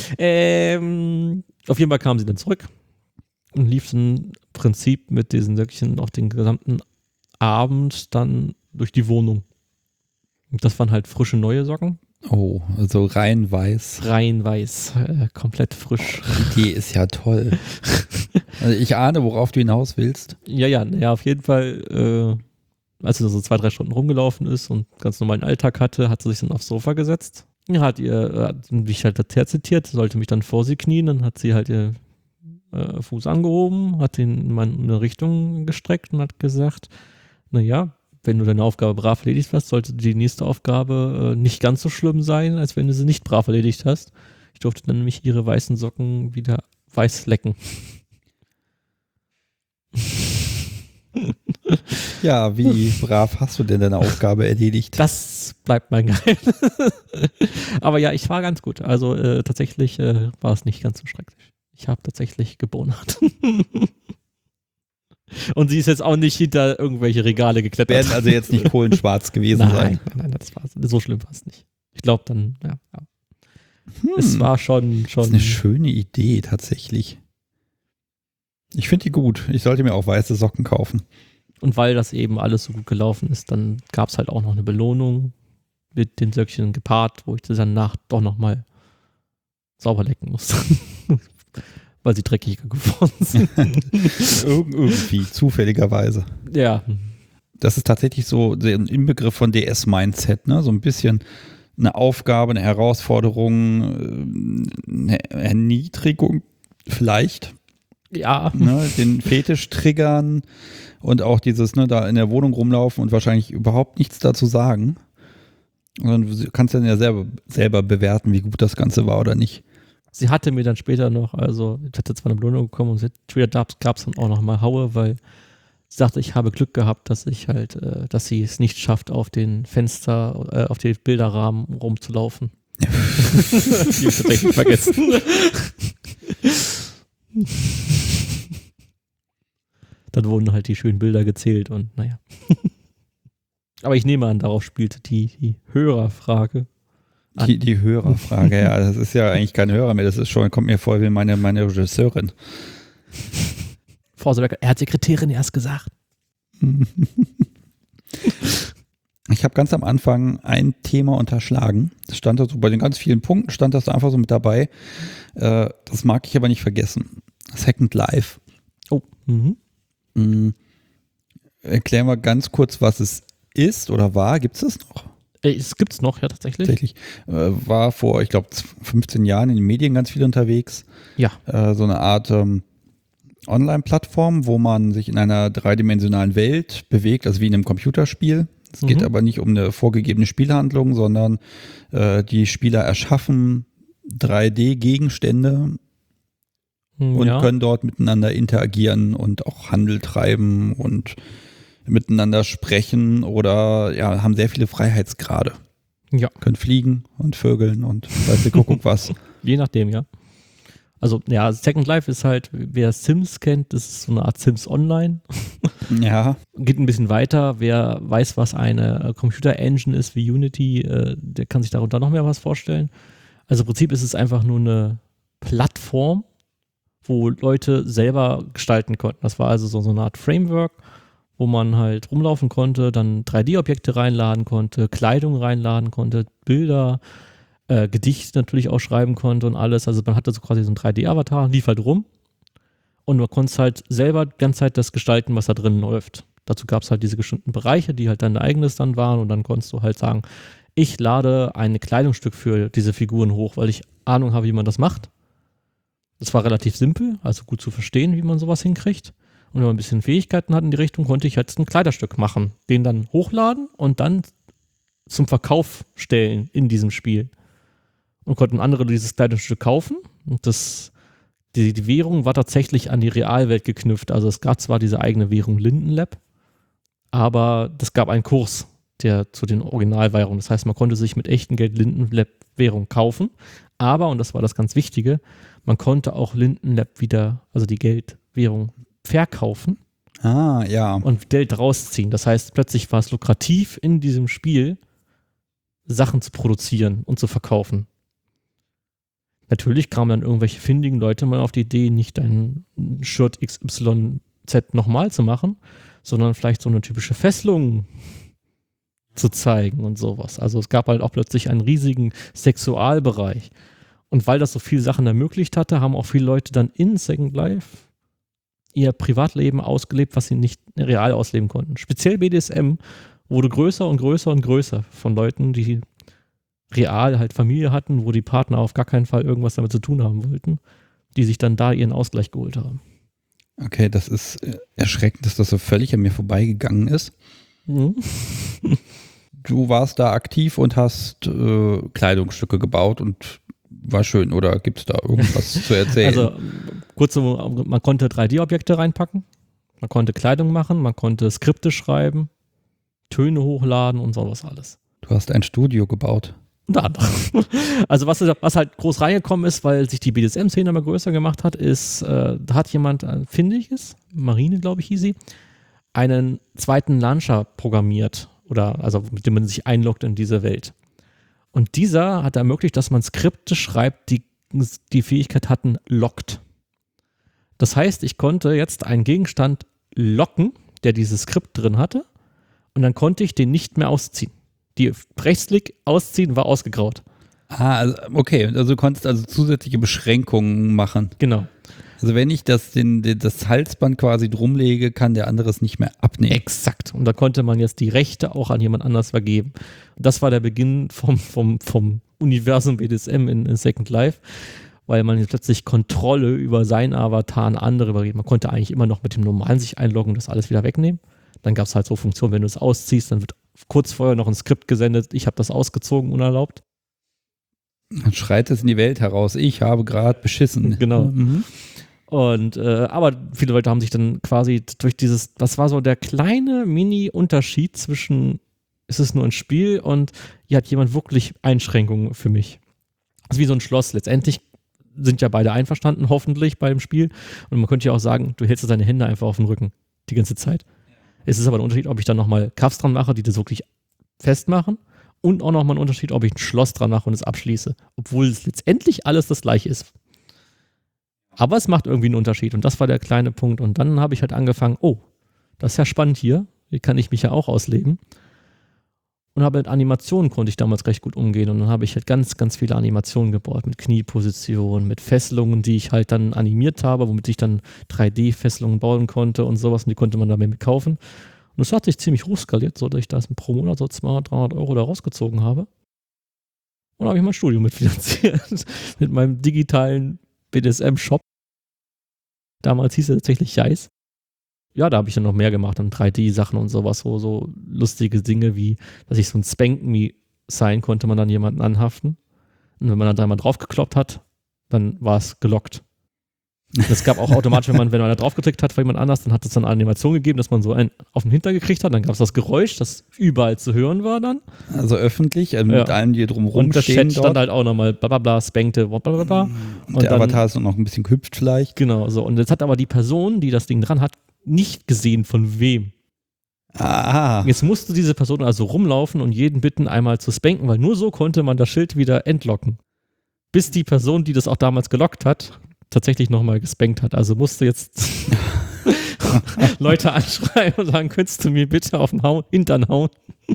Auf jeden Fall kam sie dann zurück und lief im Prinzip mit diesen Söckchen auch den gesamten Abend dann durch die Wohnung. Und das waren halt frische neue Socken. Oh, also rein weiß. Rein weiß, komplett frisch. Die Idee ist ja toll. Also ich ahne, worauf du hinaus willst. Ja, auf jeden Fall, als sie so 2-3 Stunden rumgelaufen ist und ganz normalen Alltag hatte, hat sie sich dann aufs Sofa gesetzt. Hat mich halt dazu zitiert, sollte mich dann vor sie knien, dann hat sie halt ihr Fuß angehoben, hat ihn in meine Richtung gestreckt und hat gesagt, naja, wenn du deine Aufgabe brav erledigt hast, sollte die nächste Aufgabe nicht ganz so schlimm sein, als wenn du sie nicht brav erledigt hast. Ich durfte dann nämlich ihre weißen Socken wieder weiß lecken. Ja, wie brav hast du denn deine Aufgabe erledigt? Das bleibt mein Geheimnis. Aber ja, ich war ganz gut. Also tatsächlich war es nicht ganz so schrecklich. Ich habe tatsächlich gebonert. Und sie ist jetzt auch nicht hinter irgendwelche Regale geklettert. Werden also jetzt nicht kohlenschwarz gewesen sein. Nein, das war so schlimm war es nicht. Ich glaube dann, ja. Es war schon. Das ist eine schöne Idee tatsächlich. Ich finde die gut. Ich sollte mir auch weiße Socken kaufen. Und weil das eben alles so gut gelaufen ist, dann gab es halt auch noch eine Belohnung mit den Söckchen gepaart, wo ich das danach doch nochmal sauber lecken musste. Weil sie dreckiger geworden sind. Irgendwie, zufälligerweise. Ja. Das ist tatsächlich so ein Inbegriff von DS-Mindset, ne? So ein bisschen eine Aufgabe, eine Herausforderung, eine Erniedrigung vielleicht. Ja. Ne? Den Fetisch triggern und auch dieses, ne, da in der Wohnung rumlaufen und wahrscheinlich überhaupt nichts dazu sagen. Und du kannst dann ja selber bewerten, wie gut das Ganze war oder nicht. Sie hatte mir dann später noch, also ich hatte zwar eine Belohnung bekommen und später gab es dann auch noch mal Haue, weil sie sagte, ich habe Glück gehabt, dass sie es nicht schafft, auf den Fenster, auf den Bilderrahmen rumzulaufen. Die habe ich tatsächlich vergessen. Dann wurden halt die schönen Bilder gezählt und naja. Aber ich nehme an, darauf spielte die Hörerfrage. Die Hörerfrage, ja, das ist ja eigentlich kein Hörer mehr, das ist schon, kommt mir vor wie meine Regisseurin. Frau Sobecker, er hat Sekretärin erst gesagt. Ich habe ganz am Anfang ein Thema unterschlagen. Das stand da so bei den ganz vielen Punkten, stand das einfach so mit dabei. Das mag ich aber nicht vergessen. Second Life. Oh. Erklären wir ganz kurz, was es ist oder war. Gibt es das noch? Es gibt es noch, ja, tatsächlich. War vor, ich glaube, 15 Jahren in den Medien ganz viel unterwegs. Ja. So eine Art Online-Plattform, wo man sich in einer dreidimensionalen Welt bewegt, also wie in einem Computerspiel. Es geht aber nicht um eine vorgegebene Spielhandlung, sondern die Spieler erschaffen 3D-Gegenstände und können dort miteinander interagieren und auch Handel treiben und miteinander sprechen oder ja, haben sehr viele Freiheitsgrade. Ja. Können fliegen und vögeln und weiß der Kuckuck was. Je nachdem, ja. Also, ja, Second Life ist halt, wer Sims kennt, das ist so eine Art Sims Online. Ja. Geht ein bisschen weiter. Wer weiß, was eine Computer-Engine ist wie Unity, der kann sich darunter noch mehr was vorstellen. Also im Prinzip ist es einfach nur eine Plattform, wo Leute selber gestalten konnten. Das war also so eine Art Framework, wo man halt rumlaufen konnte, dann 3D-Objekte reinladen konnte, Kleidung reinladen konnte, Bilder, Gedichte natürlich auch schreiben konnte und alles. Also man hatte so quasi so einen 3D-Avatar, lief halt rum und man konnte halt selber die ganze Zeit das gestalten, was da drin läuft. Dazu gab es halt diese bestimmten Bereiche, die halt dein eigenes dann waren und dann konntest du halt sagen, ich lade ein Kleidungsstück für diese Figuren hoch, weil ich Ahnung habe, wie man das macht. Das war relativ simpel, also gut zu verstehen, wie man sowas hinkriegt. Und wenn man ein bisschen Fähigkeiten hat in die Richtung, konnte ich jetzt ein Kleiderstück machen, den dann hochladen und dann zum Verkauf stellen in diesem Spiel. Und konnten andere dieses Kleidungsstück kaufen. Und die Währung war tatsächlich an die Realwelt geknüpft. Also es gab zwar diese eigene Währung Linden Lab, aber das gab einen Kurs, der zu den Originalwährungen. Das heißt, man konnte sich mit echtem Geld Linden Lab Währung kaufen. Aber, und das war das ganz Wichtige, man konnte auch Linden Lab wieder, also die Geldwährung, verkaufen und Geld rausziehen. Das heißt, plötzlich war es lukrativ in diesem Spiel, Sachen zu produzieren und zu verkaufen. Natürlich kamen dann irgendwelche findigen Leute mal auf die Idee, nicht ein Shirt XYZ nochmal zu machen, sondern vielleicht so eine typische Fesselung zu zeigen und sowas. Also es gab halt auch plötzlich einen riesigen Sexualbereich. Und weil das so viele Sachen ermöglicht hatte, haben auch viele Leute dann in Second Life ihr Privatleben ausgelebt, was sie nicht real ausleben konnten. Speziell BDSM wurde größer und größer und größer von Leuten, die real halt Familie hatten, wo die Partner auf gar keinen Fall irgendwas damit zu tun haben wollten, die sich dann da ihren Ausgleich geholt haben. Okay, das ist erschreckend, dass das so völlig an mir vorbeigegangen ist. Mhm. Du warst da aktiv und hast Kleidungsstücke gebaut und war schön, oder gibt es da irgendwas zu erzählen? Also kurz so, man konnte 3D-Objekte reinpacken, man konnte Kleidung machen, man konnte Skripte schreiben, Töne hochladen und sowas alles. Du hast ein Studio gebaut. Unter anderem. Also was halt groß reingekommen ist, weil sich die BDSM-Szene immer größer gemacht hat, ist, da hat jemand, findiges, Marine, glaube ich, hieß sie, einen zweiten Launcher programmiert also mit dem man sich einloggt in diese Welt. Und dieser hat ermöglicht, dass man Skripte schreibt, die die Fähigkeit hatten, lockt. Das heißt, ich konnte jetzt einen Gegenstand locken, der dieses Skript drin hatte, und dann konnte ich den nicht mehr ausziehen. Die Rechtsklick ausziehen war ausgegraut. Also, okay, also du konntest also zusätzliche Beschränkungen machen. Genau. Also wenn ich das Halsband quasi drumlege, kann der andere es nicht mehr abnehmen. Exakt. Und da konnte man jetzt die Rechte auch an jemand anders vergeben. Und das war der Beginn vom Universum BDSM in Second Life, weil man jetzt plötzlich Kontrolle über seinen Avatar an andere übergeht. Man konnte eigentlich immer noch mit dem Normalen sich einloggen und das alles wieder wegnehmen. Dann gab es halt so Funktionen, wenn du es ausziehst, dann wird kurz vorher noch ein Skript gesendet, ich habe das ausgezogen, unerlaubt. Dann schreit es in die Welt heraus, ich habe gerade beschissen. Genau. Mhm. Und aber viele Leute haben sich dann quasi durch das war so der kleine Mini-Unterschied zwischen, ist es nur ein Spiel und hier hat jemand wirklich Einschränkungen für mich. Das ist wie so ein Schloss. Letztendlich sind ja beide einverstanden, hoffentlich, beim Spiel. Und man könnte ja auch sagen, du hältst deine Hände einfach auf den Rücken die ganze Zeit. Es ist aber ein Unterschied, ob ich dann nochmal Cuffs dran mache, die das wirklich festmachen, und auch nochmal ein Unterschied, ob ich ein Schloss dran mache und es abschließe. Obwohl es letztendlich alles das gleiche ist. Aber es macht irgendwie einen Unterschied und das war der kleine Punkt. Und dann habe ich halt angefangen, das ist ja spannend hier kann ich mich ja auch ausleben. Und habe mit Animationen konnte ich damals recht gut umgehen. Und dann habe ich halt ganz, ganz viele Animationen gebaut mit Kniepositionen, mit Fesselungen, die ich halt dann animiert habe, womit ich dann 3D-Fesselungen bauen konnte und sowas. Und die konnte man dann mit kaufen. Und es hat sich ziemlich hochskaliert, so dass ich das pro Monat so 200, 300 Euro da rausgezogen habe. Und habe ich mein Studium mitfinanziert. Mit meinem digitalen BDSM-Shop. Damals hieß er tatsächlich Jais. Ja, da habe ich dann noch mehr gemacht an 3D-Sachen und sowas, so lustige Dinge wie, dass ich so ein Spank-Me-Sign konnte man dann jemanden anhaften. Und wenn man dann dreimal draufgekloppt hat, dann war es gelockt. Es gab auch automatisch, wenn man da drauf gedrückt hat für jemand anders, dann hat es dann eine Animation gegeben, dass man so einen auf den Hinter gekriegt hat. Dann gab es das Geräusch, das überall zu hören war dann. Also öffentlich, mit allen, die drumherum und stehen. Und das Chat stand halt auch nochmal blablabla, spankte, blablabla. Und der Avatar ist noch ein bisschen gehüpft vielleicht. Genau, so. Und jetzt hat aber die Person, die das Ding dran hat, nicht gesehen, von wem. Ah. Jetzt musste diese Person also rumlaufen und jeden bitten, einmal zu spanken, weil nur so konnte man das Schild wieder entlocken. Bis die Person, die das auch damals gelockt hat, tatsächlich nochmal gespankt hat. Also musste jetzt Leute anschreiben und sagen, könntest du mir bitte auf den Hintern hauen?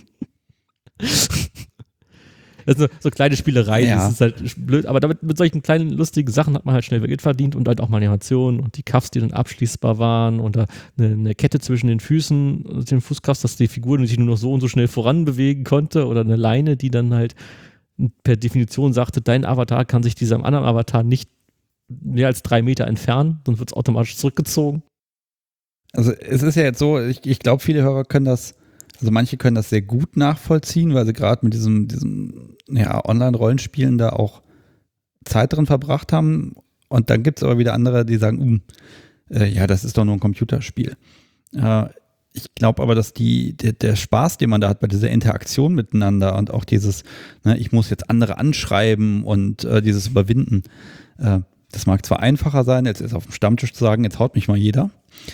Also so kleine Spielereien, Ja. Das ist halt blöd, aber mit solchen kleinen lustigen Sachen hat man halt schnell Geld verdient und halt auch mal Animationen und die Cuffs, die dann abschließbar waren oder eine Kette zwischen den Füßen und den Fußcuffs, dass die Figur sich nur noch so und so schnell voran bewegen konnte oder eine Leine, die dann halt per Definition sagte, dein Avatar kann sich diesem anderen Avatar nicht mehr als 3 Meter entfernen, sonst wird es automatisch zurückgezogen. Also es ist ja jetzt so, ich glaube, viele Hörer können das, also manche können das sehr gut nachvollziehen, weil sie gerade mit diesem Online-Rollenspielen da auch Zeit drin verbracht haben. Und dann gibt es aber wieder andere, die sagen, das ist doch nur ein Computerspiel. Ich glaube aber, dass der Spaß, den man da hat bei dieser Interaktion miteinander und auch dieses, ich muss jetzt andere anschreiben und dieses Überwinden, das mag zwar einfacher sein, jetzt ist auf dem Stammtisch zu sagen, jetzt haut mich mal jeder.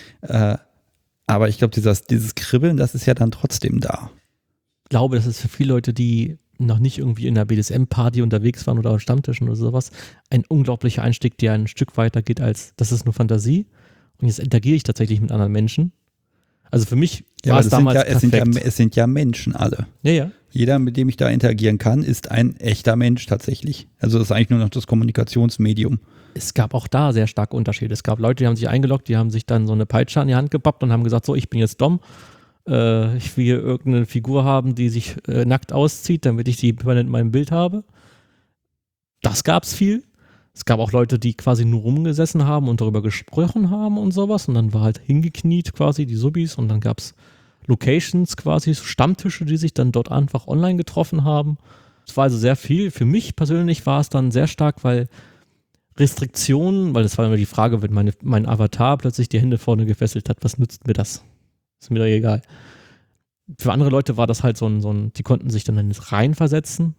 Aber ich glaube, dieses Kribbeln, das ist ja dann trotzdem da. Ich glaube, das ist für viele Leute, die noch nicht irgendwie in der BDSM-Party unterwegs waren oder an Stammtischen oder sowas, ein unglaublicher Einstieg, der ein Stück weiter geht als, das ist nur Fantasie. Und jetzt interagiere ich tatsächlich mit anderen Menschen. Also für mich war es damals perfekt. Es sind ja Menschen alle. Ja. Jeder, mit dem ich da interagieren kann, ist ein echter Mensch tatsächlich. Also das ist eigentlich nur noch das Kommunikationsmedium. Es gab auch da sehr starke Unterschiede. Es gab Leute, die haben sich eingeloggt, die haben sich dann so eine Peitsche an die Hand gepappt und haben gesagt, so, ich bin jetzt Dom. Ich will hier irgendeine Figur haben, die sich nackt auszieht, damit ich die permanent in meinem Bild habe. Das gab es viel. Es gab auch Leute, die quasi nur rumgesessen haben und darüber gesprochen haben und sowas. Und dann war halt hingekniet quasi die Subis und dann gab es Locations quasi, Stammtische, die sich dann dort einfach online getroffen haben. Es war also sehr viel. Für mich persönlich war es dann sehr stark, weil Restriktionen, weil das war immer die Frage, wenn mein Avatar plötzlich die Hände vorne gefesselt hat, was nützt mir das? Ist mir doch egal. Für andere Leute war das halt so ein, die konnten sich dann reinversetzen.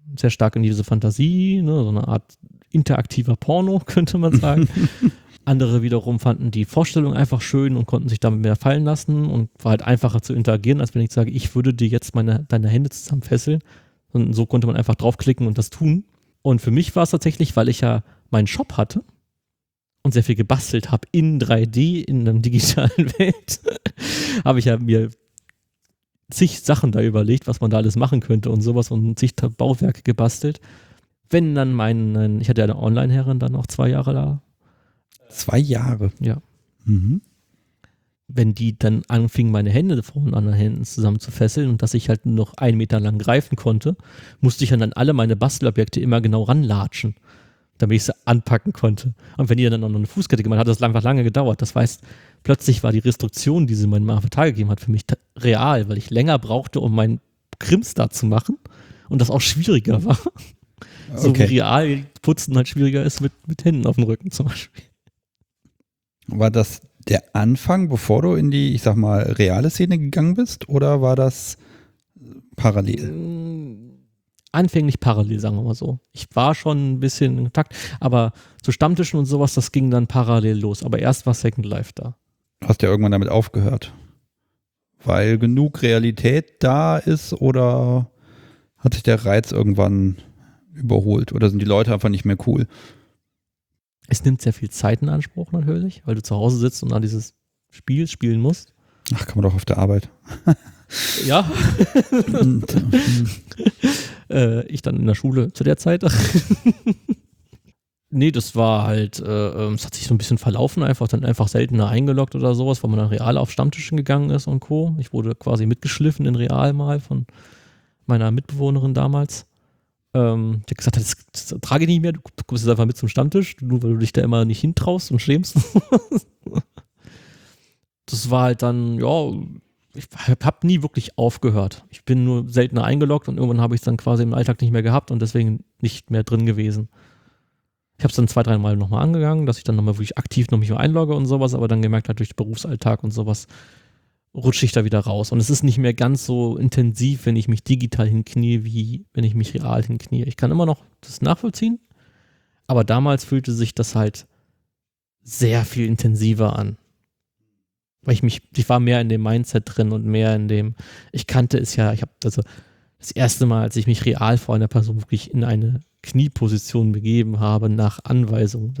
sehr stark in diese Fantasie, ne, so eine Art interaktiver Porno, könnte man sagen. Andere wiederum fanden die Vorstellung einfach schön und konnten sich damit mehr fallen lassen und war halt einfacher zu interagieren, als wenn ich sage, ich würde dir jetzt deine Hände zusammenfesseln. Und so konnte man einfach draufklicken und das tun. Und für mich war es tatsächlich, weil ich ja meinen Shop hatte und sehr viel gebastelt habe in 3D, in einer digitalen Welt, habe ich ja mir zig Sachen da überlegt, was man da alles machen könnte und sowas und zig Bauwerke gebastelt. Wenn dann ich hatte ja eine Online-Herrin dann auch 2 Jahre da. 2 Jahre? Ja. Mhm. Wenn die dann anfingen, meine Hände von anderen Händen zusammen zu fesseln und dass ich halt nur noch 1 Meter lang greifen konnte, musste ich dann an alle meine Bastelobjekte immer genau ranlatschen, damit ich sie anpacken konnte. Und wenn die dann noch eine Fußkette gemacht hat, hat das einfach lange gedauert. Das heißt, plötzlich war die Restriktion, die sie meinem Avatar gegeben hat, für mich real, weil ich länger brauchte, um meinen Krims da zu machen und das auch schwieriger war. So wie real putzen halt schwieriger ist mit Händen auf dem Rücken zum Beispiel. War das der Anfang, bevor du in die, ich sag mal, reale Szene gegangen bist, oder war das parallel? Anfänglich parallel, sagen wir mal so. Ich war schon ein bisschen in Kontakt, aber zu Stammtischen und sowas, das ging dann parallel los. Aber erst war Second Life da. Du hast ja irgendwann damit aufgehört. Weil genug Realität da ist, oder hat sich der Reiz irgendwann überholt? Oder sind die Leute einfach nicht mehr cool? Es nimmt sehr viel Zeit in Anspruch natürlich, weil du zu Hause sitzt und an dieses Spiel spielen musst. Ach, kann man doch auf der Arbeit. Ja. Ich dann in der Schule zu der Zeit. Nee, das war halt, es hat sich so ein bisschen verlaufen einfach, dann einfach seltener eingeloggt oder sowas, weil man dann real auf Stammtischen gegangen ist und Co. Ich wurde quasi mitgeschliffen in real mal von meiner Mitbewohnerin damals. Die hat gesagt, das trage ich nicht mehr, du kommst jetzt einfach mit zum Stammtisch, nur weil du dich da immer nicht hintraust und schämst. Das war halt dann, ja, ich habe nie wirklich aufgehört. Ich bin nur seltener eingeloggt und irgendwann habe ich es dann quasi im Alltag nicht mehr gehabt und deswegen nicht mehr drin gewesen. Ich habe es dann 2-3 Mal nochmal angegangen, dass ich dann nochmal wirklich aktiv noch mich mal einlogge und sowas, aber dann gemerkt halt durch den Berufsalltag und sowas rutsche ich da wieder raus. Und es ist nicht mehr ganz so intensiv, wenn ich mich digital hinknie, wie wenn ich mich real hinknie. Ich kann immer noch das nachvollziehen, aber damals fühlte sich das halt sehr viel intensiver an. Weil ich war mehr in dem Mindset drin und mehr in dem, ich kannte es ja, also das erste Mal, als ich mich real vor einer Person wirklich in eine Knieposition begeben habe, nach Anweisung,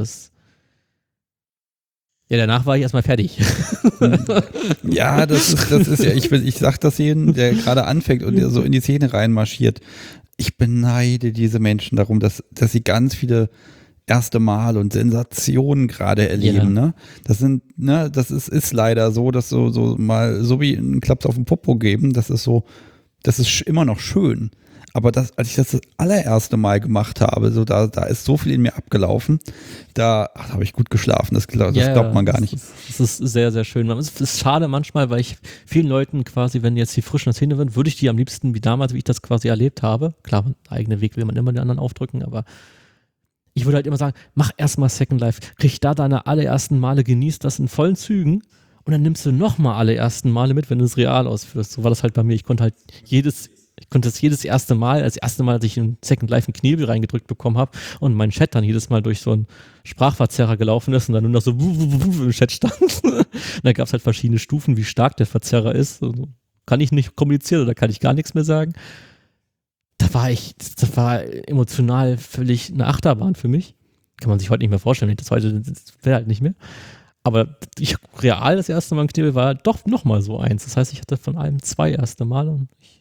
danach war ich erstmal fertig. Ja, das ist ja, ich sag das jedem, der gerade anfängt und der so in die Szene reinmarschiert. Ich beneide diese Menschen darum, dass sie ganz viele erste Mal und Sensationen gerade erleben, ne? Das ist leider so, dass so mal, so wie einen Klaps auf den Popo geben, das ist immer noch schön. Aber als ich das allererste Mal gemacht habe, so da ist so viel in mir abgelaufen, da habe ich gut geschlafen. Das glaubt man gar nicht. Das ist sehr, sehr schön. Es ist schade manchmal, weil ich vielen Leuten quasi, wenn die jetzt die frisch in der Szene sind, würde ich die am liebsten wie damals, wie ich das quasi erlebt habe. Klar, einen eigenen Weg will man immer den anderen aufdrücken, aber ich würde halt immer sagen, mach erstmal Second Life, krieg da deine allerersten Male, genieß das in vollen Zügen und dann nimmst du nochmal alle ersten Male mit, wenn du es real ausführst. So war das halt bei mir. Ich konnte das jedes erste Mal, als ich in Second Life einen Knebel reingedrückt bekommen habe und mein Chat dann jedes Mal durch so einen Sprachverzerrer gelaufen ist und dann nur noch so im Chat stand. Da gab es halt verschiedene Stufen, wie stark der Verzerrer ist. Also, kann ich nicht kommunizieren oder kann ich gar nichts mehr sagen. Das war emotional völlig eine Achterbahn für mich. Kann man sich heute nicht mehr vorstellen. Das wäre halt nicht mehr. Aber real das erste Mal ein Knebel war doch nochmal so eins. Das heißt, ich hatte von allem 2 erste Mal und ich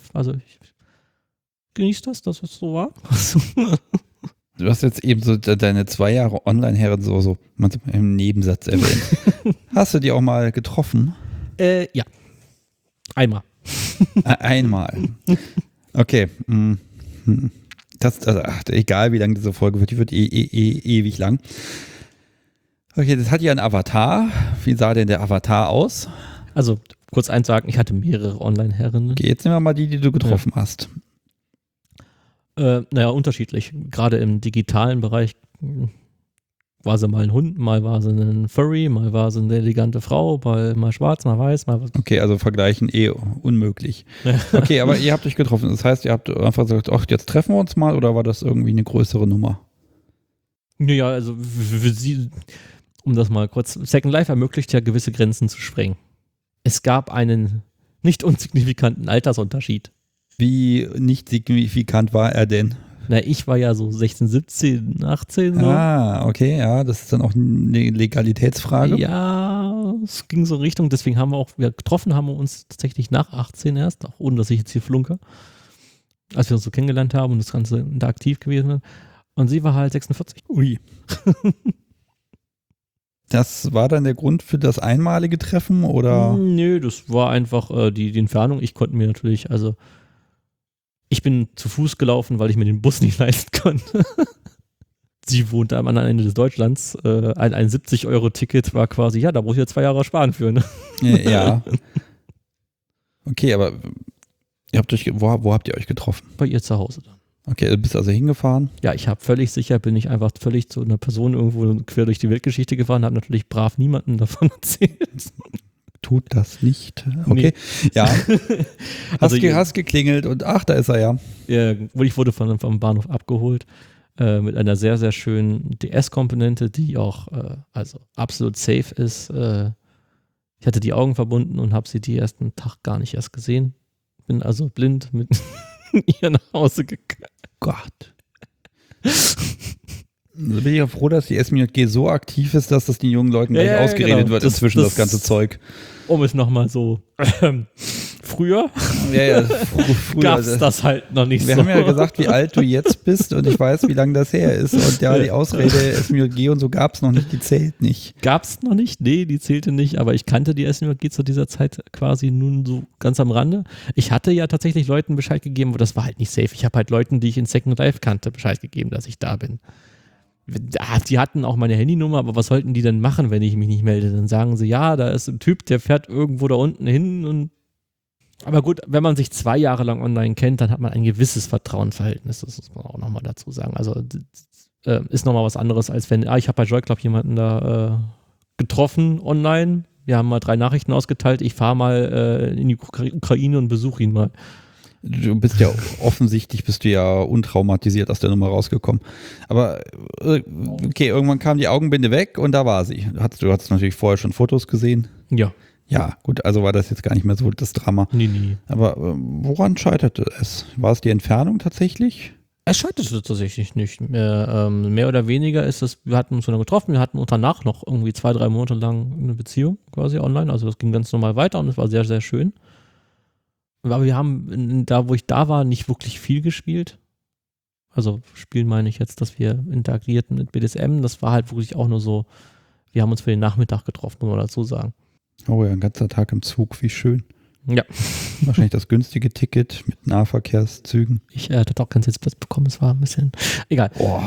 genieße das, dass es so war. Du hast jetzt eben so deine 2 Jahre Online-Herren so im Nebensatz erwähnt. Hast du die auch mal getroffen? Ja. Einmal. Einmal. Okay. Egal wie lang diese Folge wird, die wird ewig lang. Okay, das hat ja einen Avatar. Wie sah denn der Avatar aus? Also, kurz eins sagen, ich hatte mehrere Online-Herren. Okay, jetzt nehmen wir mal die du getroffen hast. Unterschiedlich. Gerade im digitalen Bereich war sie mal ein Hund, mal war sie ein Furry, mal war sie eine elegante Frau, mal schwarz, mal weiß, mal was. Okay, also vergleichen unmöglich. Okay, aber ihr habt euch getroffen. Das heißt, ihr habt einfach gesagt, ach, jetzt treffen wir uns mal, oder war das irgendwie eine größere Nummer? Ja, also für sie, um das mal kurz, Second Life ermöglicht ja gewisse Grenzen zu sprengen. Es gab einen nicht unsignifikanten Altersunterschied. Wie nicht signifikant war er denn? Na, ich war ja so 16, 17, 18. So. Ah, okay, ja, das ist dann auch eine Legalitätsfrage. Ja, es ging so in Richtung, deswegen haben wir getroffen, haben wir uns tatsächlich nach 18 erst, auch ohne dass ich jetzt hier flunke, als wir uns so kennengelernt haben und das Ganze interaktiv gewesen ist. Und sie war halt 46. Ui. Das war dann der Grund für das einmalige Treffen, oder? Nö, das war einfach die Entfernung. Ich konnte mir natürlich, also ich bin zu Fuß gelaufen, weil ich mir den Bus nicht leisten konnte. Sie wohnte am anderen Ende des Deutschlands. Ein 70-Euro-Ticket war quasi, ja, da muss ich ja 2 Jahre sparen für. Ne? Ja. Okay, aber wo habt ihr euch getroffen? Bei ihr zu Hause dann. Okay, du bist also hingefahren? Ja, bin ich einfach völlig zu einer Person irgendwo quer durch die Weltgeschichte gefahren, habe natürlich brav niemanden davon erzählt. Tut das nicht. Okay, nee. Ja. Hast geklingelt und ach, da ist er ja. Ich wurde vom Bahnhof abgeholt mit einer sehr, sehr schönen DS-Komponente, die auch also absolut safe ist. Ich hatte die Augen verbunden und habe sie die ersten Tag gar nicht erst gesehen. Bin also blind mit ihr nach Hause gegangen. Gott. Also bin ich ja froh, dass die S-G so aktiv ist, dass das den jungen Leuten gleich ausgeredet wird inzwischen, das ganze Zeug. Um es nochmal so früher, früher gab es das halt noch nicht Wir haben ja gesagt, wie alt du jetzt bist und ich weiß, wie lange das her ist. Und ja, die Ausrede S-G und so gab es noch nicht, die zählt nicht. Gab es noch nicht? Nee, die zählte nicht, aber ich kannte die S-G zu dieser Zeit quasi nun so ganz am Rande. Ich hatte ja tatsächlich Leuten Bescheid gegeben, aber das war halt nicht safe. Ich habe halt Leuten, die ich in Second Life kannte, Bescheid gegeben, dass ich da bin. Die hatten auch meine Handynummer, aber was sollten die denn machen, wenn ich mich nicht melde? Dann sagen sie, ja, da ist ein Typ, der fährt irgendwo da unten hin und aber gut, wenn man sich 2 Jahre lang online kennt, dann hat man ein gewisses Vertrauensverhältnis, das muss man auch nochmal dazu sagen. Also ist nochmal was anderes, als wenn, ich habe bei JoyClub jemanden da getroffen online, wir haben mal 3 Nachrichten ausgeteilt, ich fahre mal in die Ukraine und besuche ihn mal. Du bist ja offensichtlich untraumatisiert aus der Nummer rausgekommen. Aber okay, irgendwann kam die Augenbinde weg und da war sie. Du hattest natürlich vorher schon Fotos gesehen. Ja. Ja, gut, also war das jetzt gar nicht mehr so das Drama. Nee. Aber woran scheiterte es? War es die Entfernung tatsächlich? Es scheiterte tatsächlich nicht. Mehr oder weniger ist es, wir hatten uns dann getroffen, wir hatten uns danach noch irgendwie 2-3 Monate lang eine Beziehung quasi online. Also das ging ganz normal weiter und es war sehr, sehr schön. Aber wir haben, da wo ich da war, nicht wirklich viel gespielt. Also spielen meine ich jetzt, dass wir interagierten mit BDSM. Das war halt wirklich auch nur so, wir haben uns für den Nachmittag getroffen, muss man dazu sagen. Oh ja, ein ganzer Tag im Zug, wie schön. Ja. Wahrscheinlich das günstige Ticket mit Nahverkehrszügen. Ich hatte auch keinen Sitzplatz bekommen, es war ein bisschen, egal.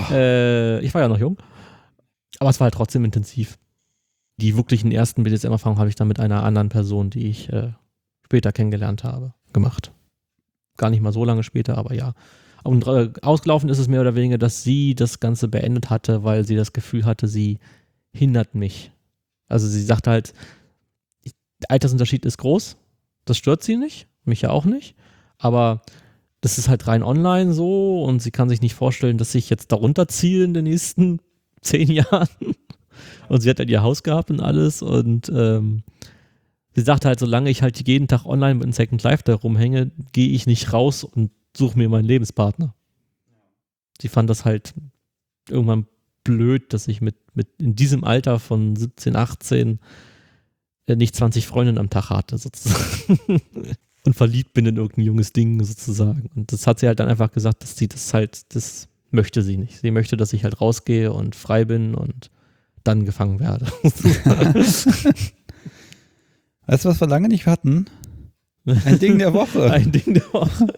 Ich war ja noch jung, aber es war halt trotzdem intensiv. Die wirklichen ersten BDSM-Erfahrungen habe ich dann mit einer anderen Person, die ich später kennengelernt habe, gemacht. Gar nicht mal so lange später, aber ja. Und ausgelaufen ist es mehr oder weniger, dass sie das Ganze beendet hatte, weil sie das Gefühl hatte, sie hindert mich. Also sie sagte halt, der Altersunterschied ist groß, das stört sie nicht, mich ja auch nicht, aber das ist halt rein online so und sie kann sich nicht vorstellen, dass ich jetzt darunter ziehe in den nächsten 10 Jahren. Und sie hat halt ihr Haus gehabt und alles und sie sagte halt, solange ich halt jeden Tag online mit einem Second Life da rumhänge, gehe ich nicht raus und suche mir meinen Lebenspartner. Sie fand das halt irgendwann blöd, dass ich mit in diesem Alter von 17, 18 nicht 20 Freundinnen am Tag hatte, sozusagen. Und verliebt bin in irgendein junges Ding, sozusagen. Und das hat sie halt dann einfach gesagt, dass sie das möchte sie nicht. Sie möchte, dass ich halt rausgehe und frei bin und dann gefangen werde. Weißt du, was wir lange nicht hatten? Ein Ding der Woche. Ein Ding der Woche.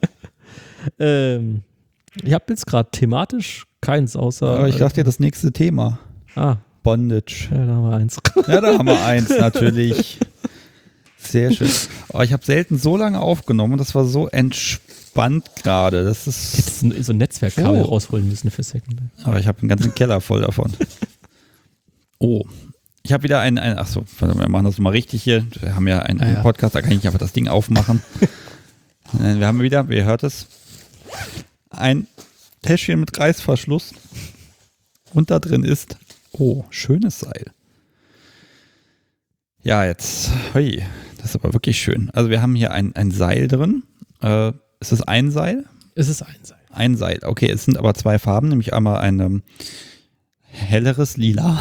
Ich habe jetzt gerade thematisch keins, außer... Aber ich dachte dir das nächste Thema. Bondage. Ja, da haben wir eins. Ja, da haben wir eins, natürlich. Sehr schön. Oh, ich habe selten so lange aufgenommen und das war so entspannt gerade. Das ist. Ich hätte so ein Netzwerkkabel rausholen müssen für Second Life. Aber ich habe einen ganzen Keller voll davon. Oh, ich habe wieder achso, wir machen das mal richtig hier. Wir haben ja einen Podcast, da kann ich einfach das Ding aufmachen. Wir haben wieder, ihr hört es, ein Täschchen mit Reißverschluss. Und da drin ist, schönes Seil. Ja, jetzt, das ist aber wirklich schön. Also wir haben hier ein Seil drin. Ist es ein Seil? Es ist ein Seil. Ein Seil, okay. Es sind aber zwei Farben, nämlich einmal ein helleres Lila.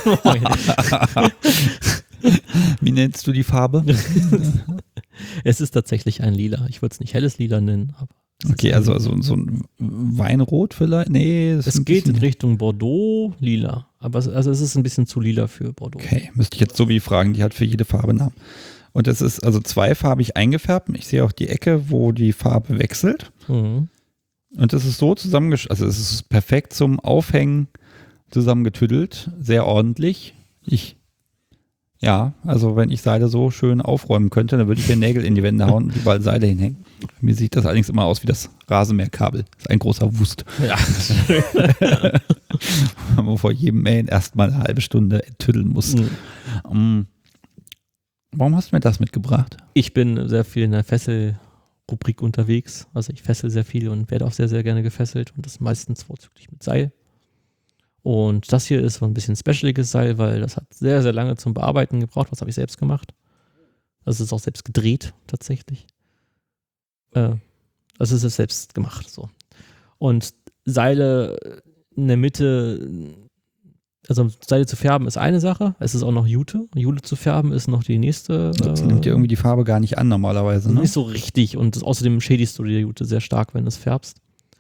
Wie nennst du die Farbe? Es ist tatsächlich ein Lila. Ich würde es nicht helles Lila nennen. Aber okay, also so ein Weinrot vielleicht? Nee. Es geht in Richtung Bordeaux, Lila. Aber es ist ein bisschen zu lila für Bordeaux. Okay, müsste ich jetzt so wie fragen. Die hat für jede Farbe einen Namen. Und es ist also zweifarbig eingefärbt. Ich sehe auch die Ecke, wo die Farbe wechselt. Mhm. Und es ist so also es ist perfekt zum Aufhängen zusammengetüdelt. Sehr ordentlich. Also wenn ich Seile so schön aufräumen könnte, dann würde ich hier Nägel in die Wände hauen und überall Seile hinhängen. Mir sieht das allerdings immer aus wie das Rasenmäherkabel. Das ist ein großer Wust. Ja. Wo man vor jedem Mähen erstmal eine halbe Stunde tüddeln muss. Mhm. Warum hast du mir das mitgebracht? Ich bin sehr viel in der Fesselrubrik unterwegs. Also ich fessel sehr viel und werde auch sehr, sehr gerne gefesselt und das meistens vorzüglich mit Seil. Und das hier ist so ein bisschen specialiges Seil, weil das hat sehr, sehr lange zum Bearbeiten gebraucht. Was habe ich selbst gemacht? Das ist auch selbst gedreht, tatsächlich. Das ist es selbst gemacht, so. Und Seile in der Mitte, also Seile zu färben ist eine Sache. Es ist auch noch Jute. Jute zu färben ist noch die nächste. Das nimmt ja irgendwie die Farbe gar nicht an normalerweise, ne? Nicht so richtig und außerdem schädigst du die Jute sehr stark, wenn du es färbst.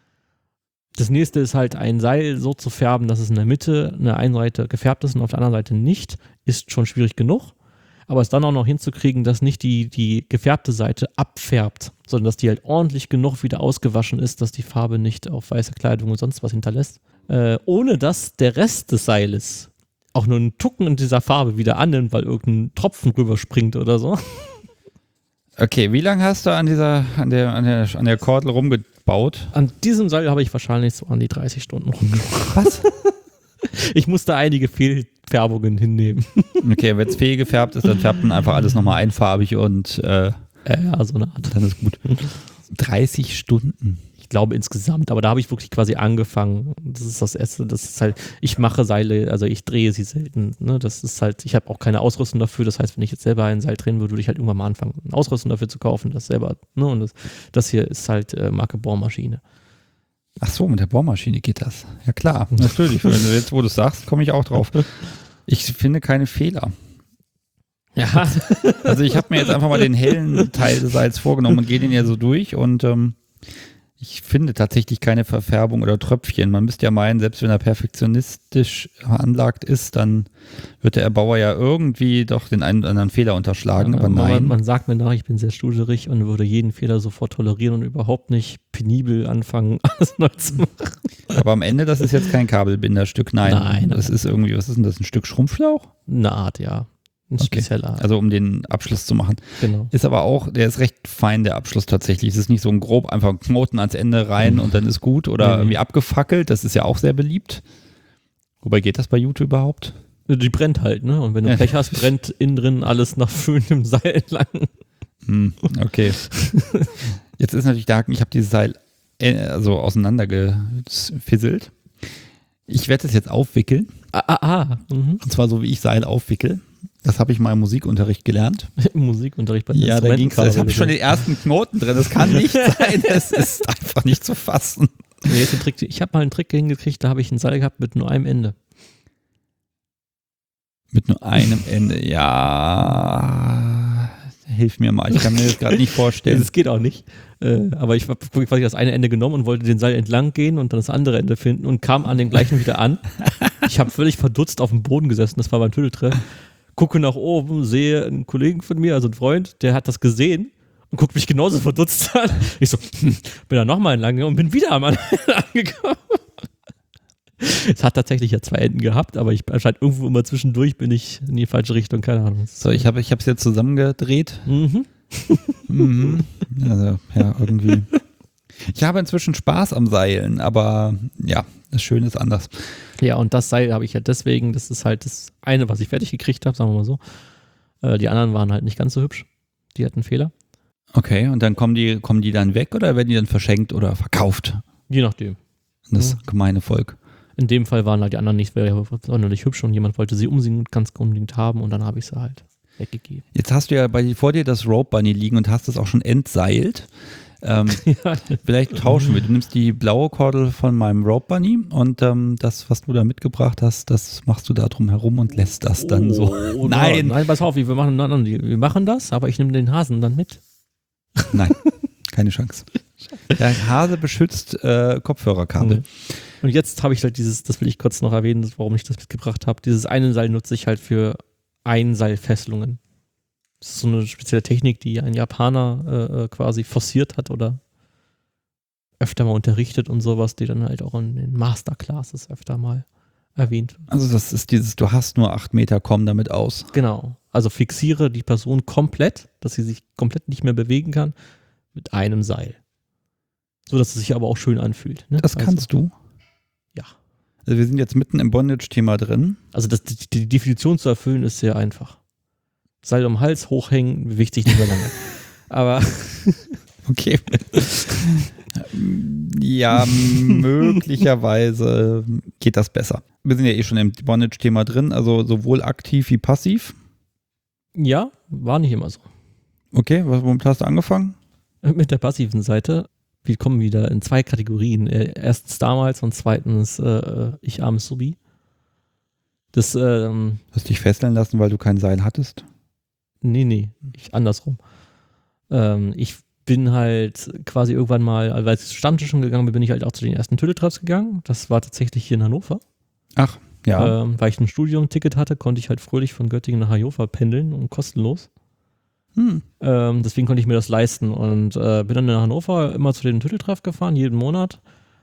Das nächste ist halt ein Seil so zu färben, dass es in der Mitte eine Seite gefärbt ist und auf der anderen Seite nicht, ist schon schwierig genug. Aber es dann auch noch hinzukriegen, dass nicht die gefärbte Seite abfärbt, sondern dass die halt ordentlich genug wieder ausgewaschen ist, dass die Farbe nicht auf weiße Kleidung und sonst was hinterlässt. Ohne dass der Rest des Seiles auch nur einen Tucken in dieser Farbe wieder annimmt, weil irgendein Tropfen rüberspringt oder so. Okay, wie lange hast du an der Kordel rumgebaut? An diesem Seil habe ich wahrscheinlich so an die 30 Stunden rumgebaut. Was? Ich musste einige Fehlfärbungen hinnehmen. Okay, wenn es fehlgefärbt ist, dann färbt man einfach alles nochmal einfarbig und so eine Art. Dann ist gut. 30 Stunden. Ich glaube insgesamt, aber da habe ich wirklich quasi angefangen. Das ist das Erste, das ist halt, ich mache Seile, also ich drehe sie selten. Ne? Das ist halt, ich habe auch keine Ausrüstung dafür. Das heißt, wenn ich jetzt selber ein Seil drehen würde, würde ich halt irgendwann mal anfangen, eine Ausrüstung dafür zu kaufen, das selber. Ne? Und das hier ist halt Marke Bohrmaschine. Ach so, mit der Bohrmaschine geht das. Ja klar, natürlich. Wenn du jetzt, wo du es sagst, komme ich auch drauf. Ich finde keine Fehler. Ja. Also ich habe mir jetzt einfach mal den hellen Teil des Seils vorgenommen und gehe den ja so durch und ich finde tatsächlich keine Verfärbung oder Tröpfchen. Man müsste ja meinen, selbst wenn er perfektionistisch veranlagt ist, dann wird der Erbauer ja irgendwie doch den einen oder anderen Fehler unterschlagen, aber nein. Man sagt mir nach, ich bin sehr studerig und würde jeden Fehler sofort tolerieren und überhaupt nicht penibel anfangen, alles neu zu machen. Aber am Ende, das ist jetzt kein Kabelbinderstück, nein. Das ist irgendwie, was ist denn das, ein Stück Schrumpfschlauch? Eine Art, ja. Ein spezieller. Also um den Abschluss zu machen. Genau. Ist aber auch, der ist recht fein, der Abschluss tatsächlich. Es ist nicht so ein grob, einfach ein Knoten ans Ende rein und dann ist gut oder irgendwie abgefackelt. Das ist ja auch sehr beliebt. Wobei geht das bei YouTube überhaupt? Die brennt halt, ne? Und wenn du Pech hast, brennt innen drin alles nach föhnem Seil entlang. Okay. Jetzt ist natürlich der Haken, ich habe dieses Seil auseinandergefisselt. Ich werde es jetzt aufwickeln. Und zwar so, wie ich Seil aufwickel. Das habe ich mal im Musikunterricht gelernt. Im Musikunterricht bei Ja, da ging's. Ich habe schon den ersten Knoten drin. Das kann nicht sein. Das ist einfach nicht zu fassen. Ich habe mal einen Trick hingekriegt, da habe ich ein Seil gehabt mit nur einem Ende. Mit nur einem Ende, ja. Hilf mir mal, ich kann mir das gerade nicht vorstellen. Das geht auch nicht. Aber ich habe quasi das eine Ende genommen und wollte den Seil entlang gehen und dann das andere Ende finden und kam an dem gleichen wieder an. Ich habe völlig verdutzt auf dem Boden gesessen, das war beim Tüdeltreff. Gucke nach oben, sehe einen Kollegen von mir, also einen Freund, der hat das gesehen und guckt mich genauso verdutzt an. Ich so, bin da nochmal entlang gegangen und bin wieder am anderen angekommen. Es hat tatsächlich ja 2 Enden gehabt, aber ich anscheinend irgendwo immer zwischendurch bin ich in die falsche Richtung, keine Ahnung. So, ich habe es jetzt zusammengedreht. Mhm. Also, ja, irgendwie. Ich habe inzwischen Spaß am Seilen, aber ja, das Schöne ist anders. Ja, und das Seil habe ich ja deswegen, das ist halt das eine, was ich fertig gekriegt habe, sagen wir mal so. Die anderen waren halt nicht ganz so hübsch. Die hatten Fehler. Okay, und dann kommen die dann weg oder werden die dann verschenkt oder verkauft? Je nachdem. Das gemeine Volk. In dem Fall waren halt die anderen nicht sonderlich hübsch und jemand wollte sie ganz unbedingt haben und dann habe ich sie halt weggegeben. Jetzt hast du ja vor dir das Rope Bunny liegen und hast es auch schon entseilt. Ja. Vielleicht tauschen wir. Du nimmst die blaue Kordel von meinem Rope Bunny und das, was du da mitgebracht hast, das machst du da drum herum und lässt das dann so. Nein! Nein, pass auf, wir machen das, aber ich nehme den Hasen dann mit. Nein, keine Chance. Der Hase beschützt Kopfhörerkabel. Mhm. Und jetzt habe ich halt das will ich kurz noch erwähnen, warum ich das mitgebracht habe. Dieses eine Seil nutze ich halt für Einseilfesselungen. Das ist so eine spezielle Technik, die ein Japaner quasi forciert hat oder öfter mal unterrichtet und sowas, die dann halt auch in den Masterclasses öfter mal erwähnt wird. Also das ist du hast nur 8 Meter, komm damit aus. Genau. Also fixiere die Person komplett, dass sie sich komplett nicht mehr bewegen kann, mit einem Seil. So, dass es sich aber auch schön anfühlt. Ne? Das kannst du? Ja. Also wir sind jetzt mitten im Bondage-Thema drin. Also die Definition zu erfüllen ist sehr einfach. Seil um den Hals, hochhängen, bewegt sich nicht mehr lange. Aber okay. Ja, möglicherweise geht das besser. Wir sind ja eh schon im Bondage-Thema drin, also sowohl aktiv wie passiv. Ja, war nicht immer so. Okay, womit hast du angefangen? Mit der passiven Seite. Wir kommen wieder in 2 Kategorien. Erstens damals und zweitens ich armes Subi. Das, hast dich fesseln lassen, weil du kein Seil hattest? Nee, andersrum. Ich bin halt quasi irgendwann mal, weil ich zu Stammtischen gegangen bin, bin ich halt auch zu den ersten Tüdeltreffs gegangen. Das war tatsächlich hier in Hannover. Ach, ja. Weil ich ein Studium-Ticket hatte, konnte ich halt fröhlich von Göttingen nach Hannover pendeln und kostenlos. Deswegen konnte ich mir das leisten und bin dann in Hannover immer zu den Tüdeltreff gefahren, jeden Monat.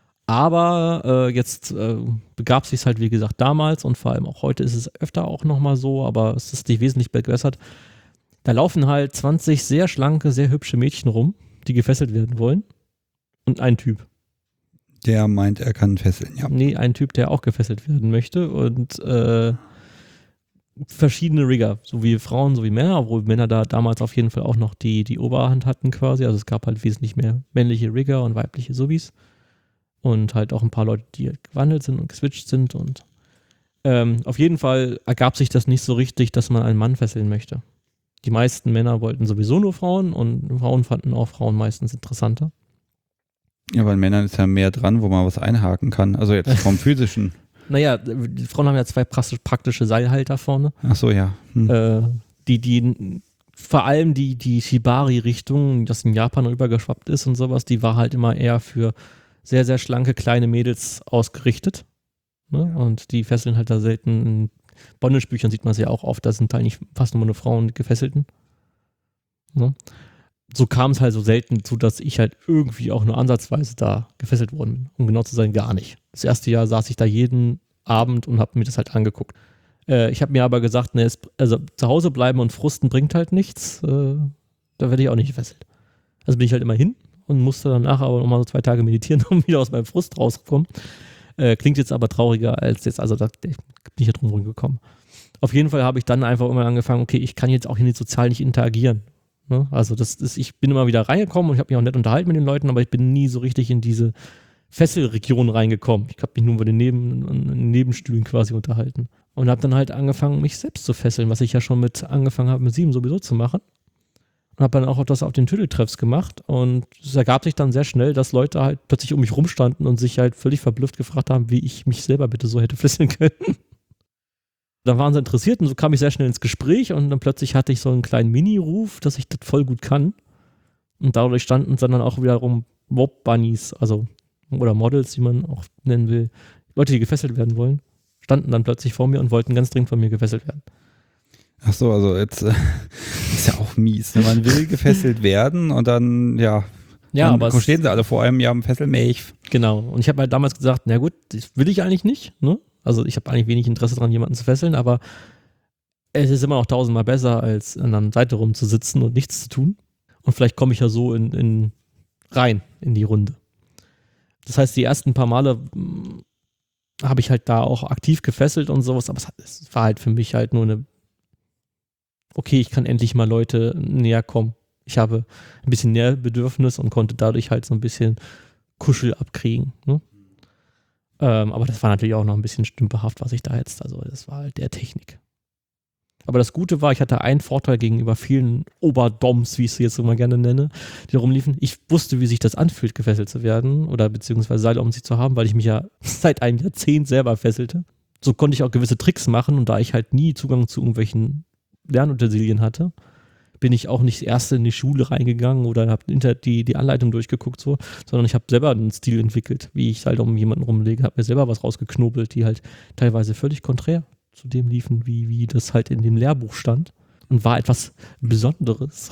Aber jetzt begab sich halt, wie gesagt, damals und vor allem auch heute ist es öfter auch nochmal so, aber es ist nicht wesentlich verbessert. Da laufen halt 20 sehr schlanke, sehr hübsche Mädchen rum, die gefesselt werden wollen. Und ein Typ. Der meint, er kann fesseln, ja. Nee, ein Typ, der auch gefesselt werden möchte und verschiedene Rigger, so wie Frauen, so wie Männer, obwohl Männer da damals auf jeden Fall auch noch die Oberhand hatten quasi. Also es gab halt wesentlich mehr männliche Rigger und weibliche Subis. Und halt auch ein paar Leute, die halt gewandelt sind und geswitcht sind. Und auf jeden Fall ergab sich das nicht so richtig, dass man einen Mann fesseln möchte. Die meisten Männer wollten sowieso nur Frauen und Frauen fanden auch Frauen meistens interessanter. Ja, bei Männern ist ja mehr dran, wo man was einhaken kann. Also jetzt vom physischen. Naja, die Frauen haben ja 2 praktische Seilhalter vorne. Ach so, ja. Die vor allem die Shibari-Richtung, das in Japan rübergeschwappt ist und sowas, die war halt immer eher für sehr, sehr schlanke kleine Mädels ausgerichtet. Ne? Und die fesseln halt da selten. In Bondage-Büchern sieht man es ja auch oft, da sind halt nicht fast nur Frauen die Gefesselten. Ne? So kam es halt so selten zu, dass ich halt irgendwie auch nur ansatzweise da gefesselt worden bin. Um genau zu sein, gar nicht. Das erste Jahr saß ich da jeden Abend und habe mir das halt angeguckt. Ich habe mir aber gesagt, ne, also zu Hause bleiben und frusten bringt halt nichts. Da werde ich auch nicht gefesselt. Also bin ich halt immer hin und musste danach aber nochmal so 2 Tage meditieren, um wieder aus meinem Frust rauszukommen. Klingt jetzt aber trauriger als jetzt, also da bin ich ja drum gekommen. Auf jeden Fall habe ich dann einfach immer angefangen, okay, ich kann jetzt auch hier sozial nicht interagieren. Ne? Also ich bin immer wieder reingekommen und ich habe mich auch nett unterhalten mit den Leuten, aber ich bin nie so richtig in diese Fesselregion reingekommen. Ich habe mich nur bei den Nebenstühlen quasi unterhalten. Und habe dann halt angefangen, mich selbst zu fesseln, was ich ja schon angefangen habe, mit 7 sowieso zu machen. Und habe dann auch das auf den Tüdeltreffs gemacht. Und es ergab sich dann sehr schnell, dass Leute halt plötzlich um mich rumstanden und sich halt völlig verblüfft gefragt haben, wie ich mich selber bitte so hätte fesseln können. Dann waren sie interessiert und so kam ich sehr schnell ins Gespräch und dann plötzlich hatte ich so einen kleinen Mini-Ruf, dass ich das voll gut kann. Und dadurch standen dann auch wiederum Rope-Bunnies, also oder Models, wie man auch nennen will, Leute, die gefesselt werden wollen, standen dann plötzlich vor mir und wollten ganz dringend von mir gefesselt werden. Ach so, also jetzt ist ja auch mies. Ne? Man will gefesselt werden und dann, ja, aber stehen sie alle vor einem, ja, am Fesselmilch. Genau. Und ich habe halt damals gesagt, na gut, das will ich eigentlich nicht, ne? Also ich habe eigentlich wenig Interesse daran, jemanden zu fesseln, aber es ist immer noch 1000-mal besser, als an der Seite rumzusitzen und nichts zu tun. Und vielleicht komme ich ja so rein in die Runde. Das heißt, die ersten paar Male habe ich halt da auch aktiv gefesselt und sowas, aber es war halt für mich halt nur okay, ich kann endlich mal Leute näher kommen. Ich habe ein bisschen Näherbedürfnis und konnte dadurch halt so ein bisschen Kuschel abkriegen. Ne? Aber das war natürlich auch noch ein bisschen stümperhaft, was ich da jetzt, also das war halt der Technik. Aber das Gute war, ich hatte einen Vorteil gegenüber vielen Oberdoms, wie ich sie jetzt immer gerne nenne, die rumliefen. Ich wusste, wie sich das anfühlt, gefesselt zu werden oder beziehungsweise Seile um sich zu haben, weil ich mich ja seit einem Jahrzehnt selber fesselte. So konnte ich auch gewisse Tricks machen und da ich halt nie Zugang zu irgendwelchen Lernutensilien hatte, bin ich auch nicht erst in die Schule reingegangen oder habe die Anleitung durchgeguckt, so, sondern ich habe selber einen Stil entwickelt, wie ich halt um jemanden rumlege, habe mir selber was rausgeknobelt, die halt teilweise völlig konträr zu dem liefen, wie das halt in dem Lehrbuch stand und war etwas Besonderes.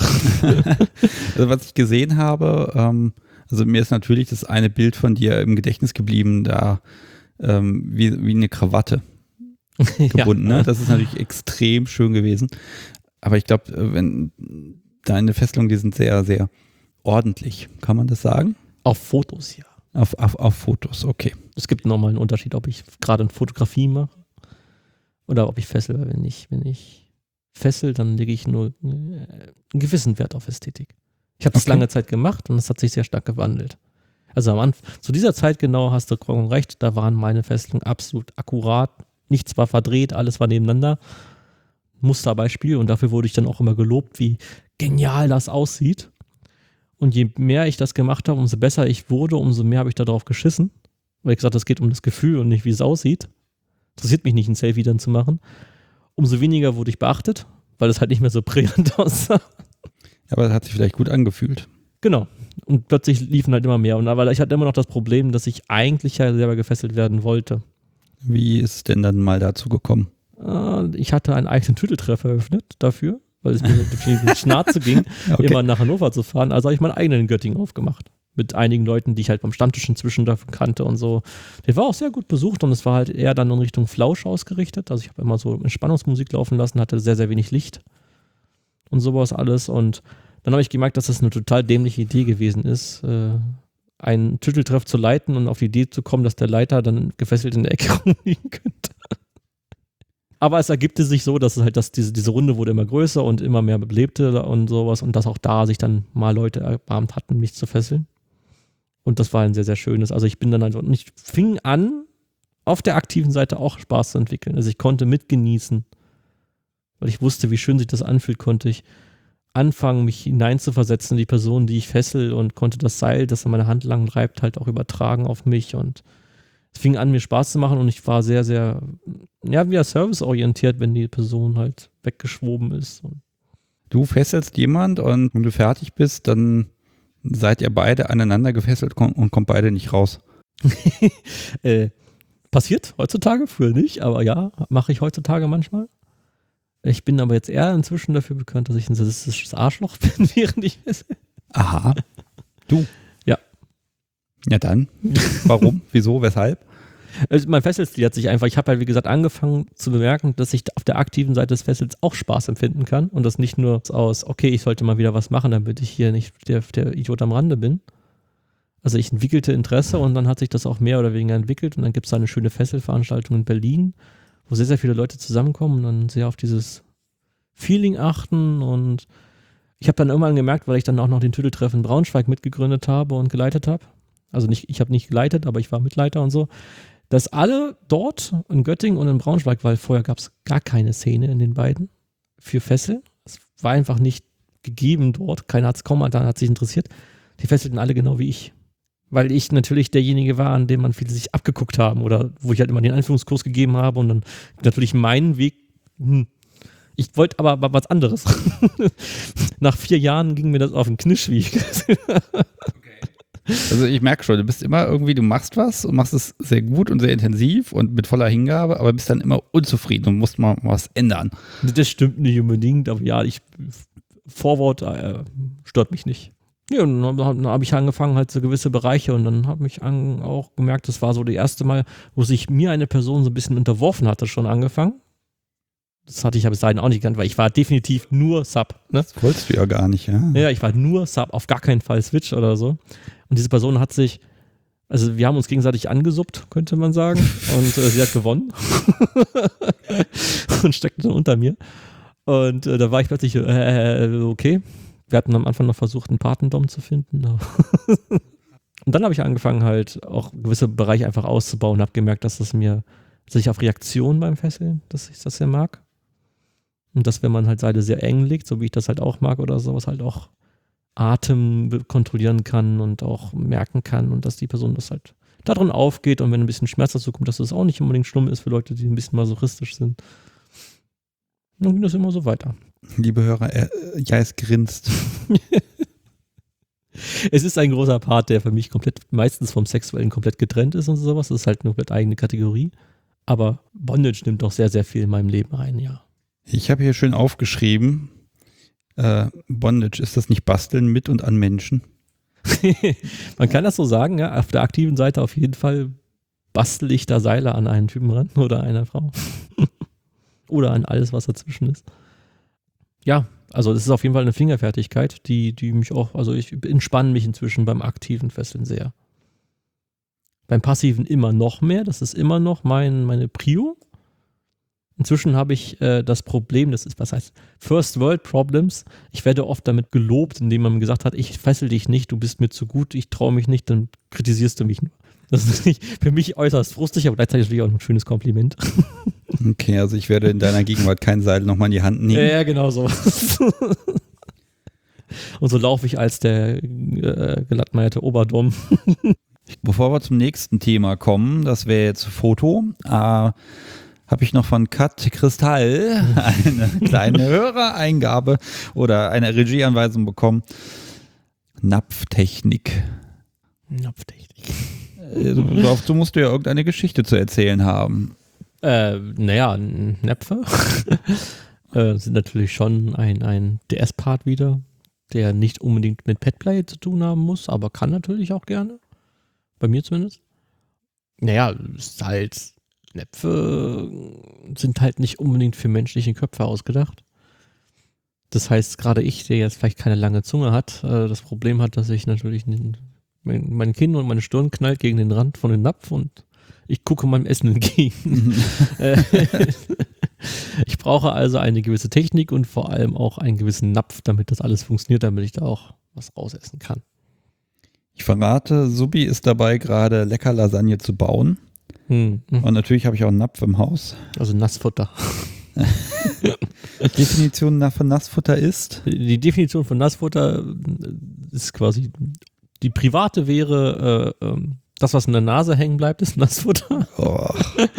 Also was ich gesehen habe, also mir ist natürlich das eine Bild von dir im Gedächtnis geblieben, da wie eine Krawatte gebunden. Ja. Ne? Das ist natürlich extrem schön gewesen. Aber ich glaube, wenn deine Fesselungen, die sind sehr, sehr ordentlich. Kann man das sagen? Auf Fotos, ja. Auf Fotos, okay. Es gibt nochmal einen Unterschied, ob ich gerade eine Fotografie mache oder ob ich fessel. Wenn ich fessel, dann lege ich nur einen gewissen Wert auf Ästhetik. Ich habe das lange Zeit gemacht und es hat sich sehr stark gewandelt. Also zu dieser Zeit genau hast du recht, da waren meine Fesselungen absolut akkurat. Nichts war verdreht, alles war nebeneinander. Musterbeispiel und dafür wurde ich dann auch immer gelobt, wie genial das aussieht. Und je mehr ich das gemacht habe, umso besser ich wurde, umso mehr habe ich darauf geschissen. Weil ich gesagt habe, es geht um das Gefühl und nicht, wie es aussieht. Interessiert mich nicht, ein Selfie dann zu machen. Umso weniger wurde ich beachtet, weil es halt nicht mehr so brillant aussah. Aber das hat sich vielleicht gut angefühlt. Genau. Und plötzlich liefen halt immer mehr. Und weil ich hatte immer noch das Problem, dass ich eigentlich ja selber gefesselt werden wollte. Wie ist es denn dann mal dazu gekommen? Ich hatte einen eigenen Tüdeltreffer eröffnet dafür, weil es mir viel Schnarze ging, immer nach Hannover zu fahren. Also habe ich meinen eigenen in Göttingen aufgemacht. Mit einigen Leuten, die ich halt beim Stammtisch inzwischen dafür kannte und so. Der war auch sehr gut besucht und es war halt eher dann in Richtung Flausch ausgerichtet. Also ich habe immer so Entspannungsmusik laufen lassen, hatte sehr, sehr wenig Licht und sowas alles. Und dann habe ich gemerkt, dass das eine total dämliche Idee gewesen ist, einen Tüdeltreff zu leiten und auf die Idee zu kommen, dass der Leiter dann gefesselt in der Ecke rumliegen könnte. Aber es ergibt sich so, dass es halt, diese Runde wurde immer größer und immer mehr belebte und sowas und dass auch da sich dann mal Leute erbarmt hatten, mich zu fesseln. Und das war ein sehr, sehr schönes. Also ich bin dann einfach, und ich fing an, auf der aktiven Seite auch Spaß zu entwickeln. Also ich konnte mitgenießen, weil ich wusste, wie schön sich das anfühlt, konnte ich anfangen, mich hineinzuversetzen in die Person, die ich fessel und konnte das Seil, das an meine Hand lang reibt, halt auch übertragen auf mich und es fing an, mir Spaß zu machen und ich war sehr, sehr, ja, wieder serviceorientiert, wenn die Person halt weggeschwoben ist. Du fesselst jemand und wenn du fertig bist, dann seid ihr beide aneinander gefesselt und kommt beide nicht raus. Passiert heutzutage, früher nicht, aber ja, mache ich heutzutage manchmal. Ich bin aber jetzt eher inzwischen dafür bekannt, dass ich ein sadistisches Arschloch bin, während ich fessel. Aha. Du? Ja. Ja dann. Warum? Wieso? Weshalb? Also mein Fesselstil hat sich einfach, ich habe halt wie gesagt angefangen zu bemerken, dass ich auf der aktiven Seite des Fessels auch Spaß empfinden kann und das nicht nur aus, okay, ich sollte mal wieder was machen, damit ich hier nicht der Idiot am Rande bin. Also ich entwickelte Interesse und dann hat sich das auch mehr oder weniger entwickelt und dann gibt es da eine schöne Fesselveranstaltung in Berlin, wo sehr, sehr viele Leute zusammenkommen und dann sehr auf dieses Feeling achten und ich habe dann irgendwann gemerkt, weil ich dann auch noch den Tüdeltreff in Braunschweig mitgegründet habe und geleitet habe, also nicht, ich habe nicht geleitet, aber ich war Mitleiter und so, dass alle dort in Göttingen und in Braunschweig, weil vorher gab es gar keine Szene in den beiden für Fesseln. Es war einfach nicht gegeben dort. Keiner hat sich interessiert. Die fesselten alle genau wie ich. Weil ich natürlich derjenige war, an dem man viele sich abgeguckt haben oder wo ich halt immer den Einführungskurs gegeben habe und dann natürlich meinen Weg. Ich wollte aber was anderes. Nach 4 Jahren ging mir das auf den Knisch, wie ich gesagt habe. Also ich merke schon, du bist immer irgendwie, du machst was und machst es sehr gut und sehr intensiv und mit voller Hingabe, aber bist dann immer unzufrieden und musst mal was ändern. Das stimmt nicht unbedingt, aber ja, Vorwort stört mich nicht. Ja, und dann habe ich angefangen halt so gewisse Bereiche und dann habe ich auch gemerkt, das war so das erste Mal, wo sich mir eine Person so ein bisschen unterworfen hatte, schon angefangen. Das hatte ich ja bis dahin auch nicht gekannt, weil ich war definitiv nur Sub. Ne? Das wolltest du ja gar nicht, ja. Ja, ich war nur Sub, auf gar keinen Fall Switch oder so. Und diese Person hat sich Also wir haben uns gegenseitig angesuppt, könnte man sagen. Und sie hat gewonnen. Und steckte dann unter mir. Und da war ich plötzlich, okay. Wir hatten am Anfang noch versucht, einen Patendom zu finden. Und dann habe ich angefangen, halt auch gewisse Bereiche einfach auszubauen. Habe gemerkt, dass ich auf Reaktionen beim Fesseln, dass ich das sehr mag. Und dass, wenn man halt Seile sehr eng legt, so wie ich das halt auch mag oder sowas, halt auch Atem kontrollieren kann und auch merken kann und dass die Person das halt darin aufgeht und wenn ein bisschen Schmerz dazu kommt, dass das auch nicht unbedingt schlimm ist für Leute, die ein bisschen masochistisch sind. Dann ging das immer so weiter. Liebe Hörer, Jais grinst. Es ist ein großer Part, der für mich meistens vom Sexuellen komplett getrennt ist und sowas. Das ist halt eine komplett eigene Kategorie. Aber Bondage nimmt doch sehr, sehr viel in meinem Leben ein, ja. Ich habe hier schön aufgeschrieben, Bondage, ist das nicht Basteln mit und an Menschen? Man kann das so sagen, ja. Auf der aktiven Seite auf jeden Fall bastel ich da Seile an einen Typen ran oder einer Frau. Oder an alles, was dazwischen ist. Ja, also das ist auf jeden Fall eine Fingerfertigkeit, die mich auch, also ich entspanne mich inzwischen beim aktiven Fesseln sehr. Beim passiven immer noch mehr, das ist immer noch meine Prio. Inzwischen habe ich das Problem, das ist, was heißt First World Problems. Ich werde oft damit gelobt, indem man mir gesagt hat, ich fessel dich nicht, du bist mir zu gut, ich traue mich nicht, dann kritisierst du mich nur. Das ist für mich äußerst frustig, aber gleichzeitig natürlich auch ein schönes Kompliment. Okay, also ich werde in deiner Gegenwart kein Seil nochmal in die Hand nehmen. Ja, genau so. Und so laufe ich als der glattmeierte Oberdom. Bevor wir zum nächsten Thema kommen, das wäre jetzt Foto, habe ich noch von Kat Kristall eine kleine Hörereingabe oder eine Regieanweisung bekommen. Napftechnik. Du musst ja irgendeine Geschichte zu erzählen haben. Naja, Näpfe sind natürlich schon ein DS-Part wieder, der nicht unbedingt mit Petplay zu tun haben muss, aber kann natürlich auch gerne. Bei mir zumindest. Naja, ist halt, Näpfe sind halt nicht unbedingt für menschliche Köpfe ausgedacht. Das heißt, gerade ich, der jetzt vielleicht keine lange Zunge hat, das Problem hat, dass ich natürlich mein Kinn und meine Stirn knallt gegen den Rand von dem Napf und ich gucke meinem Essen entgegen. Ich brauche also eine gewisse Technik und vor allem auch einen gewissen Napf, damit das alles funktioniert, damit ich da auch was rausessen kann. Ich verrate, Subi ist dabei, gerade lecker Lasagne zu bauen. Und natürlich habe ich auch einen Napf im Haus. Also Nassfutter. Definition von Nassfutter ist? Die Definition von Nassfutter ist quasi, die private wäre, das, was in der Nase hängen bleibt, ist Nassfutter. Oh.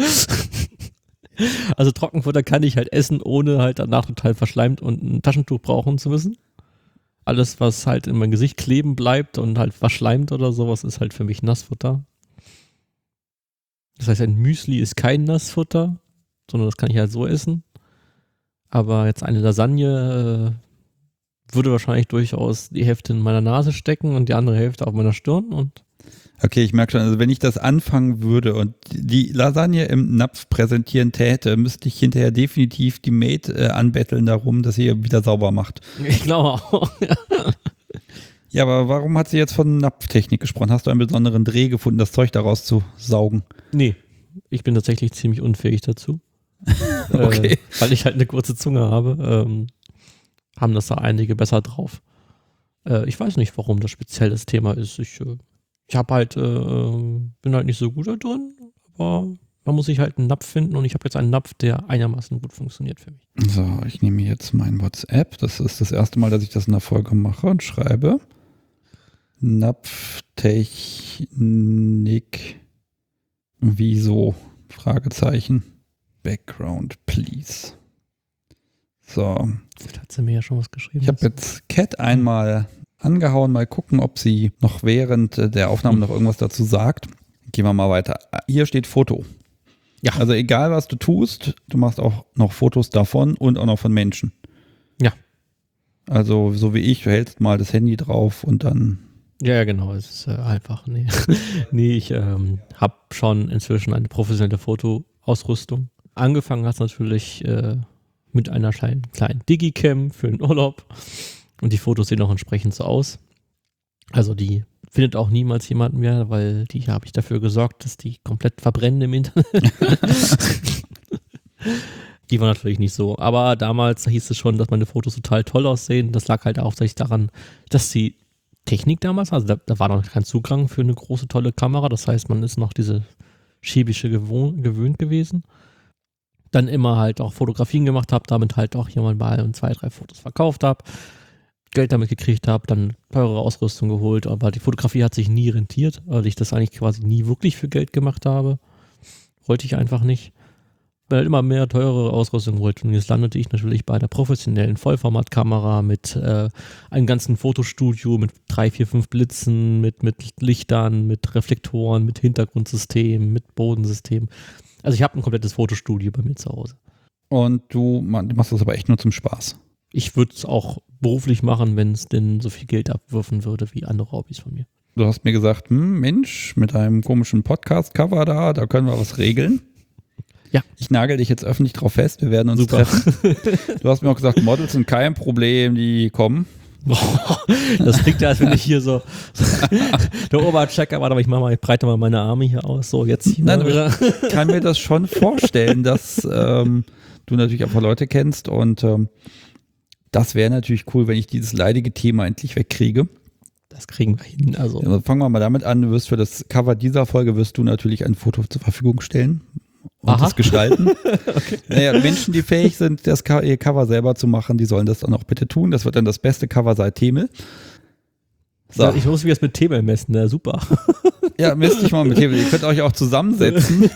Also Trockenfutter kann ich halt essen, ohne halt danach total verschleimt und ein Taschentuch brauchen zu müssen. Alles, was halt in mein Gesicht kleben bleibt und halt verschleimt oder sowas, ist halt für mich Nassfutter. Das heißt, ein Müsli ist kein Nassfutter, sondern das kann ich halt so essen. Aber jetzt eine Lasagne würde wahrscheinlich durchaus die Hälfte in meiner Nase stecken und die andere Hälfte auf meiner Stirn. Und okay, ich merke schon, also wenn ich das anfangen würde und die Lasagne im Napf präsentieren täte, müsste ich hinterher definitiv die Maid anbetteln darum, dass sie ihr wieder sauber macht. Ich glaube auch, ja. Ja, aber warum hat sie jetzt von Napftechnik gesprochen? Hast du einen besonderen Dreh gefunden, das Zeug daraus zu saugen? Nee, ich bin tatsächlich ziemlich unfähig dazu. Okay. Weil ich halt eine kurze Zunge habe, haben das da einige besser drauf. Ich weiß nicht, warum das speziell das Thema ist. Ich habe halt, bin halt nicht so gut da drin, aber man muss sich halt einen Napf finden und ich habe jetzt einen Napf, der einigermaßen gut funktioniert für mich. So, ich nehme jetzt mein WhatsApp. Das ist das erste Mal, dass ich das in der Folge mache und schreibe Napftechnik. Wieso? Fragezeichen. Background, please. So. Vielleicht hat sie mir ja schon was geschrieben. Ich habe jetzt Cat einmal angehauen, mal gucken, ob sie noch während der Aufnahme noch irgendwas dazu sagt. Gehen wir mal weiter. Hier steht Foto. Ja. Also egal, was du tust, du machst auch noch Fotos davon und auch noch von Menschen. Ja. Also so wie ich, du hältst mal das Handy drauf und dann... Ja, genau, es ist einfach, nee. Nee, ich habe schon inzwischen eine professionelle Fotoausrüstung. Angefangen hat es natürlich mit einer kleinen Digicam für den Urlaub und die Fotos sehen auch entsprechend so aus. Also die findet auch niemals jemand mehr, weil die habe ich dafür gesorgt, dass die komplett verbrennen im Internet. Die war natürlich nicht so. Aber damals hieß es schon, dass meine Fotos total toll aussehen. Das lag halt hauptsächlich daran, dass die Technik damals, also da war noch kein Zugang für eine große, tolle Kamera. Das heißt, man ist noch diese schäbische gewöhnt gewesen. Dann immer halt auch Fotografien gemacht habe, damit halt auch hier mal 2, 3 Fotos verkauft habe, Geld damit gekriegt habe, dann teure Ausrüstung geholt, aber die Fotografie hat sich nie rentiert, weil ich das eigentlich quasi nie wirklich für Geld gemacht habe. Wollte ich einfach nicht. Bin halt immer mehr teure Ausrüstung geholt und jetzt landete ich natürlich bei einer professionellen Vollformatkamera mit einem ganzen Fotostudio mit 3, 4, 5 Blitzen, mit Lichtern, mit Reflektoren, mit Hintergrundsystem, mit Bodensystem. Also ich habe ein komplettes Fotostudio bei mir zu Hause. Und du machst das aber echt nur zum Spaß. Ich würde es auch beruflich machen, wenn es denn so viel Geld abwürfen würde wie andere Hobbys von mir. Du hast mir gesagt, Mensch, mit einem komischen Podcast-Cover da können wir was regeln. Ja. Ich nagel dich jetzt öffentlich drauf fest, wir werden uns treffen. Du hast mir auch gesagt, Models sind kein Problem, die kommen. Das klingt ja, als wenn ich hier so der Oberchecker war, aber ich breite mal meine Arme hier aus. So, jetzt hier. Nein, ich kann mir das schon vorstellen, dass du natürlich einfach Leute kennst und das wäre natürlich cool, wenn ich dieses leidige Thema endlich wegkriege. Das kriegen wir hin. Also fangen wir mal damit an, du wirst für das Cover dieser Folge wirst du natürlich ein Foto zur Verfügung stellen und das gestalten. Okay. Naja, Menschen, die fähig sind, ihr Cover selber zu machen, die sollen das dann auch bitte tun. Das wird dann das beste Cover seit Themel. So. Ja, ich muss mich jetzt mit Themel messen, ja, super. Ja, messt dich mal mit Themel. Ihr könnt euch auch zusammensetzen.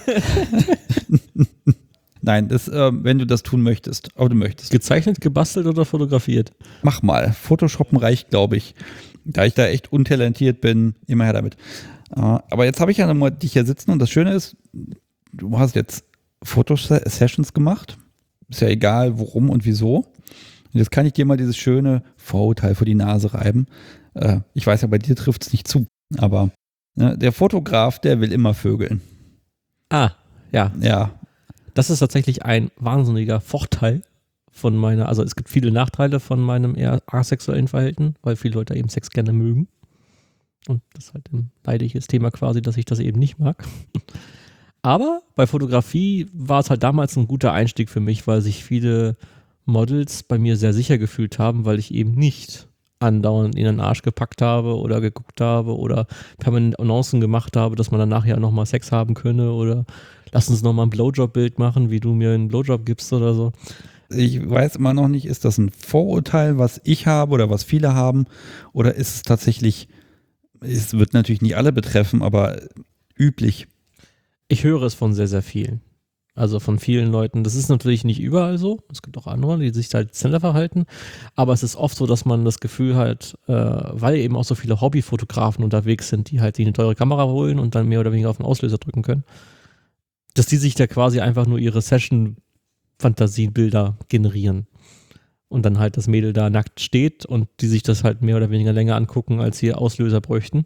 Nein, wenn du das tun möchtest, aber du möchtest. Gezeichnet, gebastelt oder fotografiert? Mach mal. Photoshoppen reicht, glaube ich. Da ich da echt untalentiert bin, immer her damit. Aber jetzt habe ich ja nochmal dich hier sitzen und das Schöne ist, du hast jetzt Fotosessions gemacht. Ist ja egal, worum und wieso. Und jetzt kann ich dir mal dieses schöne Vorurteil vor die Nase reiben. Ich weiß ja, bei dir trifft es nicht zu. Aber der Fotograf, der will immer vögeln. Ah, ja. Ja. Das ist tatsächlich ein wahnsinniger Vorteil von meiner, also es gibt viele Nachteile von meinem eher asexuellen Verhalten, weil viele Leute eben Sex gerne mögen. Und das ist halt ein leidiges Thema quasi, dass ich das eben nicht mag. Aber bei Fotografie war es halt damals ein guter Einstieg für mich, weil sich viele Models bei mir sehr sicher gefühlt haben, weil ich eben nicht andauernd in den Arsch gepackt habe oder geguckt habe oder permanent Annoncen gemacht habe, dass man dann nachher nochmal Sex haben könne oder lass uns nochmal ein Blowjob-Bild machen, wie du mir einen Blowjob gibst oder so. Ich weiß immer noch nicht, ist das ein Vorurteil, was ich habe oder was viele haben oder ist es tatsächlich, es wird natürlich nicht alle betreffen, aber üblich? Ich höre es von sehr, sehr vielen. Also von vielen Leuten. Das ist natürlich nicht überall so. Es gibt auch andere, die sich halt dezenter verhalten. Aber es ist oft so, dass man das Gefühl hat, weil eben auch so viele Hobbyfotografen unterwegs sind, die halt eine teure Kamera holen und dann mehr oder weniger auf den Auslöser drücken können, dass die sich da quasi einfach nur ihre Session-Fantasiebilder generieren. Und dann halt das Mädel da nackt steht und die sich das halt mehr oder weniger länger angucken, als sie Auslöser bräuchten.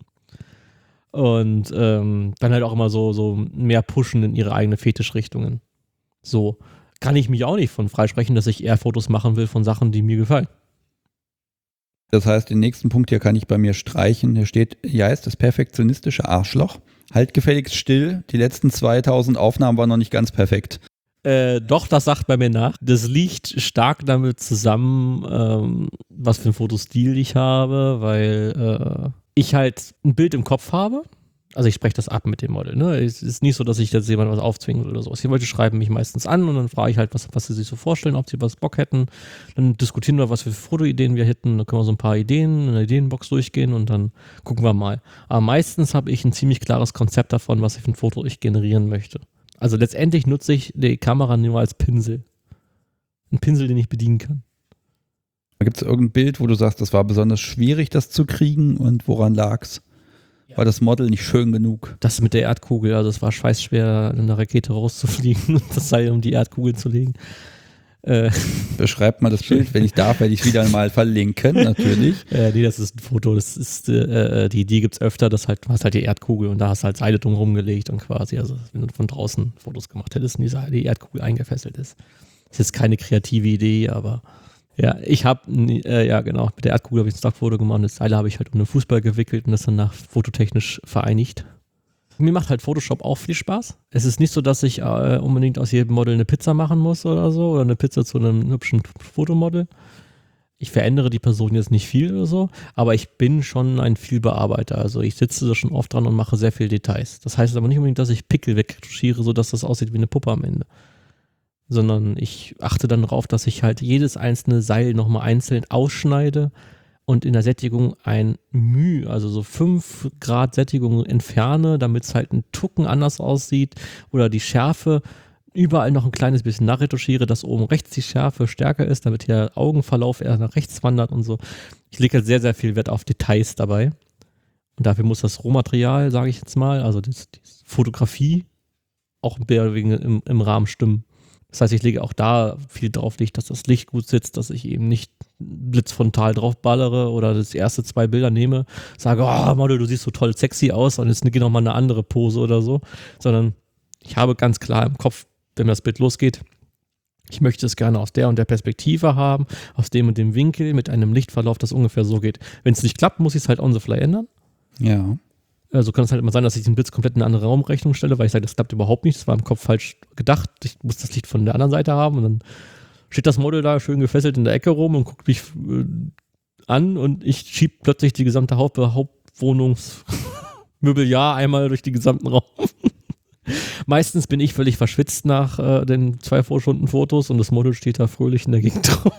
Und dann halt auch immer so mehr pushen in ihre eigene Fetischrichtungen. So kann ich mich auch nicht von freisprechen, dass ich eher Fotos machen will von Sachen, die mir gefallen. Das heißt, den nächsten Punkt hier kann ich bei mir streichen. Hier steht, ja, ist das perfektionistische Arschloch. Halt gefälligst still. Die letzten 2000 Aufnahmen waren noch nicht ganz perfekt. Doch, das sagt bei mir nach. Das liegt stark damit zusammen, was für einen Fotostil ich habe, weil ich halt ein Bild im Kopf habe. Also ich spreche das ab mit dem Model. Ne? Es ist nicht so, dass ich jetzt jemand was aufzwingen will oder sowas. Die Leute schreiben mich meistens an und dann frage ich halt, was sie sich so vorstellen, ob sie was Bock hätten. Dann diskutieren wir, was für Fotoideen wir hätten. Dann können wir so ein paar Ideen in der Ideenbox durchgehen und dann gucken wir mal. Aber meistens habe ich ein ziemlich klares Konzept davon, was für ein Foto ich generieren möchte. Also letztendlich nutze ich die Kamera nur als Pinsel. Ein Pinsel, den ich bedienen kann. Gibt es irgendein Bild, wo du sagst, das war besonders schwierig, das zu kriegen und woran lag's? Ja. War das Model nicht schön genug? Das mit der Erdkugel, also es war schweißschwer, in der Rakete rauszufliegen und das Seil um die Erdkugel zu legen. Beschreib mal das Bild, wenn ich darf, werde ich es wieder mal verlinken, natürlich. Nee, das ist ein Foto, das ist, die gibt es öfter, du hast halt die Erdkugel und da hast du halt Seile drum rumgelegt und quasi, also wenn du von draußen Fotos gemacht hättest und die Erdkugel eingefesselt ist. Das ist jetzt keine kreative Idee, aber Ja, ich habe, genau, mit der Erdkugel habe ich ein Stockfoto gemacht. Das Seil habe ich halt um den Fußball gewickelt und das danach fototechnisch vereinigt. Mir macht halt Photoshop auch viel Spaß. Es ist nicht so, dass ich unbedingt aus jedem Model eine Pizza machen muss oder so oder eine Pizza zu einem hübschen Fotomodel. Ich verändere die Person jetzt nicht viel oder so, aber ich bin schon ein Vielbearbeiter. Also ich sitze da schon oft dran und mache sehr viele Details. Das heißt aber nicht unbedingt, dass ich Pickel wegretuschiere, sodass das aussieht wie eine Puppe am Ende. Sondern ich achte dann darauf, dass ich halt jedes einzelne Seil nochmal einzeln ausschneide und in der Sättigung ein also so 5 Grad Sättigung entferne, damit es halt ein Tucken anders aussieht oder die Schärfe überall noch ein kleines bisschen nachretuschiere, dass oben rechts die Schärfe stärker ist, damit der Augenverlauf eher nach rechts wandert und so. Ich lege halt sehr, sehr viel Wert auf Details dabei. Und dafür muss das Rohmaterial, sage ich jetzt mal, also die Fotografie auch im Rahmen stimmen. Das heißt, ich lege auch da viel drauf, dass das Licht gut sitzt, dass ich eben nicht blitzfrontal draufballere oder das erste 2 Bilder nehme, sage, oh Model, du siehst so toll sexy aus und jetzt geh noch mal eine andere Pose oder so, sondern ich habe ganz klar im Kopf, wenn das Bild losgeht, ich möchte es gerne aus der und der Perspektive haben, aus dem und dem Winkel, mit einem Lichtverlauf, das ungefähr so geht. Wenn es nicht klappt, muss ich es halt on the fly ändern. Ja. Also kann es halt immer sein, dass ich den Blitz komplett in eine andere Raumrechnung stelle, weil ich sage, das klappt überhaupt nicht, das war im Kopf falsch gedacht, ich muss das Licht von der anderen Seite haben und dann steht das Model da schön gefesselt in der Ecke rum und guckt mich an und ich schiebe plötzlich die gesamte Hauptwohnungsmöbeljahr einmal durch den gesamten Raum. Meistens bin ich völlig verschwitzt nach den 2 Vorstunden-Fotos und das Model steht da fröhlich in der Gegend drauf.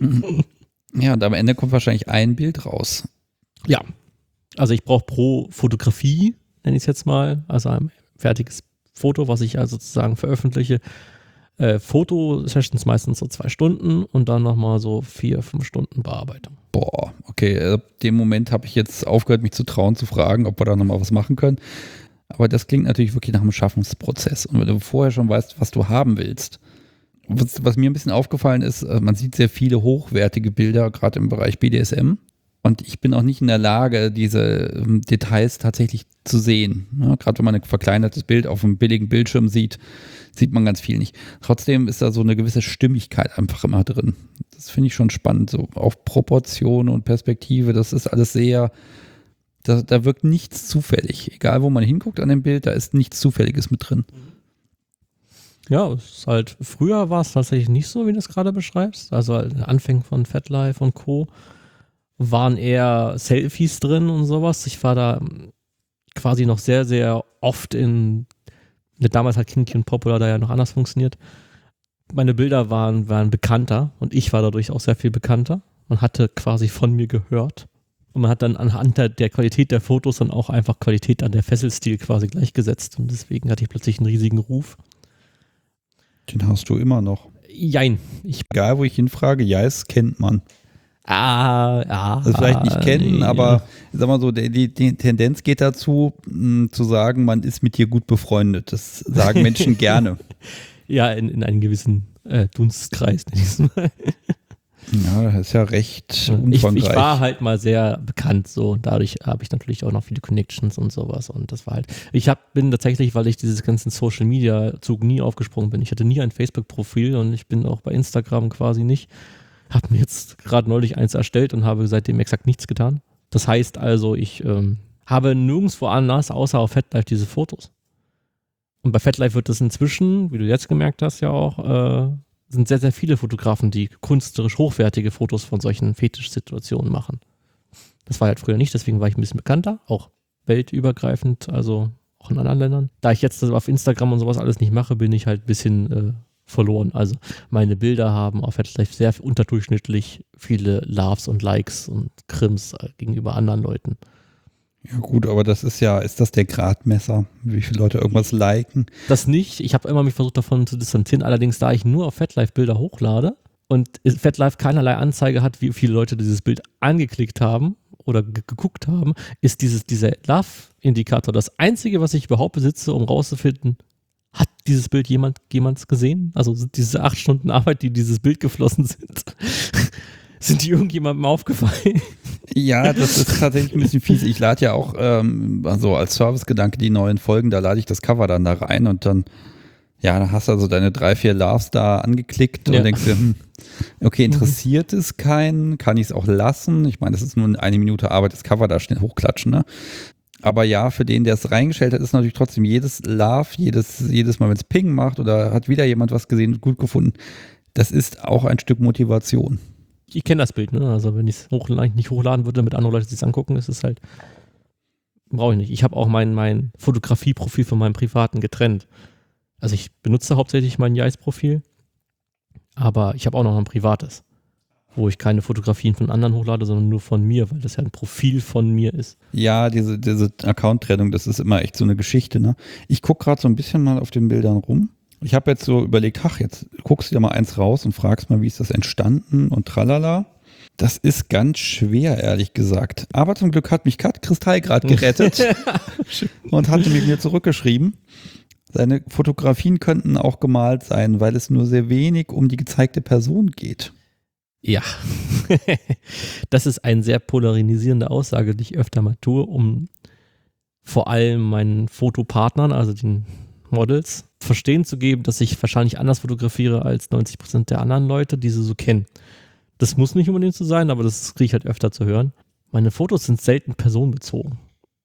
Ja, und am Ende kommt wahrscheinlich ein Bild raus. Ja, also ich brauche pro Fotografie, nenne ich es jetzt mal, also ein fertiges Foto, was ich also sozusagen veröffentliche, Fotosessions meistens so 2 Stunden und dann nochmal so 4-5 Stunden Bearbeitung. Boah, okay, ab dem Moment habe ich jetzt aufgehört, mich zu trauen, zu fragen, ob wir da nochmal was machen können. Aber das klingt natürlich wirklich nach einem Schaffensprozess. Und wenn du vorher schon weißt, was du haben willst. Was mir ein bisschen aufgefallen ist, man sieht sehr viele hochwertige Bilder, gerade im Bereich BDSM. Und ich bin auch nicht in der Lage, diese Details tatsächlich zu sehen. Ja, gerade wenn man ein verkleinertes Bild auf einem billigen Bildschirm sieht, sieht man ganz viel nicht. Trotzdem ist da so eine gewisse Stimmigkeit einfach immer drin. Das finde ich schon spannend. So auf Proportion und Perspektive, das ist alles sehr, da wirkt nichts zufällig. Egal, wo man hinguckt an dem Bild, da ist nichts Zufälliges mit drin. Ja, es ist halt, früher war es tatsächlich nicht so, wie du es gerade beschreibst. Also Anfängen von FatLife und Co. waren eher Selfies drin und sowas. Ich war da quasi noch sehr, sehr oft damals hat Kinky und Popular da ja noch anders funktioniert. Meine Bilder waren bekannter und ich war dadurch auch sehr viel bekannter. Man hatte quasi von mir gehört. Und man hat dann anhand der Qualität der Fotos dann auch einfach Qualität an der Fesselstil quasi gleichgesetzt. Und deswegen hatte ich plötzlich einen riesigen Ruf. Den hast du immer noch. Jein. Egal, wo ich hinfrage, ja, es kennt man. Also vielleicht nicht kennen, aber sag mal so, die Tendenz geht dazu, zu sagen, man ist mit dir gut befreundet. Das sagen Menschen gerne. Ja, in einem gewissen Dunstkreis, nenne ich es mal. Ja, das ist ja recht umfangreich. Ich war halt mal sehr bekannt so und dadurch habe ich natürlich auch noch viele Connections und sowas und das war halt, bin tatsächlich, weil ich dieses ganzen Social Media Zug nie aufgesprungen bin, ich hatte nie ein Facebook-Profil und ich bin auch bei Instagram quasi nicht, habe mir jetzt gerade neulich eins erstellt und habe seitdem exakt nichts getan. Das heißt also, ich habe nirgendwo anders, außer auf FatLife, diese Fotos. Und bei FatLife wird es inzwischen, wie du jetzt gemerkt hast ja auch, sind sehr, sehr viele Fotografen, die künstlerisch hochwertige Fotos von solchen Fetischsituationen machen. Das war halt früher nicht, deswegen war ich ein bisschen bekannter, auch weltübergreifend, also auch in anderen Ländern. Da ich jetzt auf Instagram und sowas alles nicht mache, bin ich halt ein bisschen verloren. Also meine Bilder haben auf FatLife sehr unterdurchschnittlich viele Loves und Likes und Krims gegenüber anderen Leuten. Ja gut, aber das ist das der Gradmesser, wie viele Leute irgendwas liken? Das nicht. Ich habe immer mich versucht davon zu distanzieren, allerdings da ich nur auf FatLife Bilder hochlade und FatLife keinerlei Anzeige hat, wie viele Leute dieses Bild angeklickt haben oder geguckt haben, ist dieser Love-Indikator das einzige, was ich überhaupt besitze, um rauszufinden, hat dieses Bild jemand gesehen? Also sind diese 8 Stunden Arbeit, die in dieses Bild geflossen sind die irgendjemandem aufgefallen? Ja, das ist tatsächlich ein bisschen fies. Ich lade ja auch also als Servicegedanke die neuen Folgen, da lade ich das Cover dann da rein und dann Ja, dann hast du also deine 3, 4 Loves da angeklickt und denkst dir, okay, interessiert es keinen? Kann ich es auch lassen? Ich meine, das ist nur eine Minute Arbeit, das Cover da schnell hochklatschen, ne? Aber ja, für den, der es reingestellt hat, ist natürlich trotzdem jedes Love, jedes Mal, wenn es Ping macht oder hat wieder jemand was gesehen und gut gefunden, das ist auch ein Stück Motivation. Ich kenne das Bild, ne? Also wenn ich es nicht hochladen würde, damit andere Leute sich angucken, ist es halt, brauche ich nicht. Ich habe auch mein Fotografieprofil von meinem privaten getrennt. Also ich benutze hauptsächlich mein Jais-Profil, aber ich habe auch noch ein privates, wo ich keine Fotografien von anderen hochlade, sondern nur von mir, weil das ja ein Profil von mir ist. Ja, diese Account-Trennung, das ist immer echt so eine Geschichte, ne? Ich gucke gerade so ein bisschen mal auf den Bildern rum. Ich habe jetzt so überlegt, jetzt guckst du dir mal eins raus und fragst mal, wie ist das entstanden und tralala. Das ist ganz schwer, ehrlich gesagt. Aber zum Glück hat mich Kristall gerade gerettet und hatte mir zurückgeschrieben. Seine Fotografien könnten auch gemalt sein, weil es nur sehr wenig um die gezeigte Person geht. Ja, das ist eine sehr polarisierende Aussage, die ich öfter mal tue, um vor allem meinen Fotopartnern, also den Models, verstehen zu geben, dass ich wahrscheinlich anders fotografiere als 90% der anderen Leute, die sie so kennen. Das muss nicht unbedingt so sein, aber das kriege ich halt öfter zu hören. Meine Fotos sind selten personenbezogen.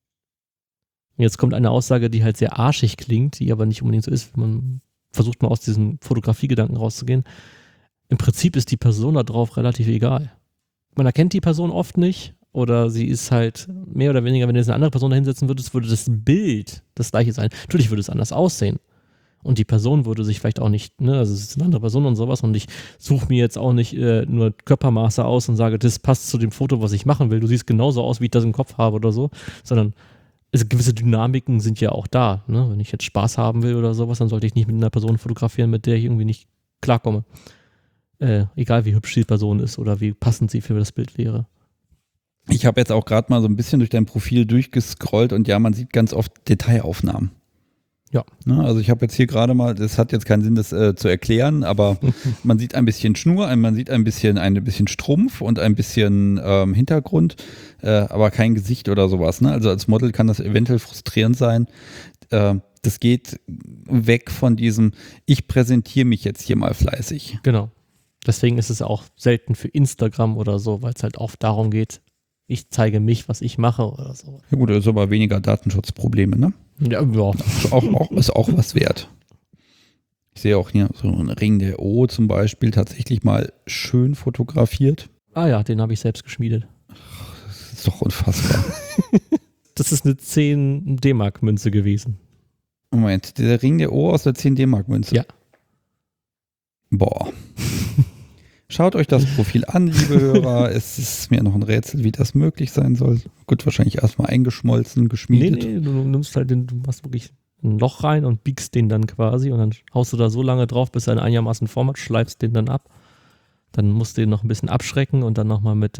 Jetzt kommt eine Aussage, die halt sehr arschig klingt, die aber nicht unbedingt so ist, wenn man versucht mal aus diesem Fotografiegedanken rauszugehen. Im Prinzip ist die Person da drauf relativ egal. Man erkennt die Person oft nicht oder sie ist halt mehr oder weniger, wenn du jetzt eine andere Person da hinsetzen würdest, würde das Bild das gleiche sein. Natürlich würde es anders aussehen. Und die Person würde sich vielleicht auch nicht, ne, also es ist eine andere Person und sowas und ich suche mir jetzt auch nicht nur Körpermaße aus und sage, das passt zu dem Foto, was ich machen will. Du siehst genauso aus, wie ich das im Kopf habe oder so, sondern gewisse Dynamiken sind ja auch da. Ne? Wenn ich jetzt Spaß haben will oder sowas, dann sollte ich nicht mit einer Person fotografieren, mit der ich irgendwie nicht klarkomme. Egal wie hübsch die Person ist oder wie passend sie für das Bild wäre. Ich habe jetzt auch gerade mal so ein bisschen durch dein Profil durchgescrollt und ja, man sieht ganz oft Detailaufnahmen. Ja. Ne, also ich habe jetzt hier gerade mal, das hat jetzt keinen Sinn, das zu erklären, aber man sieht ein bisschen Schnur, man sieht ein bisschen Strumpf und ein bisschen Hintergrund, aber kein Gesicht oder sowas. Ne? Also als Model kann das eventuell frustrierend sein. Das geht weg von diesem, ich präsentiere mich jetzt hier mal fleißig. Genau. Deswegen ist es auch selten für Instagram oder so, weil es halt oft darum geht, ich zeige mich, was ich mache oder so. Ja gut, das ist aber weniger Datenschutzprobleme, ne? Ja. Ist auch was wert. Ich sehe auch hier so einen Ring der O zum Beispiel tatsächlich mal schön fotografiert. Ah ja, den habe ich selbst geschmiedet. Das ist doch unfassbar. Das ist eine 10 D-Mark-Münze gewesen. Moment, der Ring der O aus der 10 D-Mark-Münze? Ja. Boah. Schaut euch das Profil an, liebe Hörer. Es ist mir noch ein Rätsel, wie das möglich sein soll. Gut, wahrscheinlich erstmal eingeschmolzen, geschmiedet. Nee, du nimmst halt du machst wirklich ein Loch rein und biegst den dann quasi und dann haust du da so lange drauf, bis er in einigermaßen Form hat, schleifst den dann ab. Dann musst du den noch ein bisschen abschrecken und dann nochmal mit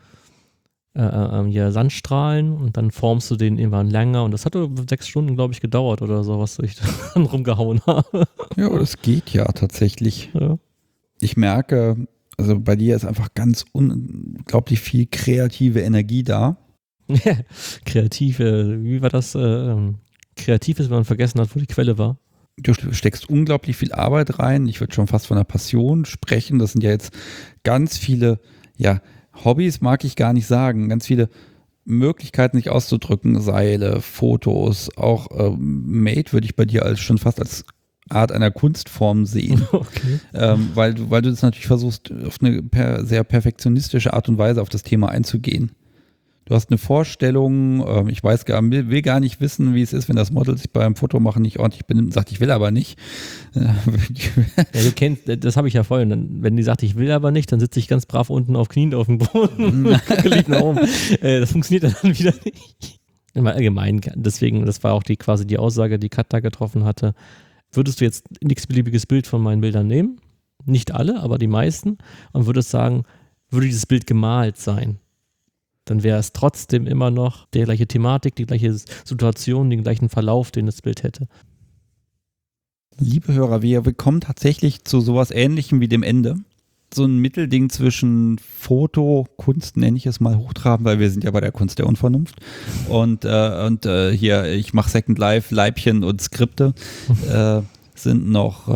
Sandstrahlen und dann formst du den irgendwann länger und das hat 6 Stunden, glaube ich, gedauert oder so, was ich dann rumgehauen habe. Ja, aber das geht ja tatsächlich. Ja. Ich merke, also bei dir ist einfach ganz unglaublich viel kreative Energie da. Kreativ, wie war das? Kreativ ist, wenn man vergessen hat, wo die Quelle war. Du steckst unglaublich viel Arbeit rein. Ich würde schon fast von einer Passion sprechen. Das sind ja jetzt ganz viele, ja, Hobbys mag ich gar nicht sagen. Ganz viele Möglichkeiten, sich auszudrücken. Seile, Fotos, auch Made würde ich bei dir schon fast als Art einer Kunstform sehen. Okay. Weil du das natürlich versuchst, auf eine sehr perfektionistische Art und Weise auf das Thema einzugehen. Du hast eine Vorstellung, ich will gar nicht wissen, wie es ist, wenn das Model sich beim Fotomachen nicht ordentlich benimmt und sagt, ich will aber nicht. Ja, du kennst, das habe ich ja vorhin, wenn die sagt, ich will aber nicht, dann sitze ich ganz brav unten auf Knien auf dem Boden und gucke nicht nach oben. Das funktioniert dann wieder nicht. Immer allgemein, deswegen, das war auch quasi die Aussage, die Kat da getroffen hatte. Würdest du jetzt ein x-beliebiges Bild von meinen Bildern nehmen? Nicht alle, aber die meisten. Und würdest sagen, würde dieses Bild gemalt sein? Dann wäre es trotzdem immer noch die gleiche Thematik, die gleiche Situation, den gleichen Verlauf, den das Bild hätte. Liebe Hörer, wir kommen tatsächlich zu sowas Ähnlichem wie dem Ende. So ein Mittelding zwischen Foto, Kunst nenne ich es mal hochtrabend, weil wir sind ja bei der Kunst der Unvernunft. Und hier, ich mache Second Life, Leibchen und Skripte. sind noch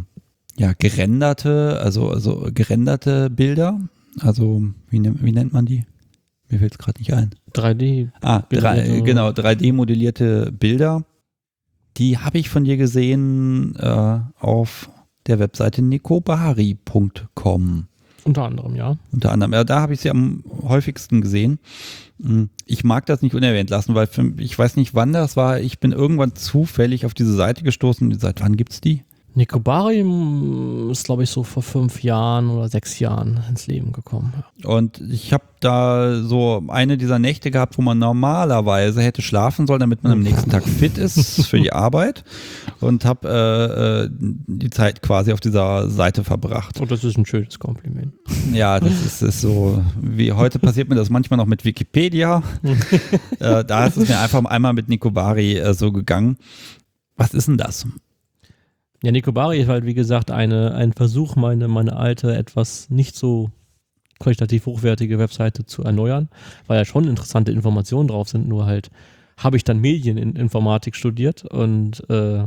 gerenderte Bilder. Also wie nennt man die? Mir fällt es gerade nicht ein. 3D. 3D-modellierte Bilder. Die habe ich von dir gesehen auf der Webseite nicobari.com. Unter anderem, ja. Ja, da habe ich sie am häufigsten gesehen. Ich mag das nicht unerwähnt lassen, weil ich weiß nicht, wann das war. Ich bin irgendwann zufällig auf diese Seite gestoßen. Seit wann gibt's die? Nicobari ist, glaube ich, so vor 5 Jahren oder 6 Jahren ins Leben gekommen. Und ich habe da so eine dieser Nächte gehabt, wo man normalerweise hätte schlafen sollen, damit man am nächsten Tag fit ist für die Arbeit, und habe die Zeit quasi auf dieser Seite verbracht. Und das ist ein schönes Kompliment. Ja, das ist so, wie heute passiert mir das manchmal noch mit Wikipedia. Da ist es mir einfach einmal mit Nicobari so gegangen. Was ist denn das? Ja, Nicobari ist halt, wie gesagt, ein Versuch, meine alte, etwas nicht so qualitativ hochwertige Webseite zu erneuern, weil ja schon interessante Informationen drauf sind, nur halt habe ich dann Medieninformatik studiert und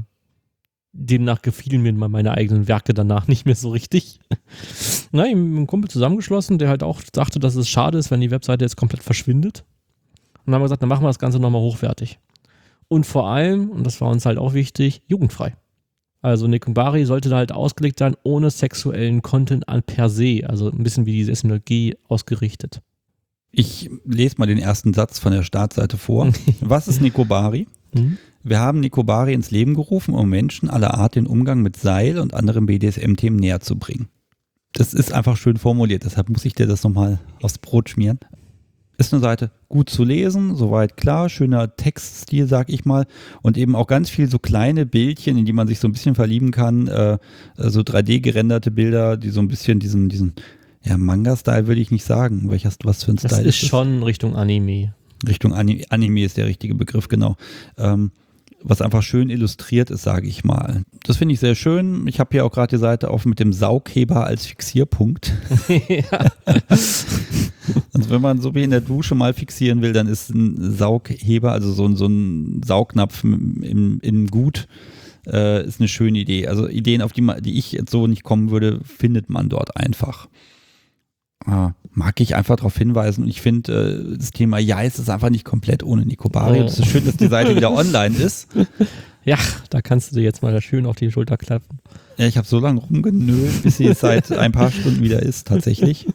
demnach gefielen mir meine eigenen Werke danach nicht mehr so richtig. Na, ich habe mit einem Kumpel zusammengeschlossen, der halt auch dachte, dass es schade ist, wenn die Webseite jetzt komplett verschwindet. Und dann haben wir gesagt, dann machen wir das Ganze nochmal hochwertig. Und vor allem, und das war uns halt auch wichtig, jugendfrei. Also Nicobari sollte da halt ausgelegt sein, ohne sexuellen Content an per se. Also ein bisschen wie diese SMLG ausgerichtet. Ich lese mal den ersten Satz von der Startseite vor. Was ist Nicobari? Wir haben Nicobari ins Leben gerufen, um Menschen aller Art den Umgang mit Seil und anderen BDSM-Themen näher zu bringen. Das ist einfach schön formuliert, deshalb muss ich dir das nochmal aufs Brot schmieren. Ist eine Seite gut zu lesen, soweit klar, schöner Textstil, sag ich mal, und eben auch ganz viel so kleine Bildchen, in die man sich so ein bisschen verlieben kann, so 3D gerenderte Bilder, die so ein bisschen diesen Manga-Style würde ich nicht sagen. Was für ein Style ist das? Das ist schon Richtung Anime. Richtung Anime ist der richtige Begriff, genau. Was einfach schön illustriert ist, sage ich mal. Das finde ich sehr schön. Ich habe hier auch gerade die Seite auf mit dem Saugheber als Fixierpunkt. Ja. Also wenn man so wie in der Dusche mal fixieren will, dann ist ein Saugheber, also so ein Saugnapf im Gut, ist eine schöne Idee. Also Ideen, auf die ich jetzt so nicht kommen würde, findet man dort einfach. Mag ich einfach darauf hinweisen, und ich finde, das Thema Jais ist einfach nicht komplett ohne Nicobari. Es ist schön, dass die Seite wieder online ist. Ja, da kannst du dir jetzt mal schön auf die Schulter klappen. Ja, ich habe so lange rumgenölt, bis sie jetzt seit ein paar Stunden wieder ist, tatsächlich.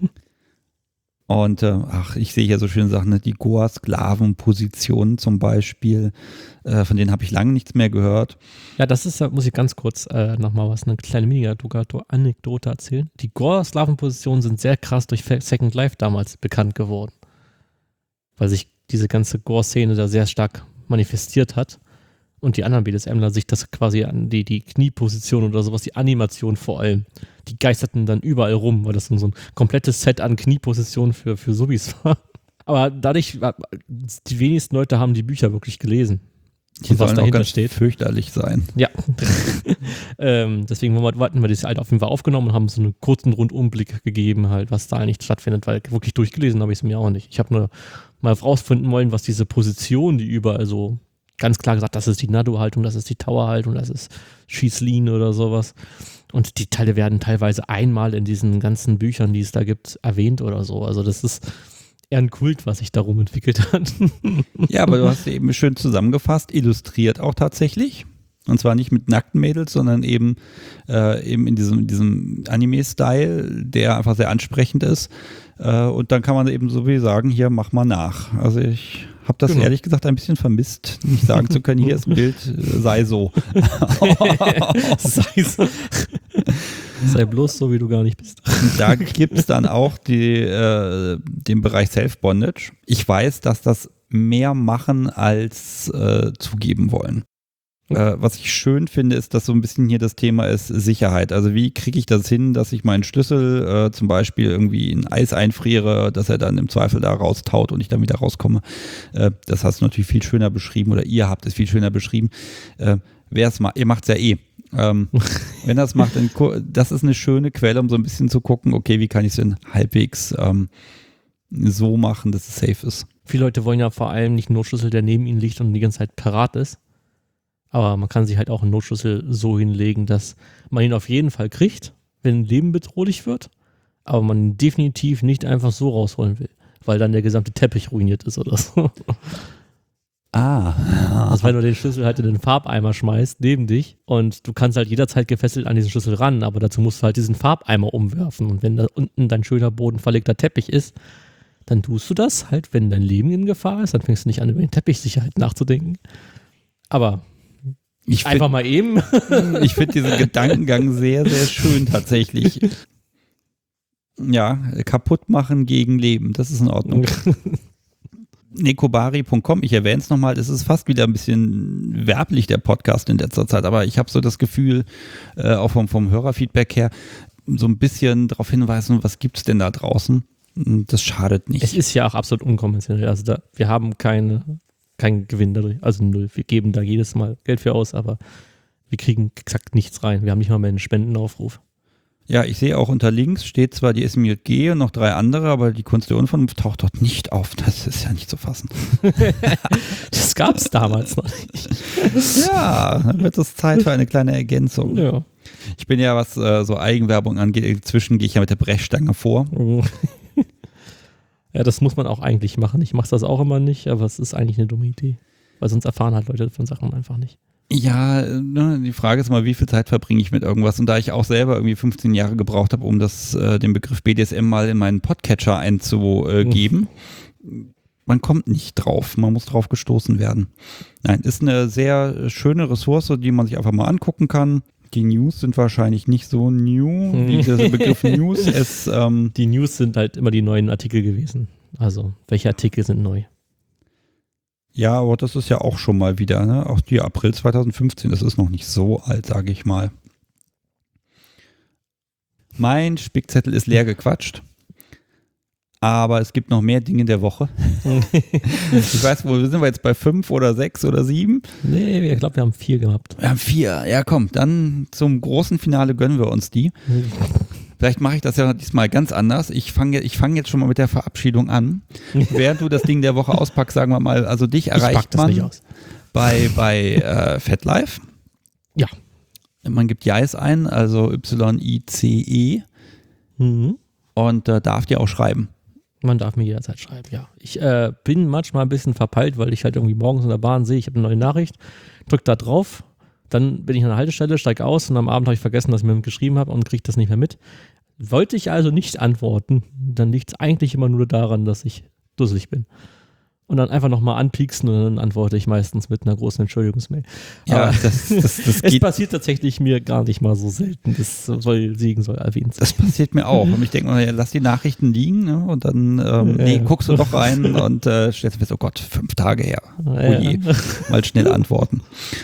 Und ich sehe hier so schöne Sachen, ne? Die Goa-Sklaven-Positionen zum Beispiel, von denen habe ich lange nichts mehr gehört. Ja, das ist, muss ich ganz kurz nochmal eine kleine Mini-Anekdote erzählen. Die Goa-Sklaven-Positionen sind sehr krass durch Second Life damals bekannt geworden, weil sich diese ganze Gore-Szene da sehr stark manifestiert hat und die anderen BDSMler sich das quasi an die Knieposition oder sowas, die Animation vor allem, die geisterten dann überall rum, weil das so ein komplettes Set an Kniepositionen für Subis war. Aber dadurch, die wenigsten Leute haben die Bücher wirklich gelesen. Die sollen auch ganz fürchterlich sein. Ja. Deswegen hatten wir das halt auf jeden Fall aufgenommen und haben so einen kurzen Rundumblick gegeben, halt, was da eigentlich stattfindet, weil wirklich durchgelesen habe ich es mir auch nicht. Ich habe nur mal rausfinden wollen, was diese Position, die überall so ganz klar gesagt, das ist die Nado-Haltung, das ist die Tower-Haltung, das ist Schießline oder sowas. Und die Teile werden teilweise einmal in diesen ganzen Büchern, die es da gibt, erwähnt oder so. Also das ist eher ein Kult, was sich darum entwickelt hat. Ja, aber du hast eben schön zusammengefasst, illustriert auch tatsächlich. Und zwar nicht mit nackten Mädels, sondern eben in diesem Anime-Style, der einfach sehr ansprechend ist. Und dann kann man eben so wie sagen, hier, mach mal nach. Also ich habe das ehrlich gesagt ein bisschen vermisst, nicht sagen zu können, hier ist ein Bild, sei so. Sei bloß so, wie du gar nicht bist. Da gibt es dann auch den Bereich Self-Bondage. Ich weiß, dass das mehr machen als zugeben wollen. Was ich schön finde, ist, dass so ein bisschen hier das Thema ist Sicherheit. Also wie kriege ich das hin, dass ich meinen Schlüssel zum Beispiel irgendwie in Eis einfriere, dass er dann im Zweifel da raustaut und ich dann wieder rauskomme. Das hast du natürlich viel schöner beschrieben, oder ihr habt es viel schöner beschrieben. Ihr macht es ja eh. Wenn das macht, dann das ist eine schöne Quelle, um so ein bisschen zu gucken, okay, wie kann ich es denn halbwegs so machen, dass es safe ist. Viele Leute wollen ja vor allem nicht nur Schlüssel, der neben ihnen liegt und die ganze Zeit parat ist, Aber man kann sich halt auch einen Notschlüssel so hinlegen, dass man ihn auf jeden Fall kriegt, wenn ein Leben bedrohlich wird, aber man ihn definitiv nicht einfach so rausholen will, weil dann der gesamte Teppich ruiniert ist oder so. Also wenn du den Schlüssel halt in den Farbeimer schmeißt, neben dich, und du kannst halt jederzeit gefesselt an diesen Schlüssel ran, aber dazu musst du halt diesen Farbeimer umwerfen. Und wenn da unten dein schöner bodenverlegter Teppich ist, dann tust du das halt, wenn dein Leben in Gefahr ist, dann fängst du nicht an, über die Teppichsicherheit nachzudenken. Aber einfach mal eben. Ich finde diesen Gedankengang sehr, sehr schön tatsächlich. Ja, kaputt machen gegen Leben, das ist in Ordnung. Nekobari.com, ich erwähne es nochmal, es ist fast wieder ein bisschen werblich, der Podcast in letzter Zeit, aber ich habe so das Gefühl, auch vom Hörerfeedback her, so ein bisschen darauf hinweisen, was gibt es denn da draußen? Das schadet nicht. Es ist ja auch absolut unkonventionell, also wir haben keinen Gewinn dadurch, also null. Wir geben da jedes Mal Geld für aus, aber wir kriegen exakt nichts rein. Wir haben nicht mal mehr einen Spendenaufruf. Ja, ich sehe auch unter links steht zwar die SMJG und noch 3 andere, aber die Kunst der Unvernunft taucht dort nicht auf. Das ist ja nicht zu fassen. Das gab es damals noch nicht. Ja, dann wird es Zeit für eine kleine Ergänzung. Ja. Ich bin ja, was so Eigenwerbung angeht, inzwischen gehe ich ja mit der Brechstange vor. Ja, das muss man auch eigentlich machen. Ich mache das auch immer nicht, aber es ist eigentlich eine dumme Idee. Weil sonst erfahren halt Leute von Sachen einfach nicht. Ja, ne, die Frage ist mal, wie viel Zeit verbringe ich mit irgendwas? Und da ich auch selber irgendwie 15 Jahre gebraucht habe, um den Begriff BDSM mal in meinen Podcatcher einzugeben, man kommt nicht drauf, man muss drauf gestoßen werden. Nein, ist eine sehr schöne Ressource, die man sich einfach mal angucken kann. Die News sind wahrscheinlich nicht so new, wie der Begriff News ist. Die News sind halt immer die neuen Artikel gewesen. Also, welche Artikel sind neu? Ja, aber das ist ja auch schon mal wieder, ne? Auch die April 2015, das ist noch nicht so alt, sage ich mal. Mein Spickzettel ist leer gequatscht. Aber es gibt noch mehr Dinge der Woche. Ich weiß, wo sind wir jetzt, bei 5 oder 6 oder 7? Nee, ich glaube, wir haben 4 gehabt. Wir haben 4. Ja, komm, dann zum großen Finale gönnen wir uns die. Vielleicht mache ich das ja diesmal ganz anders. Ich fange jetzt schon mal mit der Verabschiedung an. Während du das Ding der Woche auspackst, sagen wir mal, also dich erreicht man bei FatLife. Ja. Man gibt Yice ein, also YICE. Und darf dir auch schreiben. Man darf mir jederzeit schreiben, ja. Ich bin manchmal ein bisschen verpeilt, weil ich halt irgendwie morgens in der Bahn sehe, ich habe eine neue Nachricht, drücke da drauf, dann bin ich an der Haltestelle, steige aus und am Abend habe ich vergessen, dass ich mir geschrieben habe und kriege das nicht mehr mit. Wollte ich also nicht antworten, dann liegt es eigentlich immer nur daran, dass ich dusselig bin. Und dann einfach nochmal anpieksen und dann antworte ich meistens mit einer großen Entschuldigungsmail. Ja, das es passiert tatsächlich mir gar nicht mal so selten. Das soll erwähnt sein. Das passiert mir auch. Und ich denke mal, ja, lass die Nachrichten liegen, ne? Und dann guckst du doch rein und stellst fest, oh Gott, 5 Tage her. Oh je, mal schnell antworten.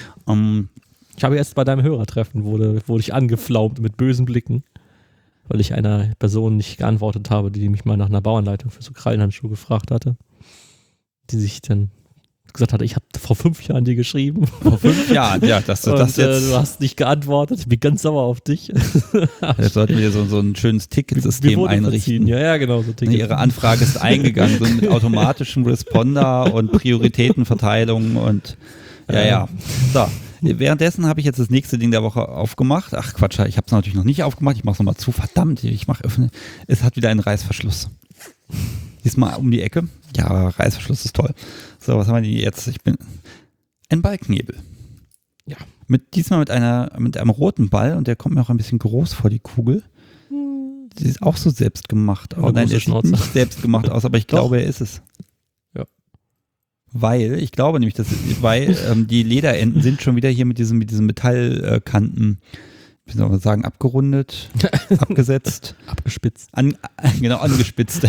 Ich habe erst bei deinem Hörertreffen wurde ich angeflaumt mit bösen Blicken, weil ich einer Person nicht geantwortet habe, die mich mal nach einer Bauanleitung für so Krallenhandschuhe gefragt hatte. Die sich dann gesagt hatte, ich habe vor 5 Jahren dir geschrieben. Vor 5 Jahren, ja. Das jetzt du hast nicht geantwortet, ich bin ganz sauer auf dich. Jetzt sollten wir so ein schönes Ticketsystem einrichten. Ja, genau. So Ticket. Ihre Anfrage ist eingegangen, so mit automatischem Responder und Prioritätenverteilung und ja. So, währenddessen habe ich jetzt das nächste Ding der Woche aufgemacht. Ach Quatsch, ich habe es natürlich noch nicht aufgemacht. Ich mache es nochmal zu. Verdammt, ich mache öffnen. Es hat wieder einen Reißverschluss. Diesmal um die Ecke. Ja, Reißverschluss ist toll. So, was haben wir denn jetzt? Ein Balknebel. Ja. Diesmal mit einem roten Ball und der kommt mir auch ein bisschen groß vor, die Kugel. Die ist auch so selbst gemacht. Oh nein, der sieht nicht selbst gemacht aus, aber ich glaube, er ist es. Ja. Ich glaube nämlich, die Lederenden sind schon wieder hier mit diesen Metallkanten, wie soll man sagen, abgerundet, abgesetzt. Abgespitzt. Genau, angespitzt.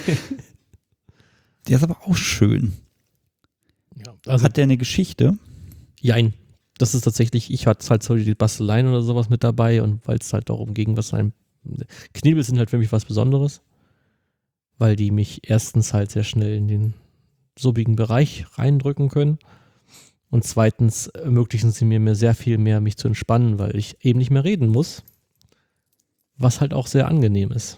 Der ist aber auch schön. Ja, also hat der eine Geschichte? Jein. Das ist tatsächlich, ich hatte halt so die Basteleien oder sowas mit dabei und weil es halt darum ging, Knebel sind halt für mich was Besonderes, weil die mich erstens halt sehr schnell in den subbigen Bereich reindrücken können und zweitens ermöglichen sie mir sehr viel mehr, mich zu entspannen, weil ich eben nicht mehr reden muss, was halt auch sehr angenehm ist.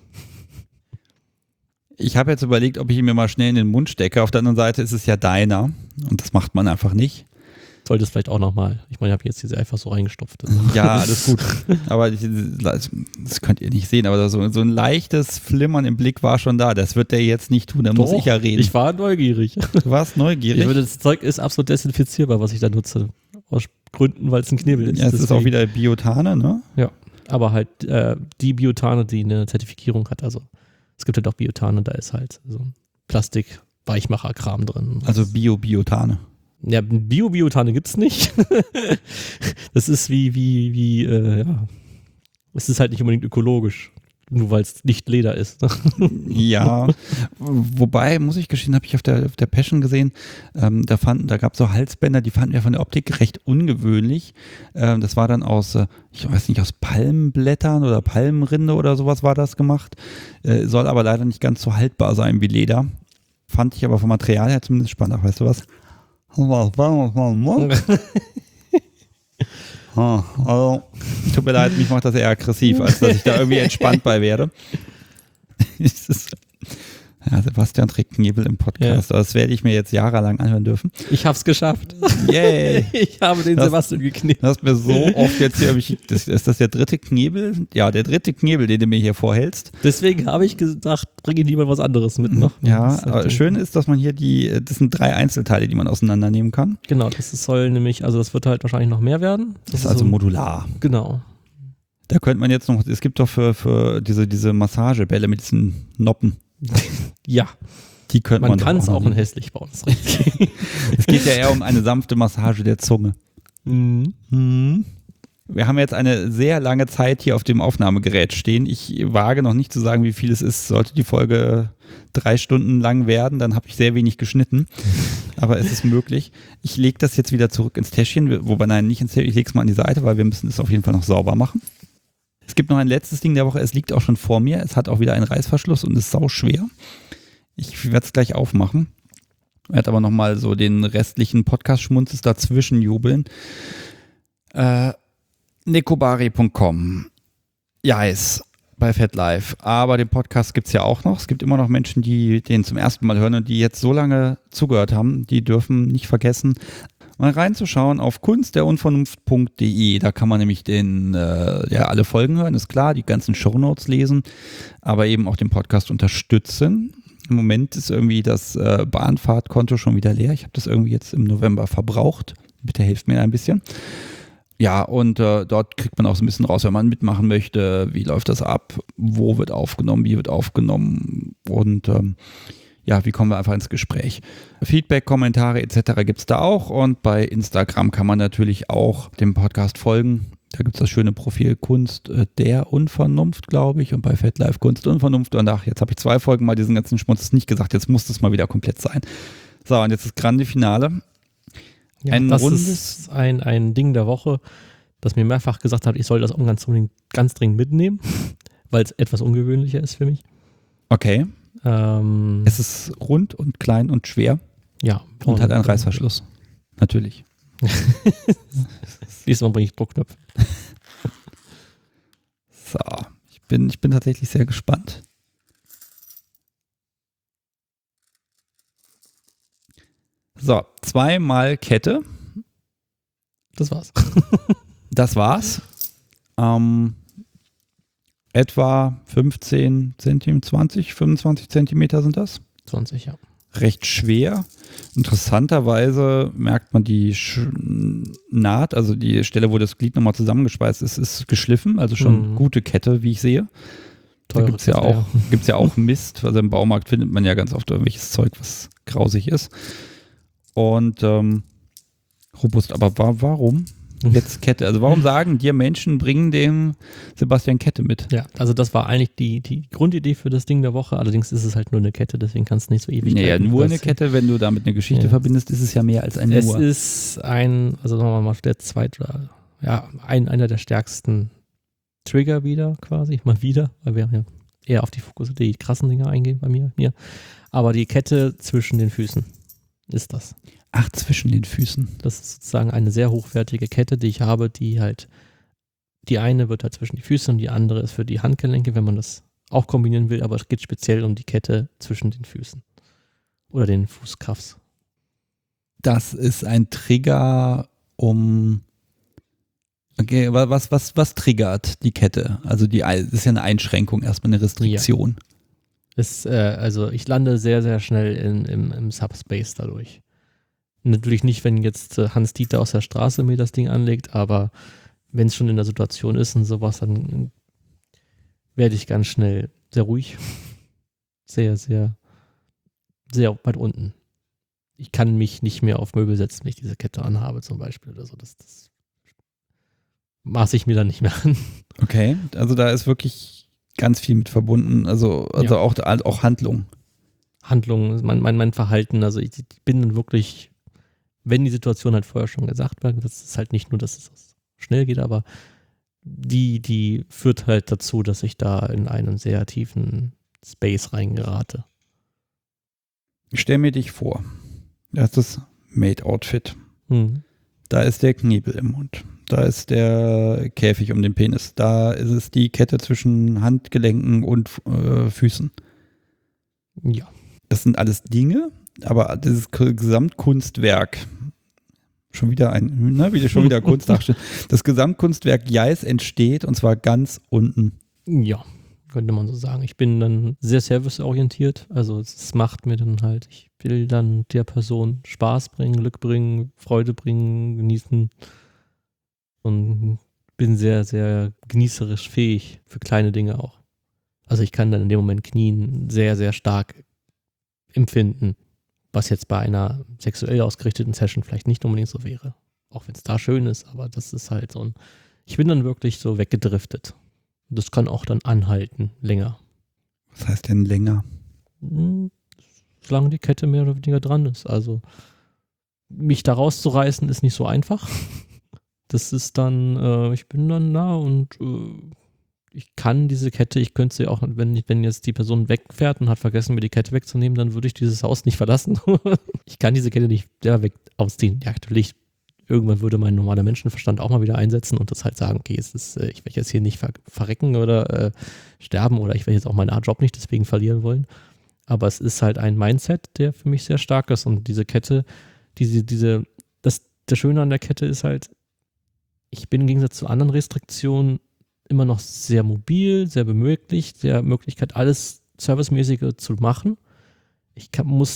Ich habe jetzt überlegt, ob ich ihn mir mal schnell in den Mund stecke. Auf der anderen Seite ist es ja deiner und das macht man einfach nicht. sollte es vielleicht auch nochmal. Ich meine, ich habe jetzt diese einfach so reingestopft. Ja, alles gut. Aber das könnt ihr nicht sehen, aber so ein leichtes Flimmern im Blick war schon da. Das wird der jetzt nicht tun, da muss ich ja reden. Ich war neugierig. Du warst neugierig? Das Zeug ist absolut desinfizierbar, was ich da nutze. Aus Gründen, weil es ein Knebel ist. Ja, es ist auch wieder Biotane, ne? Ja, aber halt die Biotane, die eine Zertifizierung hat. Also es gibt halt auch Biotane, da ist halt so ein Plastik-Weichmacher-Kram drin. Also Biotane. Ja, Biotane gibt es nicht. Das ist ja. Es ist halt nicht unbedingt ökologisch. Nur weil es nicht Leder ist. Ja, wobei, muss ich gestehen, habe ich auf der Passion gesehen, da gab es so Halsbänder, die fanden wir von der Optik recht ungewöhnlich. Das war dann aus, ich weiß nicht, aus Palmenblättern oder Palmenrinde oder sowas war das gemacht. Soll aber leider nicht ganz so haltbar sein wie Leder. Fand ich aber vom Material her zumindest spannend. Ach, weißt du was? Also, tut mir leid, mich macht das eher aggressiv, als dass ich da irgendwie entspannt bei werde. Ja, Sebastian trägt Knebel im Podcast. Ja. Das werde ich mir jetzt jahrelang anhören dürfen. Ich habe es geschafft. Yay! Ich habe den Sebastian geknebelt. Du hast mir so oft jetzt hier, ist das der dritte Knebel? Ja, der dritte Knebel, den du mir hier vorhältst. Deswegen habe ich gedacht, bringe lieber was anderes mit noch. Ja, aber schön ist, dass man hier das sind 3 Einzelteile, die man auseinandernehmen kann. Genau, das soll nämlich, also das wird halt wahrscheinlich noch mehr werden. Das ist also so modular. Genau. Da könnte man jetzt noch, es gibt doch für diese Massagebälle mit diesen Noppen. Ja. Die könnte man kann es auch in hässlich bauen. Das ist richtig. Es geht ja eher um eine sanfte Massage der Zunge. Mhm. Wir haben jetzt eine sehr lange Zeit hier auf dem Aufnahmegerät stehen. Ich wage noch nicht zu sagen, wie viel es ist. Sollte die Folge 3 Stunden lang werden, dann habe ich sehr wenig geschnitten. Aber es ist möglich. Ich lege das jetzt wieder zurück ins Täschchen. Wobei, nein, nicht ins Täschchen. Ich lege es mal an die Seite, weil wir müssen es auf jeden Fall noch sauber machen. Es gibt noch ein letztes Ding der Woche. Es liegt auch schon vor mir. Es hat auch wieder einen Reißverschluss und ist sauschwer. Ich werde es gleich aufmachen. Ich werde aber nochmal so den restlichen Podcast-Schmunzes dazwischen jubeln. Nekobari.com. Ja, ist bei FatLife. Aber den Podcast gibt es ja auch noch. Es gibt immer noch Menschen, die den zum ersten Mal hören und die jetzt so lange zugehört haben. Die dürfen nicht vergessen, mal reinzuschauen auf kunstderunvernunft.de. Da kann man nämlich alle Folgen hören, ist klar, die ganzen Shownotes lesen, aber eben auch den Podcast unterstützen. Im Moment ist irgendwie das Bahnfahrtkonto schon wieder leer. Ich habe das irgendwie jetzt im November verbraucht. Bitte helft mir ein bisschen. Ja, und dort kriegt man auch so ein bisschen raus, wenn man mitmachen möchte, wie läuft das ab, wo wird aufgenommen, wie wird aufgenommen und wie kommen wir einfach ins Gespräch. Feedback, Kommentare etc. gibt es da auch und bei Instagram kann man natürlich auch dem Podcast folgen. Da gibt es das schöne Profil Kunst der Unvernunft, glaube ich, und bei FatLife Kunst Unvernunft. Und jetzt habe ich 2 Folgen mal diesen ganzen Schmutz nicht gesagt, jetzt muss das mal wieder komplett sein. So, und jetzt das grande Finale. Ja, das ist ein Ding der Woche, das mir mehrfach gesagt hat, ich soll das ganz dringend mitnehmen, weil es etwas ungewöhnlicher ist für mich. Okay. Es ist rund und klein und schwer. Ja. Und hat einen Reißverschluss. Natürlich. Diesmal bringe ich Druckknöpfe. So, ich bin tatsächlich sehr gespannt. So, 2-mal Kette. Das war's. Das war's. Etwa 15 Zentimeter, 20, 25 Zentimeter sind das. 20, ja. Recht schwer. Interessanterweise merkt man die Naht, also die Stelle, wo das Glied nochmal zusammengespeist ist geschliffen. Also schon gute Kette, wie ich sehe. Da gibt es ja auch Mist. Also im Baumarkt findet man ja ganz oft irgendwelches Zeug, was grausig ist. Und robust. Aber warum jetzt Kette? Also warum sagen dir Menschen, bringen dem Sebastian Kette mit? Ja, also das war eigentlich die Grundidee für das Ding der Woche. Allerdings ist es halt nur eine Kette, deswegen kannst du nicht so ewig. Naja, nur eine Kette, wenn du damit eine Geschichte verbindest, ist es ja mehr als ein Nur. Es ist sagen wir mal, der zweite, einer der stärksten Trigger wieder quasi, mal wieder, weil wir ja eher auf die krassen Dinge eingehen bei mir hier. Aber die Kette zwischen den Füßen ist das. Ach, zwischen den Füßen. Das ist sozusagen eine sehr hochwertige Kette, die ich habe, die halt, die eine wird halt zwischen die Füße und die andere ist für die Handgelenke, wenn man das auch kombinieren will, aber es geht speziell um die Kette zwischen den Füßen oder den Fußcuffs. Das ist ein Trigger Okay, was triggert die Kette? Also das ist ja eine Einschränkung, erstmal eine Restriktion. Ja. Also ich lande sehr, sehr schnell im Subspace dadurch. Natürlich nicht, wenn jetzt Hans-Dieter aus der Straße mir das Ding anlegt, aber wenn es schon in der Situation ist und sowas, dann werde ich ganz schnell sehr ruhig. Sehr, sehr, sehr weit unten. Ich kann mich nicht mehr auf Möbel setzen, wenn ich diese Kette anhabe zum Beispiel oder so. Das maße ich mir dann nicht mehr an. Okay, also da ist wirklich ganz viel mit verbunden, also Ja. auch Handlung. Handlung, mein Verhalten, also ich bin dann wirklich, wenn die Situation halt vorher schon gesagt wird, das ist halt nicht nur, dass es schnell geht, aber die führt halt dazu, dass ich da in einen sehr tiefen Space reingerate. Ich stelle mir dich vor. Das ist das Maid-Outfit. Hm. Da ist der Knebel im Mund. Da ist der Käfig um den Penis. Da ist es die Kette zwischen Handgelenken und Füßen. Ja. Das sind alles Dinge, aber dieses Gesamtkunstwerk, schon wieder Kunst darstellen. Das Gesamtkunstwerk Jais entsteht und zwar ganz unten. Ja, könnte man so sagen. Ich bin dann sehr serviceorientiert, also es macht mir dann halt, ich will dann der Person Spaß bringen, Glück bringen, Freude bringen, genießen und bin sehr, sehr genießerisch fähig für kleine Dinge auch. Also ich kann dann in dem Moment knien sehr, sehr stark empfinden, was jetzt bei einer sexuell ausgerichteten Session vielleicht nicht unbedingt so wäre. Auch wenn es da schön ist, aber das ist halt so ich bin dann wirklich so weggedriftet. Das kann auch dann anhalten, länger. Was heißt denn länger? Solange die Kette mehr oder weniger dran ist. Also mich da rauszureißen ist nicht so einfach. Das ist dann, ich bin dann da und ich kann diese Kette, ich könnte sie auch, wenn jetzt die Person wegfährt und hat vergessen, mir die Kette wegzunehmen, dann würde ich dieses Haus nicht verlassen. Ich kann diese Kette nicht weg ausziehen. Ja, natürlich, irgendwann würde mein normaler Menschenverstand auch mal wieder einsetzen und das halt sagen, okay, ich werde jetzt hier nicht verrecken oder sterben oder ich werde jetzt auch meinen Job nicht deswegen verlieren wollen. Aber es ist halt ein Mindset, der für mich sehr stark ist und diese Kette, der Schöne an der Kette ist halt, ich bin im Gegensatz zu anderen Restriktionen immer noch sehr mobil, sehr bemöglich, der Möglichkeit, alles Servicemäßige zu machen. Ich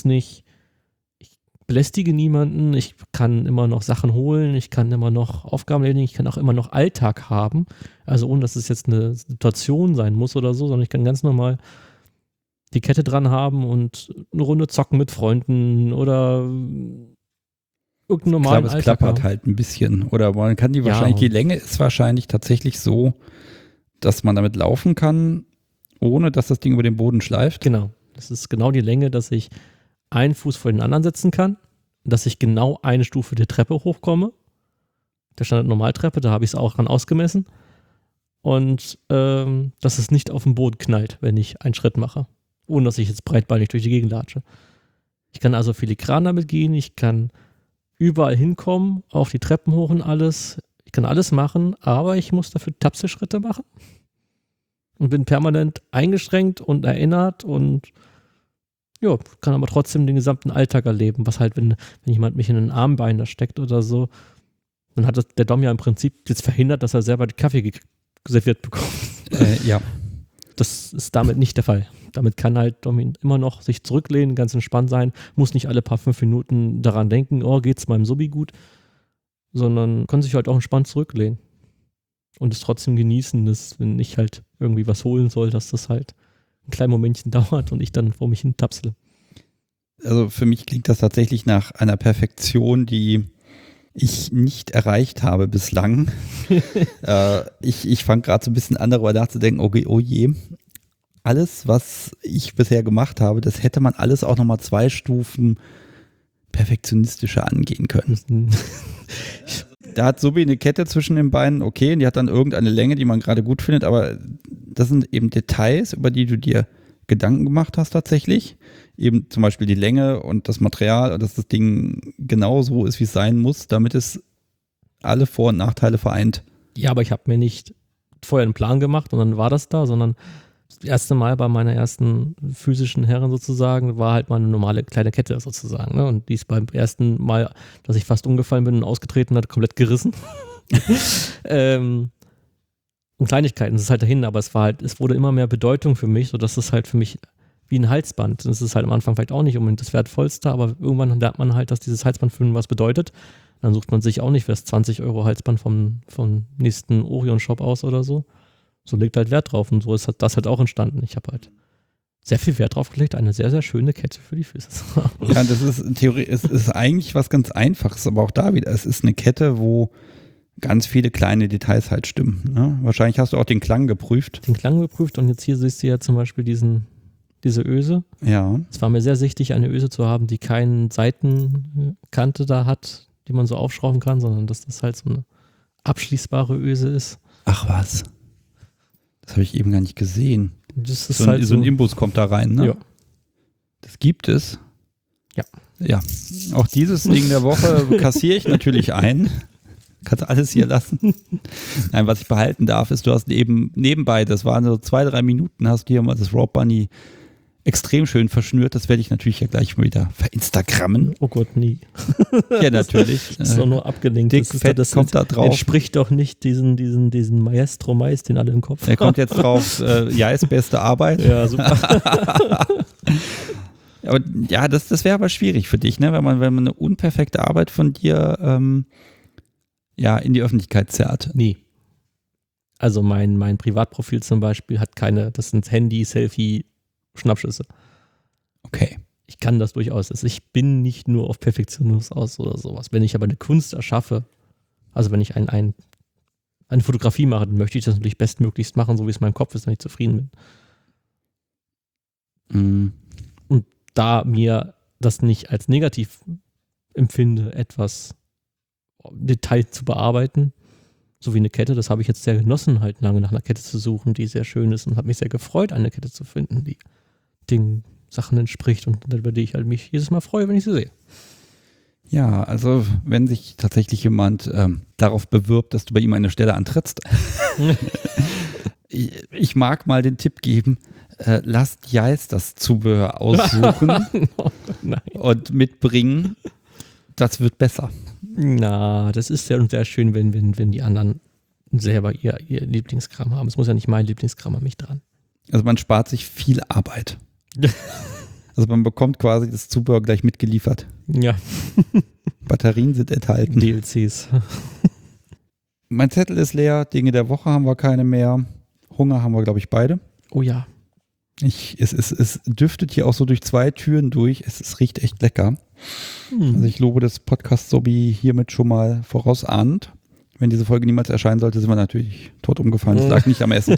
belästige niemanden, ich kann immer noch Sachen holen, ich kann immer noch Aufgaben erledigen, ich kann auch immer noch Alltag haben, also ohne, dass es jetzt eine Situation sein muss oder so, sondern ich kann ganz normal die Kette dran haben und eine Runde zocken mit Freunden oder irgendeinen normalen Klar, es Alltag klappert haben. halt ein bisschen. Oder man kann die wahrscheinlich, die Länge ist wahrscheinlich tatsächlich so, dass man damit laufen kann, ohne dass das Ding über den Boden schleift. Genau. Das ist genau die Länge, dass ich einen Fuß vor den anderen setzen kann, dass ich genau eine Stufe der Treppe hochkomme. Der Standard-Normaltreppe, da habe ich es auch dran ausgemessen. Und dass es nicht auf den Boden knallt, wenn ich einen Schritt mache. Ohne dass ich jetzt breitbeinig durch die Gegend latsche. Ich kann also filigran damit gehen, ich kann überall hinkommen, auf die Treppen hoch und alles. Ich kann alles machen, aber ich muss dafür Tapse-Schritte machen. Und bin permanent eingeschränkt und erinnert und ja, kann aber trotzdem den gesamten Alltag erleben. Was halt, wenn jemand mich in ein Armbein da steckt oder so, dann hat der Dom ja im Prinzip jetzt verhindert, dass er selber den Kaffee serviert bekommt. Ja. Das ist damit nicht der Fall. Damit kann halt Domin immer noch sich zurücklehnen, ganz entspannt sein, muss nicht alle paar 5 Minuten daran denken, oh, geht's meinem Subi gut, sondern kann sich halt auch entspannt zurücklehnen und es trotzdem genießen, dass, wenn ich halt irgendwie was holen soll, dass das halt ein kleines Momentchen dauert und ich dann vor mich hin tapsele. Also für mich klingt das tatsächlich nach einer Perfektion, die ich nicht erreicht habe bislang. Ich fange gerade so ein bisschen an, darüber nachzudenken, okay, oh je, alles, was ich bisher gemacht habe, das hätte man alles auch nochmal 2 Stufen perfektionistischer angehen können. Da hat Subi eine Kette zwischen den Beinen, okay, und die hat dann irgendeine Länge, die man gerade gut findet, aber das sind eben Details, über die du dir Gedanken gemacht hast tatsächlich. Eben zum Beispiel die Länge und das Material und dass das Ding genau so ist, wie es sein muss, damit es alle Vor- und Nachteile vereint. Ja, aber ich habe mir nicht vorher einen Plan gemacht und dann war das da, sondern Das erste Mal bei meiner ersten physischen Herren sozusagen war halt mal eine normale kleine Kette sozusagen. Ne? Und die ist beim ersten Mal, dass ich fast umgefallen bin und ausgetreten hat, komplett gerissen. Und Kleinigkeiten, das ist halt dahin, aber es wurde immer mehr Bedeutung für mich, sodass es halt für mich wie ein Halsband. Das ist halt am Anfang vielleicht auch nicht unbedingt das Wertvollste, aber irgendwann lernt man halt, dass dieses Halsband für was bedeutet. Dann sucht man sich auch nicht für das 20 € Halsband vom nächsten Orion-Shop aus oder so. So legt halt Wert drauf und so ist das halt auch entstanden. Ich habe halt sehr viel Wert drauf gelegt, eine sehr, sehr schöne Kette für die Füße zu haben. Ja, das ist es ist eigentlich was ganz Einfaches, aber auch da wieder, es ist eine Kette, wo ganz viele kleine Details halt stimmen. Ne? Wahrscheinlich hast du auch den Klang geprüft. Den Klang geprüft und jetzt hier siehst du ja zum Beispiel diese Öse. Ja. Es war mir sehr wichtig, eine Öse zu haben, die keine Seitenkante da hat, die man so aufschrauben kann, sondern dass das halt so eine abschließbare Öse ist. Ach was. Das habe ich eben gar nicht gesehen. Das ist so ein Imbus kommt da rein, ne? Ja. Das gibt es. Ja. Ja. Auch dieses Ding der Woche kassiere ich natürlich ein. Kannst alles hier lassen. Nein, was ich behalten darf, ist, du hast eben nebenbei, das waren so 2-3 Minuten, hast du hier mal das Rope Bunny extrem schön verschnürt. Das werde ich natürlich ja gleich mal wieder verinstagrammen. Oh Gott, nie. Ja, natürlich. Das ist doch nur abgelenkt. Dick Fett kommt da drauf. Entspricht doch nicht diesen Maestro Mais, den alle im Kopf haben. Der kommt jetzt drauf, Jais beste Arbeit. Ja, super. Aber ja, das wäre aber schwierig für dich, ne? Wenn man eine unperfekte Arbeit von dir in die Öffentlichkeit zerrt. Nee. Also mein Privatprofil zum Beispiel hat das sind Handy, Selfie, Schnappschüsse. Okay. Ich kann das durchaus. Also ich bin nicht nur auf Perfektionismus aus oder sowas. Wenn ich aber eine Kunst erschaffe, also wenn ich eine Fotografie mache, dann möchte ich das natürlich bestmöglichst machen, so wie es in meinem Kopf ist, wenn ich zufrieden bin. Und da mir das nicht als negativ empfinde, etwas Detail zu bearbeiten, so wie eine Kette, das habe ich jetzt sehr genossen, halt lange nach einer Kette zu suchen, die sehr schön ist und habe mich sehr gefreut, eine Kette zu finden, die den Sachen entspricht und über die ich halt mich jedes Mal freue, wenn ich sie sehe. Ja, also wenn sich tatsächlich jemand darauf bewirbt, dass du bei ihm eine Stelle antrittst, ich mag mal den Tipp geben, lasst Jais das Zubehör aussuchen und mitbringen. Das wird besser. Na, das ist sehr, sehr schön, wenn die anderen selber ihr Lieblingskram haben. Es muss ja nicht mein Lieblingskram an mich dran. Also man spart sich viel Arbeit. Also man bekommt quasi das Zubehör gleich mitgeliefert. Ja. Batterien sind enthalten. DLCs. Mein Zettel ist leer, Dinge der Woche haben wir keine mehr. Hunger haben wir, glaube ich, beide. Oh ja. Es düftet hier auch so durch 2 Türen durch. Es riecht echt lecker. Also ich lobe das Podcast-Sobby hiermit schon mal vorausahnend. Wenn diese Folge niemals erscheinen sollte, sind wir natürlich tot umgefallen. Das lag nicht am Essen.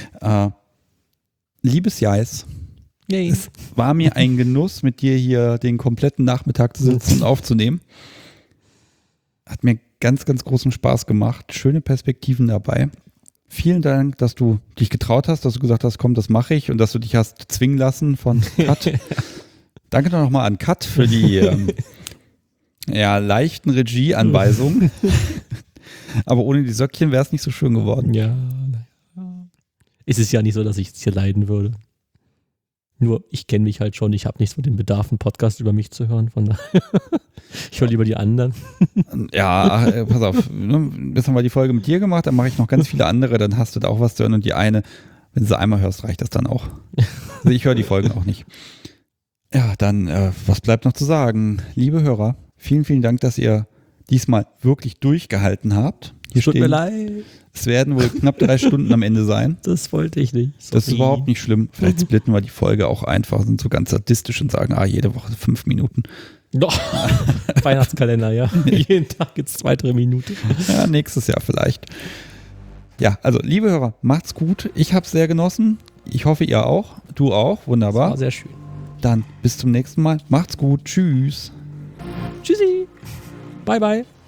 Liebes Jais, es war mir ein Genuss, mit dir hier den kompletten Nachmittag zu sitzen und aufzunehmen. Hat mir ganz, ganz großen Spaß gemacht. Schöne Perspektiven dabei. Vielen Dank, dass du dich getraut hast, dass du gesagt hast, komm, das mache ich und dass du dich hast zwingen lassen von Kat. Danke nochmal an Kat für die leichten Regieanweisungen. Aber ohne die Söckchen wäre es nicht so schön geworden. Ja, es ist ja nicht so, dass ich jetzt hier leiden würde. Nur, ich kenne mich halt schon, ich habe nicht so den Bedarf, einen Podcast über mich zu hören, von daher, ich höre lieber die anderen. Ja, pass auf, jetzt haben wir die Folge mit dir gemacht, dann mache ich noch ganz viele andere, dann hast du da auch was zu hören und die eine, wenn du sie einmal hörst, reicht das dann auch. Also ich höre die Folgen auch nicht. Ja, dann, was bleibt noch zu sagen? Liebe Hörer, vielen, vielen Dank, dass ihr diesmal wirklich durchgehalten habt. Hier tut mir leid. Es werden wohl knapp 3 Stunden am Ende sein. Das wollte ich nicht. Sorry. Das ist überhaupt nicht schlimm. Vielleicht splitten wir die Folge auch einfach, sind so ganz sadistisch und sagen, jede Woche 5 Minuten. Doch. Weihnachtskalender, ja. Jeden Tag gibt es 2-3 Minuten. Ja, nächstes Jahr vielleicht. Ja, also liebe Hörer, macht's gut. Ich habe es sehr genossen. Ich hoffe, ihr auch. Du auch. Wunderbar. Das war sehr schön. Dann bis zum nächsten Mal. Macht's gut. Tschüss. Tschüssi. Bye, bye.